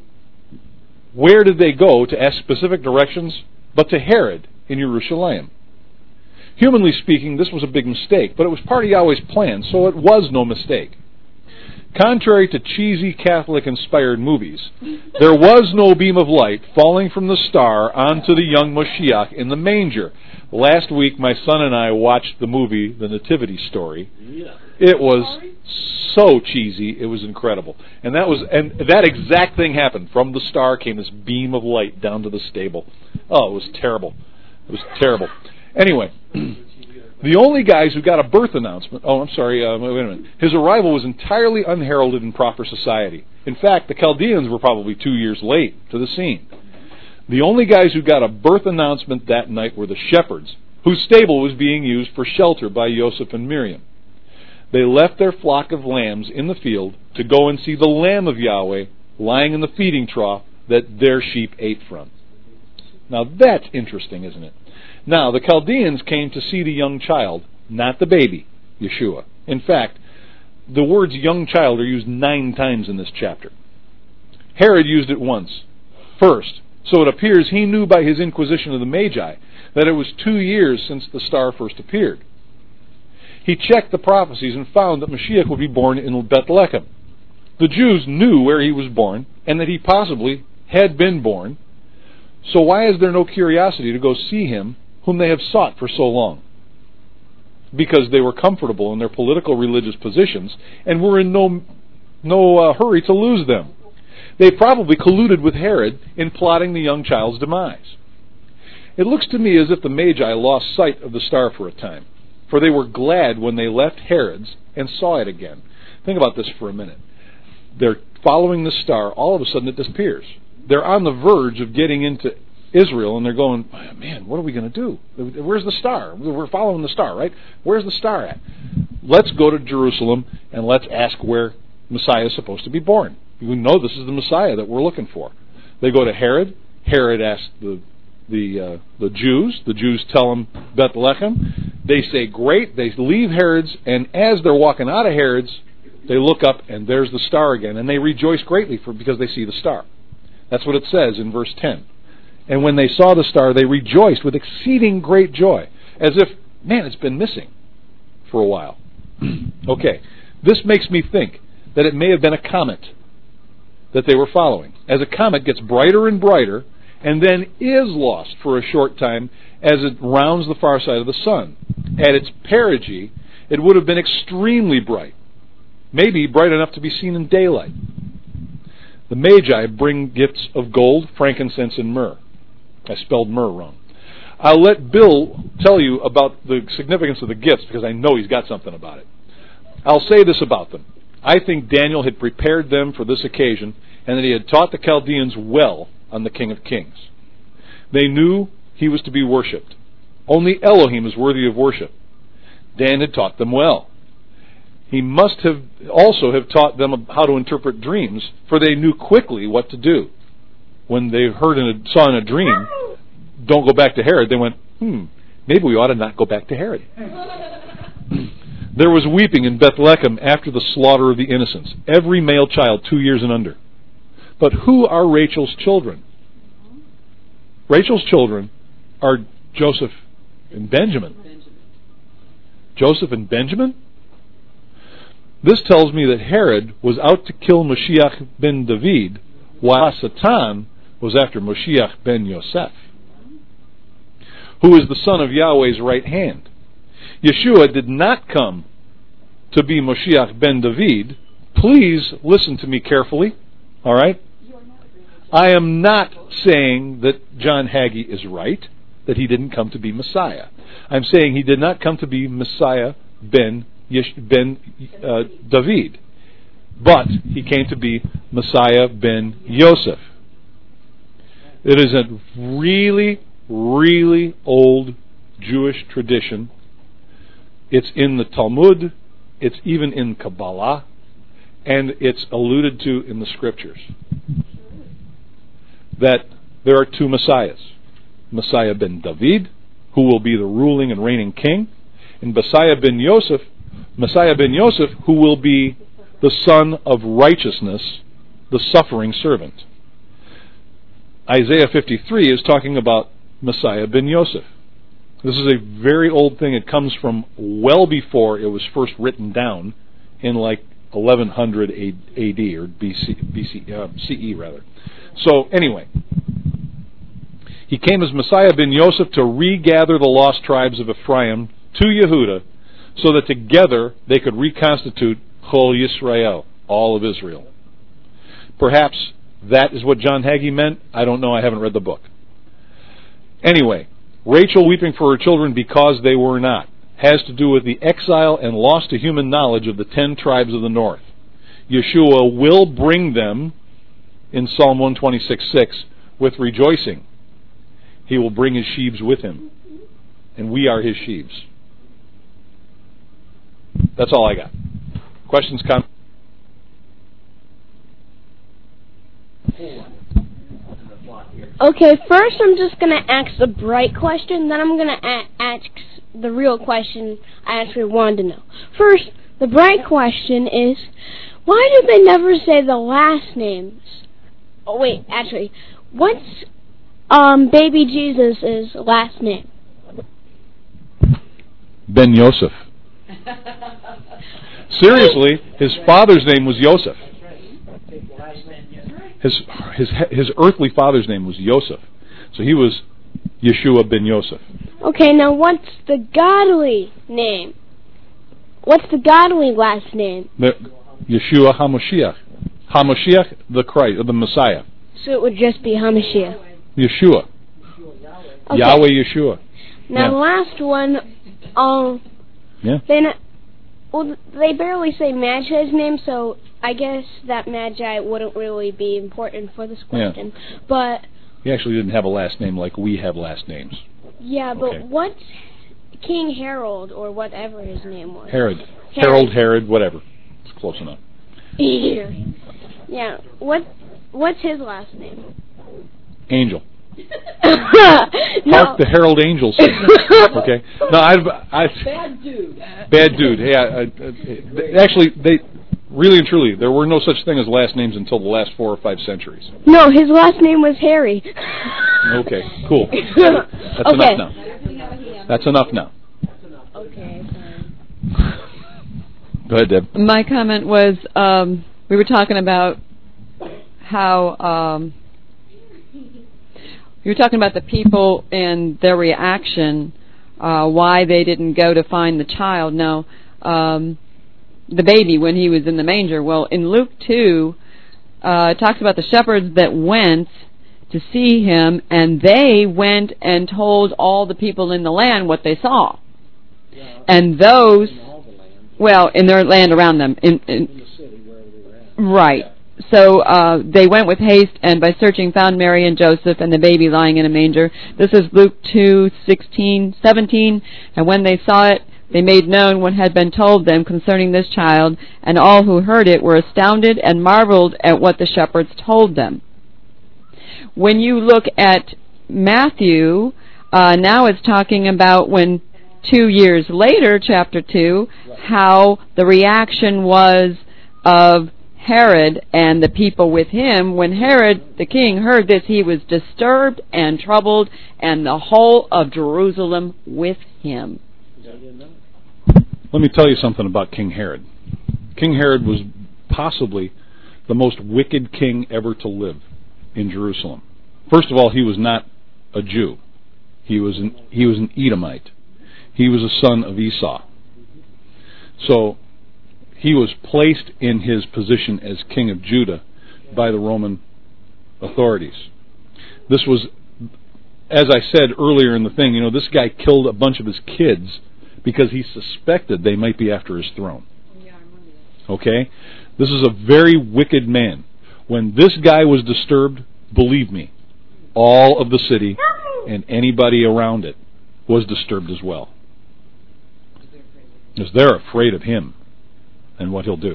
where did they go to ask specific directions? But to Herod in Jerusalem. Humanly speaking, this was a big mistake, but it was part of Yahweh's plan, so it was no mistake. Contrary to cheesy Catholic-inspired movies, there was no beam of light falling from the star onto the young Moshiach in the manger. Last week, my son and I watched the movie, The Nativity Story. It was so cheesy, it was incredible. And that was, and that exact thing happened. From the star came this beam of light down to the stable. Oh, it was terrible. It was terrible. Anyway, the only guys who got a birth announcement, oh, I'm sorry, uh, wait a minute. His arrival was entirely unheralded in proper society. In fact, the Chaldeans were probably two years late to the scene. The only guys who got a birth announcement that night were the shepherds, whose stable was being used for shelter by Joseph and Miriam. They left their flock of lambs in the field to go and see the Lamb of Yahweh lying in the feeding trough that their sheep ate from. Now that's interesting, isn't it? Now, the Chaldeans came to see the young child, not the baby, Yeshua. In fact, the words young child are used nine times in this chapter. Herod used it once, first, so it appears he knew by his inquisition of the Magi that it was two years since the star first appeared. He checked the prophecies and found that Mashiach would be born in Bethlehem. The Jews knew where he was born and that he possibly had been born, so why is there no curiosity to go see him whom they have sought for so long? Because they were comfortable in their political religious positions and were in no no uh, hurry to lose them. They probably colluded with Herod in plotting the young child's demise. It looks to me as if the Magi lost sight of the star for a time, for they were glad when they left Herod's and saw it again. Think about this for a minute. They're following the star, all of a sudden it disappears. They're on the verge of getting into Israel, and they're going, man, what are we going to do? Where's the star? We're following the star, right? Where's the star at? Let's go to Jerusalem, and let's ask where Messiah is supposed to be born. We know this is the Messiah that we're looking for. They go to Herod. Herod asks the the uh, the Jews. The Jews tell him Bethlehem. They say, great. They leave Herod's, and as they're walking out of Herod's, they look up, and there's the star again, and they rejoice greatly for because they see the star. That's what it says in verse ten. And when they saw the star, they rejoiced with exceeding great joy, as if, man, it's been missing for a while. Okay, this makes me think that it may have been a comet that they were following. As a comet gets brighter and brighter, and then is lost for a short time as it rounds the far side of the sun. At its perigee, it would have been extremely bright, maybe bright enough to be seen in daylight. The Magi bring gifts of gold, frankincense, and myrrh. I spelled myrrh wrong. I'll let Bill tell you about the significance of the gifts because I know he's got something about it. I'll say this about them. I think Daniel had prepared them for this occasion and that he had taught the Chaldeans well on the King of Kings. They knew he was to be worshipped. Only Elohim is worthy of worship. Dan had taught them well. He must have also have taught them how to interpret dreams, for they knew quickly what to do. When they heard in a, saw in a dream, don't go back to Herod, they went, hmm, maybe we ought to not go back to Herod. There was weeping in Bethlehem after the slaughter of the innocents, every male child two years and under. But who are Rachel's children? Rachel's children are Joseph and Benjamin. Joseph and Benjamin? This tells me that Herod was out to kill Moshiach ben David, while Satan was after Moshiach ben Yosef, who is the son of Yahweh's right hand. Yeshua did not come to be Moshiach ben David. Please listen to me carefully, all right? I am not saying that John Hagee is right, that he didn't come to be Messiah. I'm saying he did not come to be Messiah ben, Yesh, ben uh, David, but he came to be Messiah ben Yosef. It is a really, really old Jewish tradition. It's in the Talmud, it's even in Kabbalah, and it's alluded to in the Scriptures. That there are two Messiahs. Messiah ben David, who will be the ruling and reigning king, and Messiah ben Yosef, Messiah ben Yosef, who will be the son of righteousness, the suffering servant. Isaiah fifty-three is talking about Messiah ben Yosef. This is a very old thing. It comes from well before it was first written down in like eleven hundred A D or B C, B C, uh, C E rather. So anyway, he came as Messiah ben Yosef to regather the lost tribes of Ephraim to Yehuda so that together they could reconstitute Chol Yisrael, all of Israel. Perhaps that is what John Hagee meant. I don't know. I haven't read the book. Anyway, Rachel weeping for her children because they were not has to do with the exile and loss to human knowledge of the ten tribes of the north. Yeshua will bring them, in Psalm one twenty-six six, with rejoicing. He will bring his sheaves with him, and we are his sheaves. That's all I got. Questions, comments? Okay, first I'm just going to ask the bright question, then I'm going to a- ask the real question I actually wanted to know. First, the bright question is, why do they never say the last names? Oh, wait, actually, what's um, baby Jesus' last name? Ben Yosef. Seriously, his father's name was Yosef. His his his earthly father's name was Yosef, so he was Yeshua ben Yosef. Okay, now what's the godly name? What's the godly last name? The, Yeshua HaMashiach, HaMashiach, the Christ, the Messiah. So it would just be Hamashiach. Yeshua, Okay. Yahweh Yeshua. Now Yeah. last one, um, Yeah. they not, well they barely say Magi's name, so I guess that Magi wouldn't really be important for this question. Yeah. But He actually didn't have a last name like we have last names. yeah, but Okay. what's King Harold or whatever his name was? Herod, Herod. Harold, Herod, whatever. It's close enough. Yeah. What what's his last name? Angel. no. Hark the Herald Angels. Okay. No, I've, I've Bad dude. bad dude. Yeah. I, I, actually, they really and truly there were no such thing as last names until the last four or five centuries. No, his last name was Harry. Okay. Cool. That's Okay. enough now. That's enough now. Okay. Go ahead, Deb. My comment was um, we were talking about how um, you were talking about the people and their reaction, uh, why they didn't go to find the child. Now, um, the baby when he was in the manger. Well, in Luke two, uh, it talks about the shepherds that went to see him, and they went and told all the people in the land what they saw. And those, well, in their land around them, in, in right. So uh, they went with haste, and by searching found Mary and Joseph and the baby lying in a manger. This is Luke two sixteen, seventeen. And when they saw it, they made known what had been told them concerning this child, and all who heard it were astounded and marveled at what the shepherds told them. When you look at Matthew, uh, now it's talking about when two years later, chapter two, how the reaction was of Herod and the people with him. When Herod the king heard this, he was disturbed and troubled, and the whole of Jerusalem with him. Let me tell you something about King Herod. King Herod was possibly the most wicked king ever to live in Jerusalem. First of all, he was not a Jew. He was an, he was an Edomite. He was a son of Esau. So he was placed in his position as king of Judah by the Roman authorities. This was, as I said earlier in the thing, you know, this guy killed a bunch of his kids because he suspected they might be after his throne. Okay? This is a very wicked man. When this guy was disturbed, believe me, all of the city and anybody around it was disturbed as well. Because they're afraid of him and what he'll do.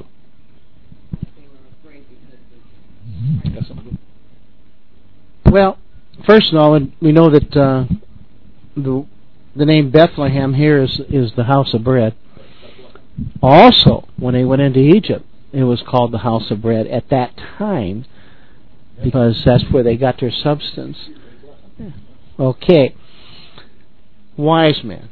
Well, first of all, we know that uh, the the name Bethlehem here is is the house of bread. Also, when they went into Egypt, it was called the house of bread at that time because that's where they got their substance. Okay. Wise men.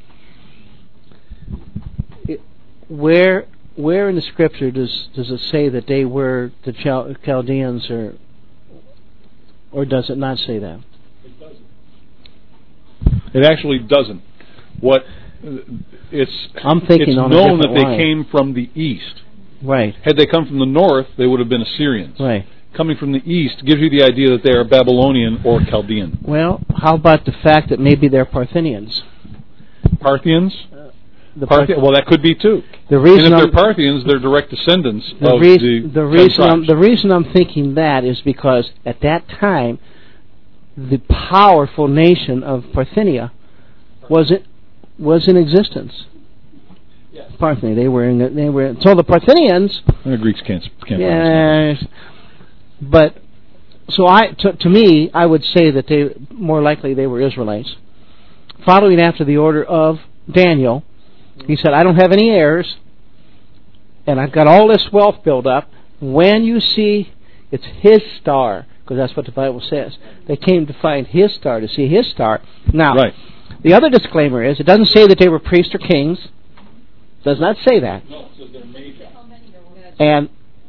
It, where where in the scripture does does it say that they were the Chal- Chaldeans, or or does it not say that? It doesn't. It actually doesn't. What it's I'm thinking it's on a known that different they line. came from the east. Right. Had they come from the north, they would have been Assyrians. Right. Coming from the east gives you the idea that they are Babylonian or Chaldean. Well, how about the fact that maybe they're Parthians? Parthians? Uh, the Parthi- Parth- well, that could be too. The reason and if I'm, they're Parthians, they're direct descendants the of re- the the ten reason I'm, tribes. the reason I'm thinking that is because at that time, the powerful nation of Parthenia was it was in existence. Yes. Parthenia, they were in, they were so the Parthians. The Greeks can't can't. Yes, but so I to, to me I would say that they more likely they were Israelites, following after the order of Daniel. He said, "I don't have any heirs, and I've got all this wealth built up. When you see, it's his star." Because that's what the Bible says. They came to find his star, to see his star. Now, right. The other disclaimer is, it doesn't say that they were priests or kings. It does not say that. No, it says they're magi. And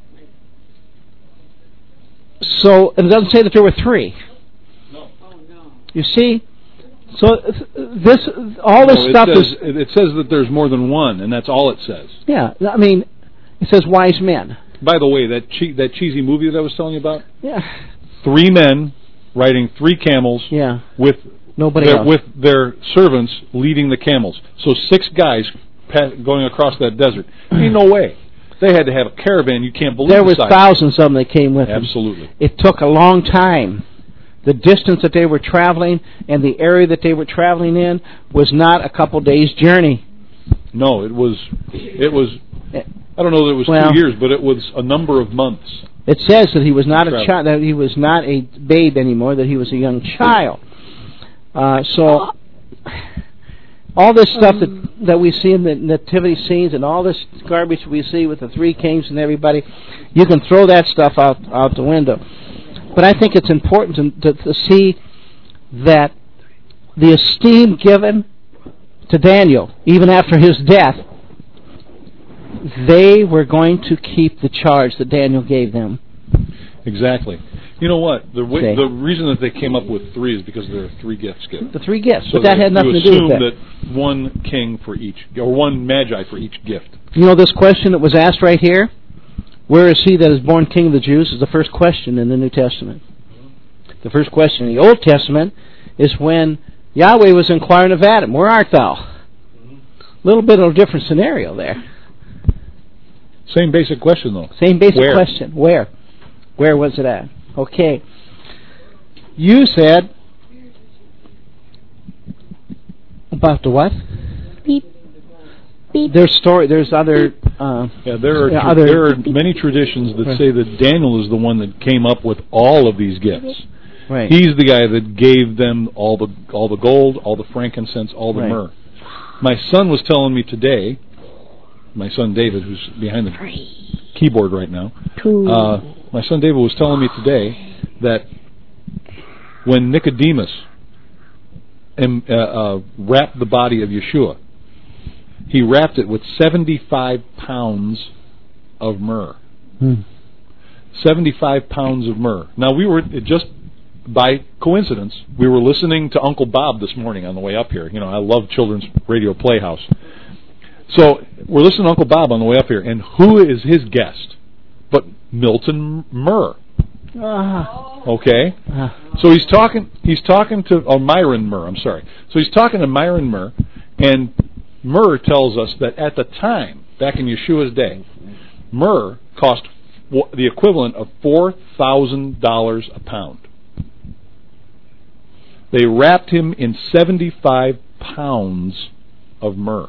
so, it doesn't say that there were three. No. You see? So, this, all this no, it stuff says, is... It says that there's more than one, and that's all it says. Yeah, I mean, it says wise men. By the way, that che- that cheesy movie that I was telling you about? Yeah. Three men riding three camels yeah. with Nobody their, else. with their servants leading the camels. So six guys pa- going across that desert. Ain't no way. They had to have a caravan. You can't believe There the were size. thousands of them that came with them. Absolutely. It took a long time. The distance that they were traveling and the area that they were traveling in was not a couple days' journey. No, it was. It was. I don't know that it was well, two years, but it was a number of months. It says that he was not a child, that he was not a babe anymore, that he was a young child. Uh, so, all this stuff that that we see in the nativity scenes and all this garbage we see with the three kings and everybody, you can throw that stuff out out the window. But I think it's important to, to, to see that the esteem given to Daniel, even after his death, they were going to keep the charge that Daniel gave them. Exactly. You know what? The way, Okay. the reason that they came up with three is because there are three gifts given. The three gifts, So but that they- had nothing you to do with assume that. that one king for each, or one magi for each gift. You know this question that was asked right here? Where is he that is born king of the Jews? Is the first question in the New Testament. The first question in the Old Testament is when Yahweh was inquiring of Adam, where art thou? A little bit of a different scenario there. Same basic question, though. Same basic Where? question. Where? Where was it at? Okay. You said about the what? Beep. Beep. There's story. There's other. Uh, Yeah, there are yeah, tr- other, there are many traditions that Right. say that Daniel is the one that came up with all of these gifts. Right. He's the guy that gave them all the all the gold, all the frankincense, all the Right. myrrh. My son was telling me today, my son David, who's behind the keyboard right now, uh, my son David was telling me today that when Nicodemus um, uh, uh, wrapped the body of Yeshua, he wrapped it with seventy-five pounds of myrrh. Hmm. seventy-five pounds of myrrh. Now, we were, it just by coincidence, we were listening to Uncle Bob this morning on the way up here. You know, I love Children's Radio Playhouse. So, we're listening to Uncle Bob on the way up here, and who is his guest but Milton Murr? Uh, Okay? uh, So he's talking he's talking to oh Myron Myrrh, I'm sorry. So he's talking to Myron Myrrh, and myrrh tells us that at the time, back in Yeshua's day, myrrh cost the equivalent of four thousand dollars a pound. They wrapped him in seventy-five pounds of myrrh.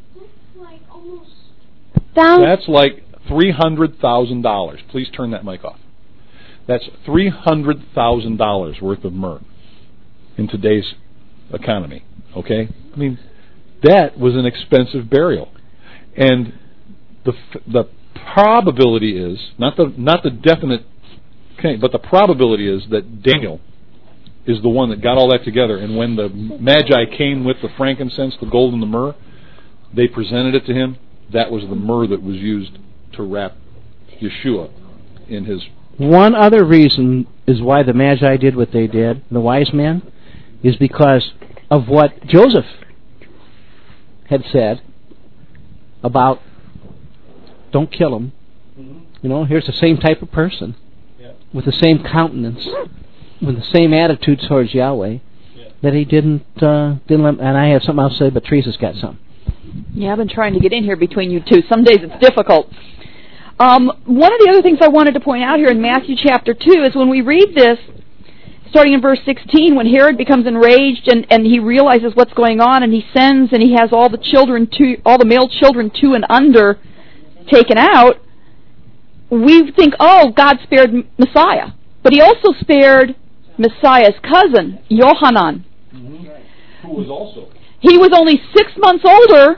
That's like three hundred thousand dollars. Please turn that mic off. That's three hundred thousand dollars worth of myrrh in today's economy. Okay? I mean, that was an expensive burial. And the the probability is, not the not the definite, okay, but the probability is that Daniel is the one that got all that together. And when the Magi came with the frankincense, the gold, and the myrrh, they presented it to him. That was the myrrh that was used to wrap Yeshua in his... One other reason is why the Magi did what they did, the wise men, is because of what Joseph had said about don't kill him. Mm-hmm. You know, here's the same type of person, yeah, with the same countenance, with the same attitude towards Yahweh, yeah, that he didn't uh, didn't let, and I have something else to say, but Teresa's got something. Yeah, I've been trying to get in here between you two. Some days it's difficult. Um, one of the other things I wanted to point out here in Matthew chapter two is when we read this, starting in verse sixteen, when Herod becomes enraged and, and he realizes what's going on, and he sends and he has all the children, to, all the male children two and under taken out, we think, oh, God spared Messiah. But he also spared Messiah's cousin, Yohanan. Mm-hmm. Who was also... He was only six months older,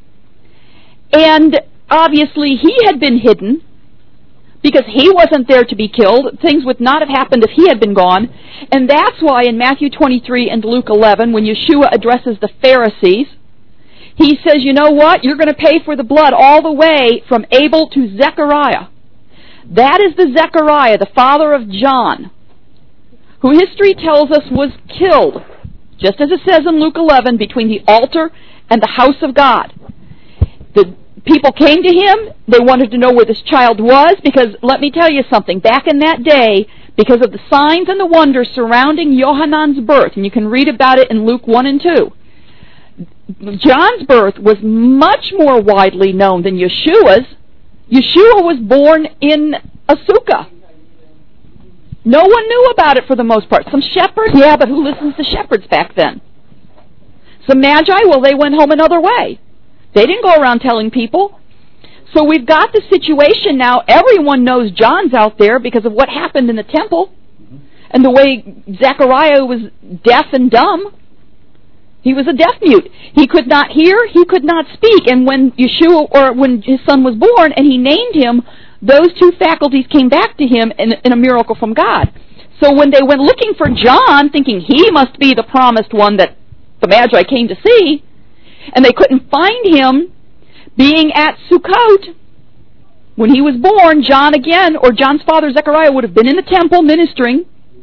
and obviously he had been hidden because he wasn't there to be killed. Things would not have happened if he had been gone. And that's why in Matthew twenty-three and Luke eleven, when Yeshua addresses the Pharisees, he says, you know what? You're going to pay for the blood all the way from Abel to Zechariah. That is the Zechariah, the father of John, who history tells us was killed, just as it says in Luke eleven, between the altar and the house of God. The people came to him. They wanted to know where this child was, because let me tell you something. Back in that day, because of the signs and the wonders surrounding Yohanan's birth, and you can read about it in Luke one and two, John's birth was much more widely known than Yeshua's. Yeshua was born in a sukkah. No one knew about it for the most part. Some shepherds, yeah, but who listens to shepherds back then? Some magi, well, they went home another way. They didn't go around telling people. So we've got the situation now. Everyone knows John's out there because of what happened in the temple and the way Zechariah was deaf and dumb. He was a deaf mute. He could not hear, he could not speak. And when Yeshua, or when his son was born and he named him, those two faculties came back to him in, in a miracle from God. So when they went looking for John, thinking he must be the promised one that the Magi came to see, and they couldn't find him, being at Sukkot, when he was born, John again, or John's father Zechariah, would have been in the temple ministering,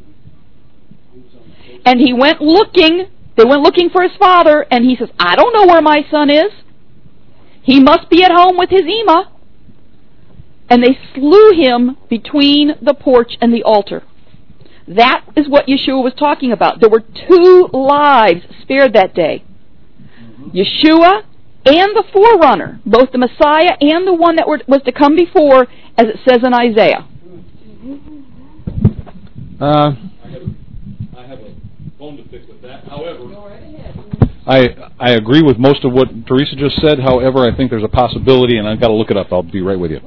and he went looking, they went looking for his father, and he says, I don't know where my son is. He must be at home with his Ema. And they slew him between the porch and the altar. That is what Yeshua was talking about. There were two lives spared that day. Yeshua and the forerunner, both the Messiah and the one that were, was to come before, as it says in Isaiah. Uh, I have, I have a bone to pick with that. However, I I agree with most of what Teresa just said. However, I think there's a possibility, and I've got to look it up. I'll be right with you.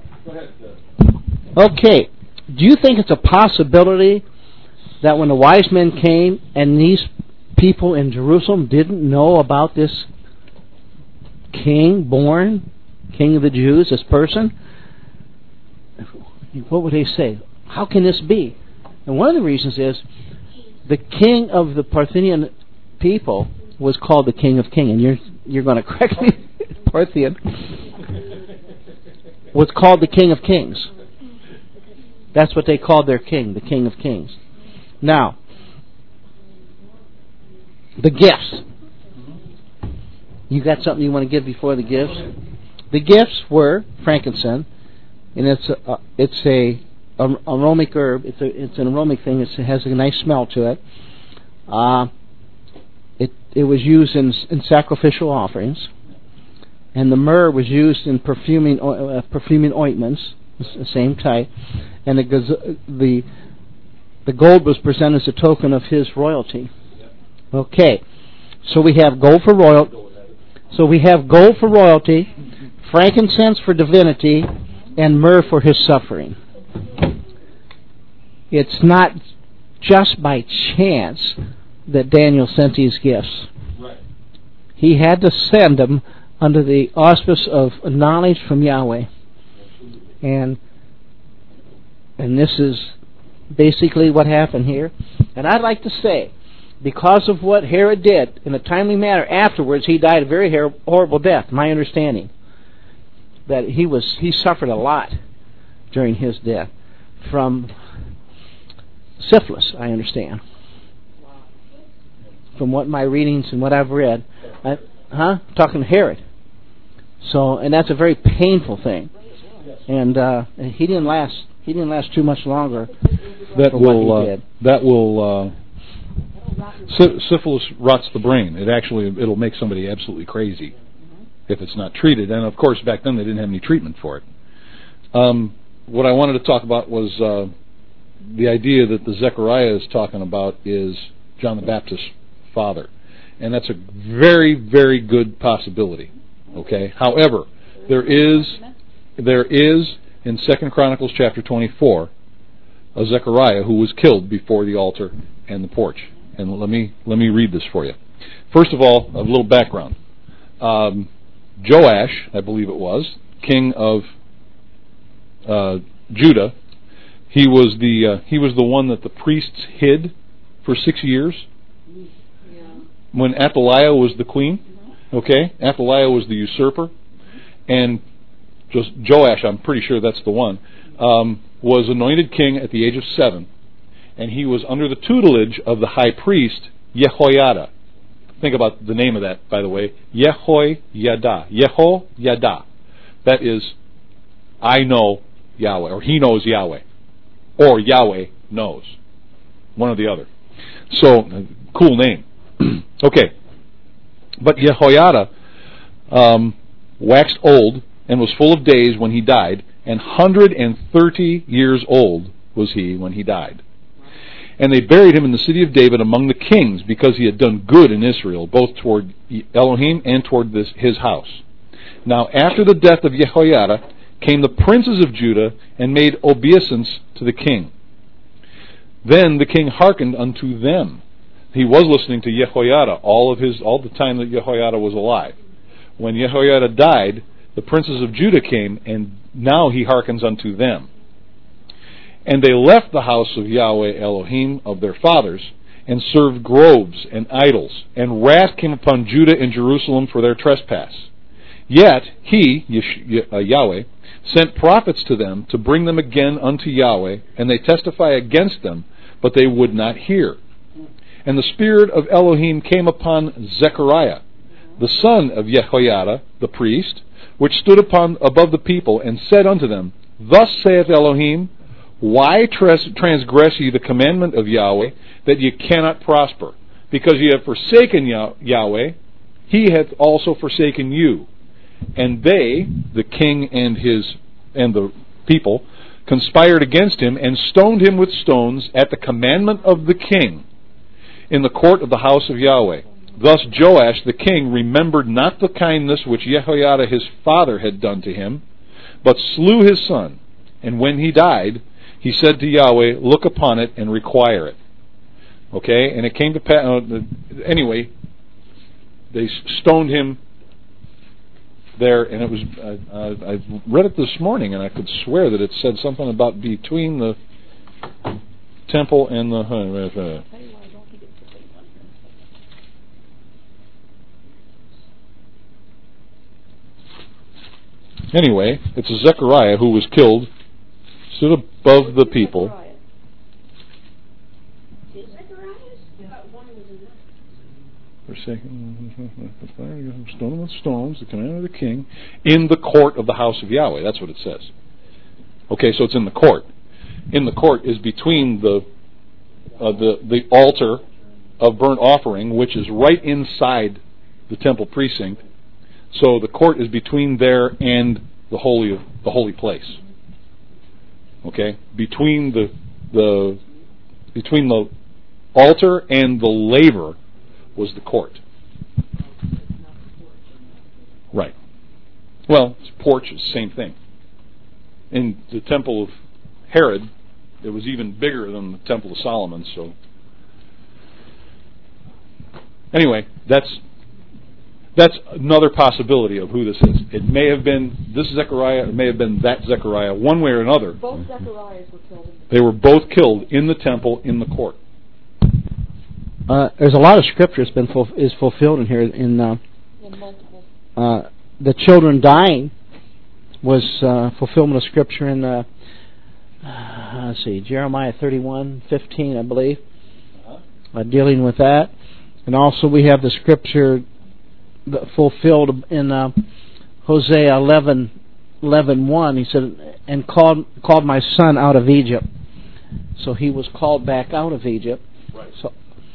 Okay. Do you think it's a possibility that when the wise men came and these people in Jerusalem didn't know about this king born, king of the Jews, this person? What would they say? How can this be? And one of the reasons is the king of the Parthian people was called the King of Kings. And you're you're going to correct me, Parthian. Was called the King of Kings. That's what they called their king, the King of Kings. Now, the gifts. You got something you want to give before the gifts? The gifts were frankincense, and it's a, uh, it's a a, aromatic herb. It's a it's an aromatic thing. It's, it has a nice smell to it. Uh, it it was used in in sacrificial offerings, and the myrrh was used in perfuming uh, perfuming ointments, the same type, and the the the gold was presented as a token of his royalty. Okay, so we have gold for royal. So we have gold for royalty, frankincense for divinity, and myrrh for his suffering. It's not just by chance that Daniel sent these gifts. Right. He had to send them under the auspice of knowledge from Yahweh. And and this is basically what happened here. And I'd like to say, because of what Herod did, in a timely manner afterwards, he died a very horrible death, my understanding. That he was he suffered a lot during his death from syphilis, I understand. From what my readings and what I've read. I, huh? Talking to Herod. So, and that's a very painful thing. And uh, he didn't last he didn't last too much longer. That for will what he uh, did. that will uh, sy- syphilis rots the brain. It actually it'll make somebody absolutely crazy if it's not treated. And of course, back then they didn't have any treatment for it. Um, what I wanted to talk about was uh, the idea that the Zechariah is talking about is John the Baptist's father, and that's a very, very good possibility. Okay. However, there is there is in Second Chronicles chapter twenty-four a Zechariah who was killed before the altar and the porch. And let me let me read this for you. First of all, a little background. Um, Joash, I believe it was, king of uh, Judah. He was the uh, he was the one that the priests hid for six years. When Athaliah was the queen, okay, Athaliah was the usurper, and just Joash, I'm pretty sure that's the one, um, was anointed king at the age of seven, and he was under the tutelage of the high priest Jehoiada. Think about the name of that, by the way, Jehoiada. Jehoiada. That is, I know Yahweh, or he knows Yahweh, or Yahweh knows, one or the other. So, cool name. Okay, but Jehoiada um, waxed old and was full of days when he died, and one hundred thirty years old was he when he died. And they buried him in the city of David among the kings, because he had done good in Israel, both toward Elohim and toward this, his house. Now after the death of Jehoiada came the princes of Judah, and made obeisance to the king. Then the king hearkened unto them. He was listening to Jehoiada all of his all the time that Jehoiada was alive. When Jehoiada died, the princes of Judah came, and now he hearkens unto them. And they left the house of Yahweh Elohim of their fathers, and served groves and idols, and wrath came upon Judah and Jerusalem for their trespass. Yet he, Yahweh, sent prophets to them to bring them again unto Yahweh, and they testify against them, but they would not hear. And the spirit of Elohim came upon Zechariah, the son of Jehoiada, the priest, which stood upon above the people, and said unto them, Thus saith Elohim, Why transgress ye the commandment of Yahweh, that ye cannot prosper? Because ye have forsaken Yahweh, he hath also forsaken you. And they, the king and his and the people, conspired against him, and stoned him with stones at the commandment of the king, in the court of the house of Yahweh. Thus Joash the king remembered not the kindness which Jehoiada his father had done to him, but slew his son. And when he died, he said to Yahweh, Look upon it and require it. Okay, and it came to pass. Uh, anyway, they stoned him there, and it was. Uh, uh, I read it this morning, and I could swear that it said something about between the temple and the. Uh, uh, Anyway, it's a Zechariah who was killed, stood above the people. Forsaken, stone with stones, the commandment of the king, in the court of the house of Yahweh. That's what it says. Okay, so it's in the court. in the court is between the uh, the the altar of burnt offering, which is right inside the temple precinct. So the court is between there and the holy of the holy place. Okay, between the the between the altar and the laver was the court. Right. Well, porch is the same thing. In the temple of Herod, it was even bigger than the temple of Solomon. So, anyway, that's that's another possibility of who this is. It may have been this Zechariah, it may have been that Zechariah, one way or another. Both Zechariahs were killed. They were both killed in the temple, in the court. Uh, there's a lot of scripture that's been ful- is fulfilled in here. In uh, uh, the children dying was uh, fulfillment of scripture in uh, uh, let's see, Jeremiah thirty-one fifteen, I believe, uh, dealing with that, and also we have the scripture fulfilled in uh, Hosea eleven one. He said, "And called called my son out of Egypt." So he was called back out of Egypt. Right. So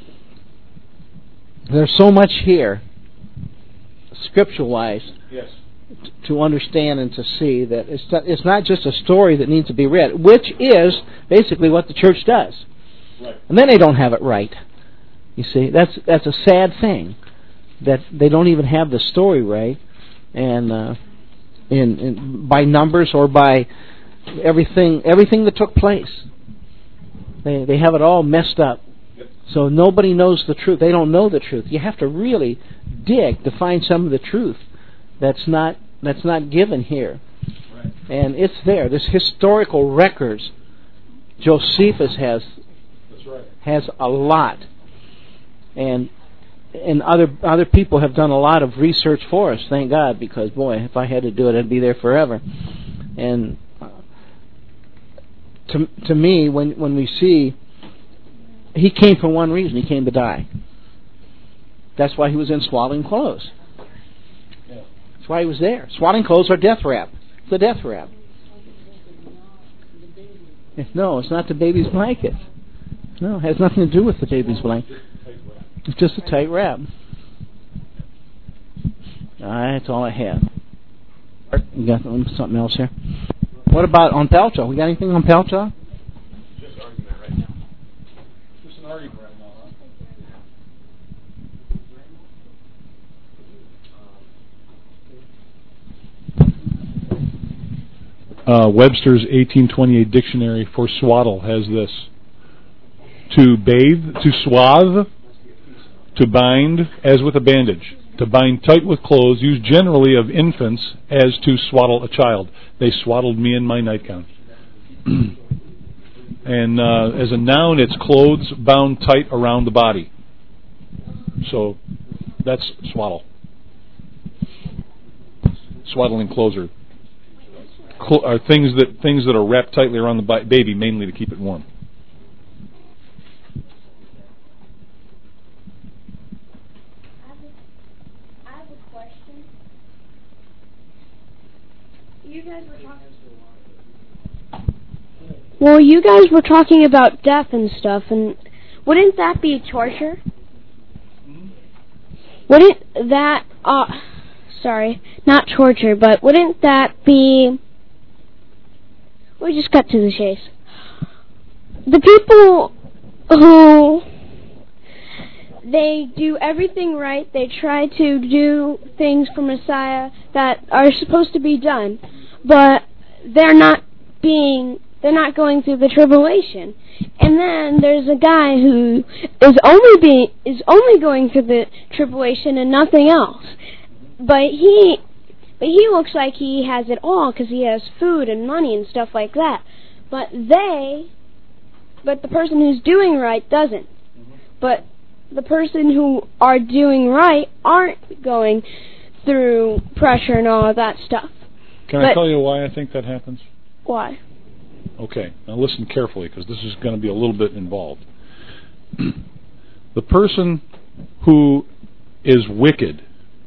there's so much here, scripture-wise, yes, t- to understand and to see that it's not, it's not just a story that needs to be read, which is basically what the church does. Right. And then they don't have it right. You see, that's that's a sad thing, that they don't even have the story right, and uh, in, in by numbers or by everything everything that took place. They they have it all messed up. So nobody knows the truth. They don't know the truth. You have to really dig to find some of the truth that's not that's not given here. Right. And it's there. This historical records, Josephus has That's right. has a lot. And and other other people have done a lot of research for us, thank God, because boy, if I had to do it, I'd be there forever. And uh, to to me, when when we see, he came for one reason: he came to die. That's why he was in swaddling clothes. Yeah. That's why he was there. Swaddling clothes are death wrap. It's a death wrap. No, it's not the baby's blanket. No, it has nothing to do with the baby's blanket. It's just a tight wrap. That's all I have. You got something else here? What about on Pelcha? We got anything on Pelcha? Just argument right now. Just an argument right now, huh? Uh, Webster's eighteen twenty-eight dictionary for swaddle has this: to bathe, to swathe, to bind as with a bandage, to bind tight with clothes, used generally of infants as to swaddle a child. They swaddled me in my nightgown. And uh, as a noun, it's clothes bound tight around the body. So that's swaddle. Swaddling clothes are, cl- are things that things that are wrapped tightly around the bi- baby, mainly to keep it warm. You guys were talking. Well, you guys were talking about death and stuff, and wouldn't that be torture? Wouldn't that, uh, sorry, not torture, but wouldn't that be, we just cut to the chase. The people who, they do everything right, they try to do things for Messiah that are supposed to be done, but they're not being, they're not going through the tribulation. And then there's a guy who is only being, is only going through the tribulation and nothing else. But he, but he looks like he has it all because he has food and money and stuff like that. But they, but the person who's doing right doesn't. But the person who are doing right aren't going through pressure and all of that stuff. Can but I tell you why I think that happens? Why? Okay, now listen carefully, because this is going to be a little bit involved. The person who is wicked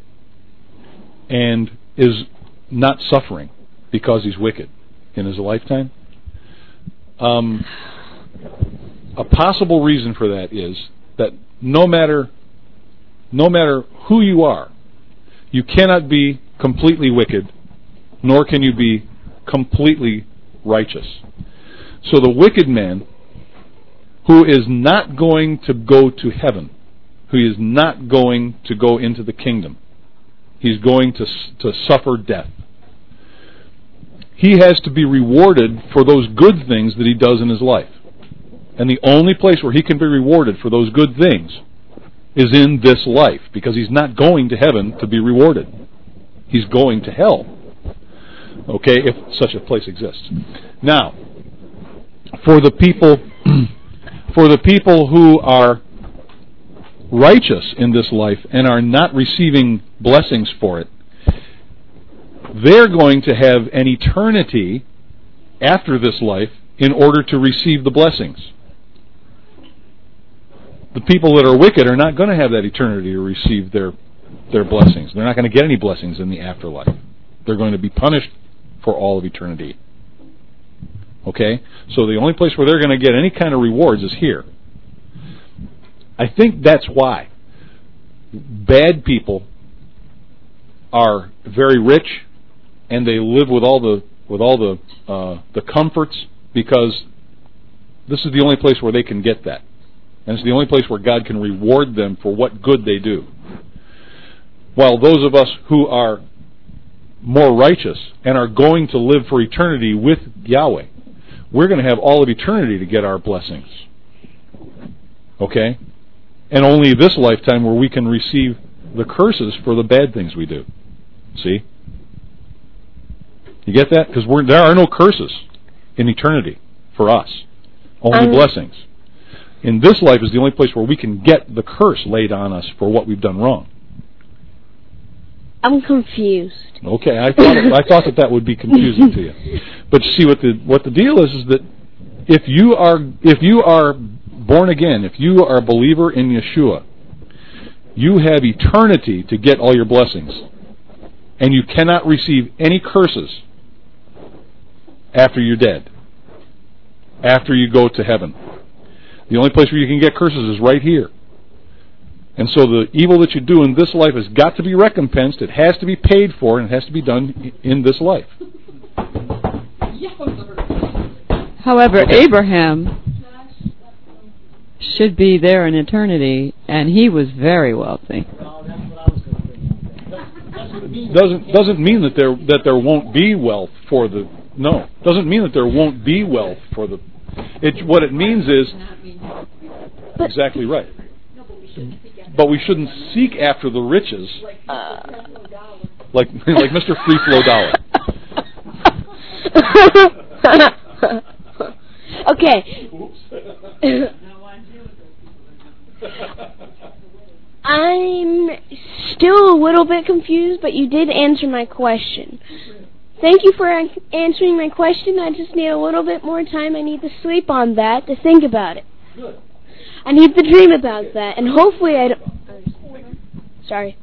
and is not suffering because he's wicked in his lifetime, Um, a possible reason for that is that no matter no matter who you are, you cannot be completely wicked, nor can you be completely righteous. So the wicked man who is not going to go to heaven, who is not going to go into the kingdom, he's going to to suffer death. He has to be rewarded for those good things that he does in his life. And the only place where he can be rewarded for those good things is in this life, because he's not going to heaven to be rewarded. He's going to hell. Okay, if such a place exists. Now, for the people for the people who are righteous in this life and are not receiving blessings for it, they're going to have an eternity after this life in order to receive the blessings. The people that are wicked are not going to have that eternity to receive their their blessings. They're not going to get any blessings in the afterlife. They're going to be punished for all of eternity. Okay? So the only place where they're going to get any kind of rewards is here. I think that's why bad people are very rich and they live with all the with all the uh, the comforts, because this is the only place where they can get that. And it's the only place where God can reward them for what good they do. While those of us who are more righteous and are going to live for eternity with Yahweh, we're going to have all of eternity to get our blessings. Okay? And only this lifetime where we can receive the curses for the bad things we do. See? You get that? Because there are no curses in eternity for us. Only um, blessings. In this life is the only place where we can get the curse laid on us for what we've done wrong. I'm confused. Okay, I thought I thought that that would be confusing to you. But see, what the what the deal is is that if you are if you are born again, if you are a believer in Yeshua, you have eternity to get all your blessings, and you cannot receive any curses after you're dead, after you go to heaven. The only place where you can get curses is right here. And so the evil that you do in this life has got to be recompensed, it has to be paid for, and it has to be done in this life. However, okay. Abraham should be there in eternity, and he was very wealthy. Doesn't doesn't mean that there that there won't be wealth for the no. Doesn't mean that there won't be wealth for the. It what it means is exactly right. But we shouldn't seek after the riches, uh, like like Mister Free Flow Dollar. Okay. I'm still a little bit confused, but you did answer my question. Thank you for answering my question. I just need a little bit more time. I need to sleep on that to think about it. Good. I need to dream about that, and hopefully I don't... Sorry.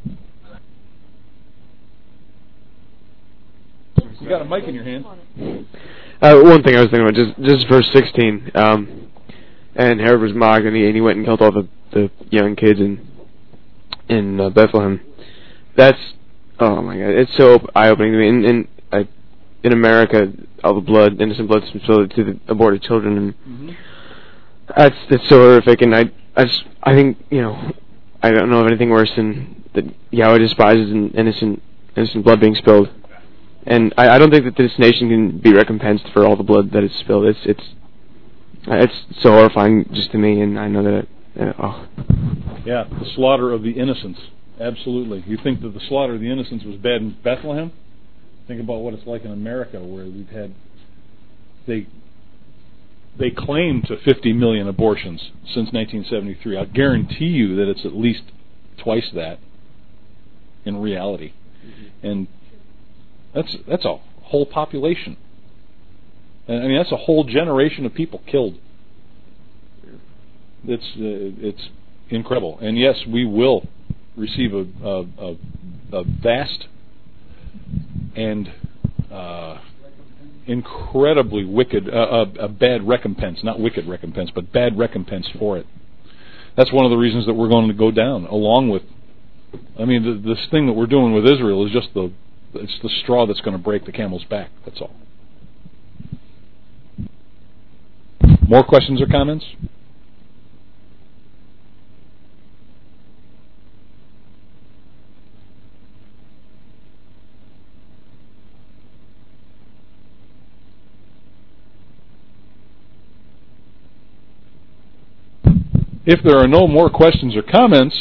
You got a mic in your hand. Uh, one thing I was thinking about, just just verse sixteen, um, and Herod was mocked, and he, and he went and killed all the, the young kids in in uh, Bethlehem. That's, oh my God, it's so eye-opening to me. In, in, I, in America, all the blood, innocent blood, is spilled to the aborted children, and mm-hmm. That's that's so horrific, and I I just I think you know I don't know of anything worse than that Yahweh despises an innocent innocent blood being spilled, and I, I don't think that this nation can be recompensed for all the blood that is spilled. It's it's it's so horrifying just to me, and I know that. It, uh, oh. Yeah, the slaughter of the innocents. Absolutely. You think that the slaughter of the innocents was bad in Bethlehem? Think about what it's like in America, where we've had they. They claim to fifty million abortions since nineteen seventy-three. I guarantee you that it's at least twice that in reality. Mm-hmm. And that's that's a whole population. And I mean, that's a whole generation of people killed. It's uh, it's incredible. And yes, we will receive a a, a, a vast and uh, incredibly wicked, uh, a, a bad recompense, not wicked recompense, but bad recompense for it. That's one of the reasons that we're going to go down, along with, I mean, the, this thing that we're doing with Israel is just the, it's the straw that's going to break the camel's back, that's all. More questions or comments? If there are no more questions or comments,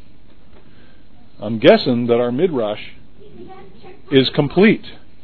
I'm guessing that our midrash is complete.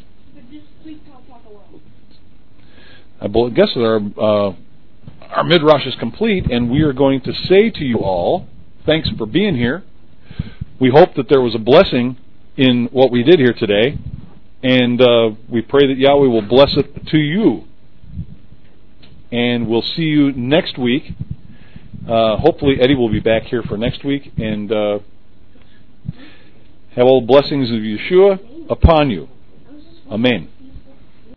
I guess that our uh, our midrash is complete, and we are going to say to you all, thanks for being here. We hope that there was a blessing in what we did here today, and uh, we pray that Yahweh will bless it to you. And we'll see you next week. Uh, hopefully Eddie will be back here for next week, and uh, have all the blessings of Yeshua upon you. Amen.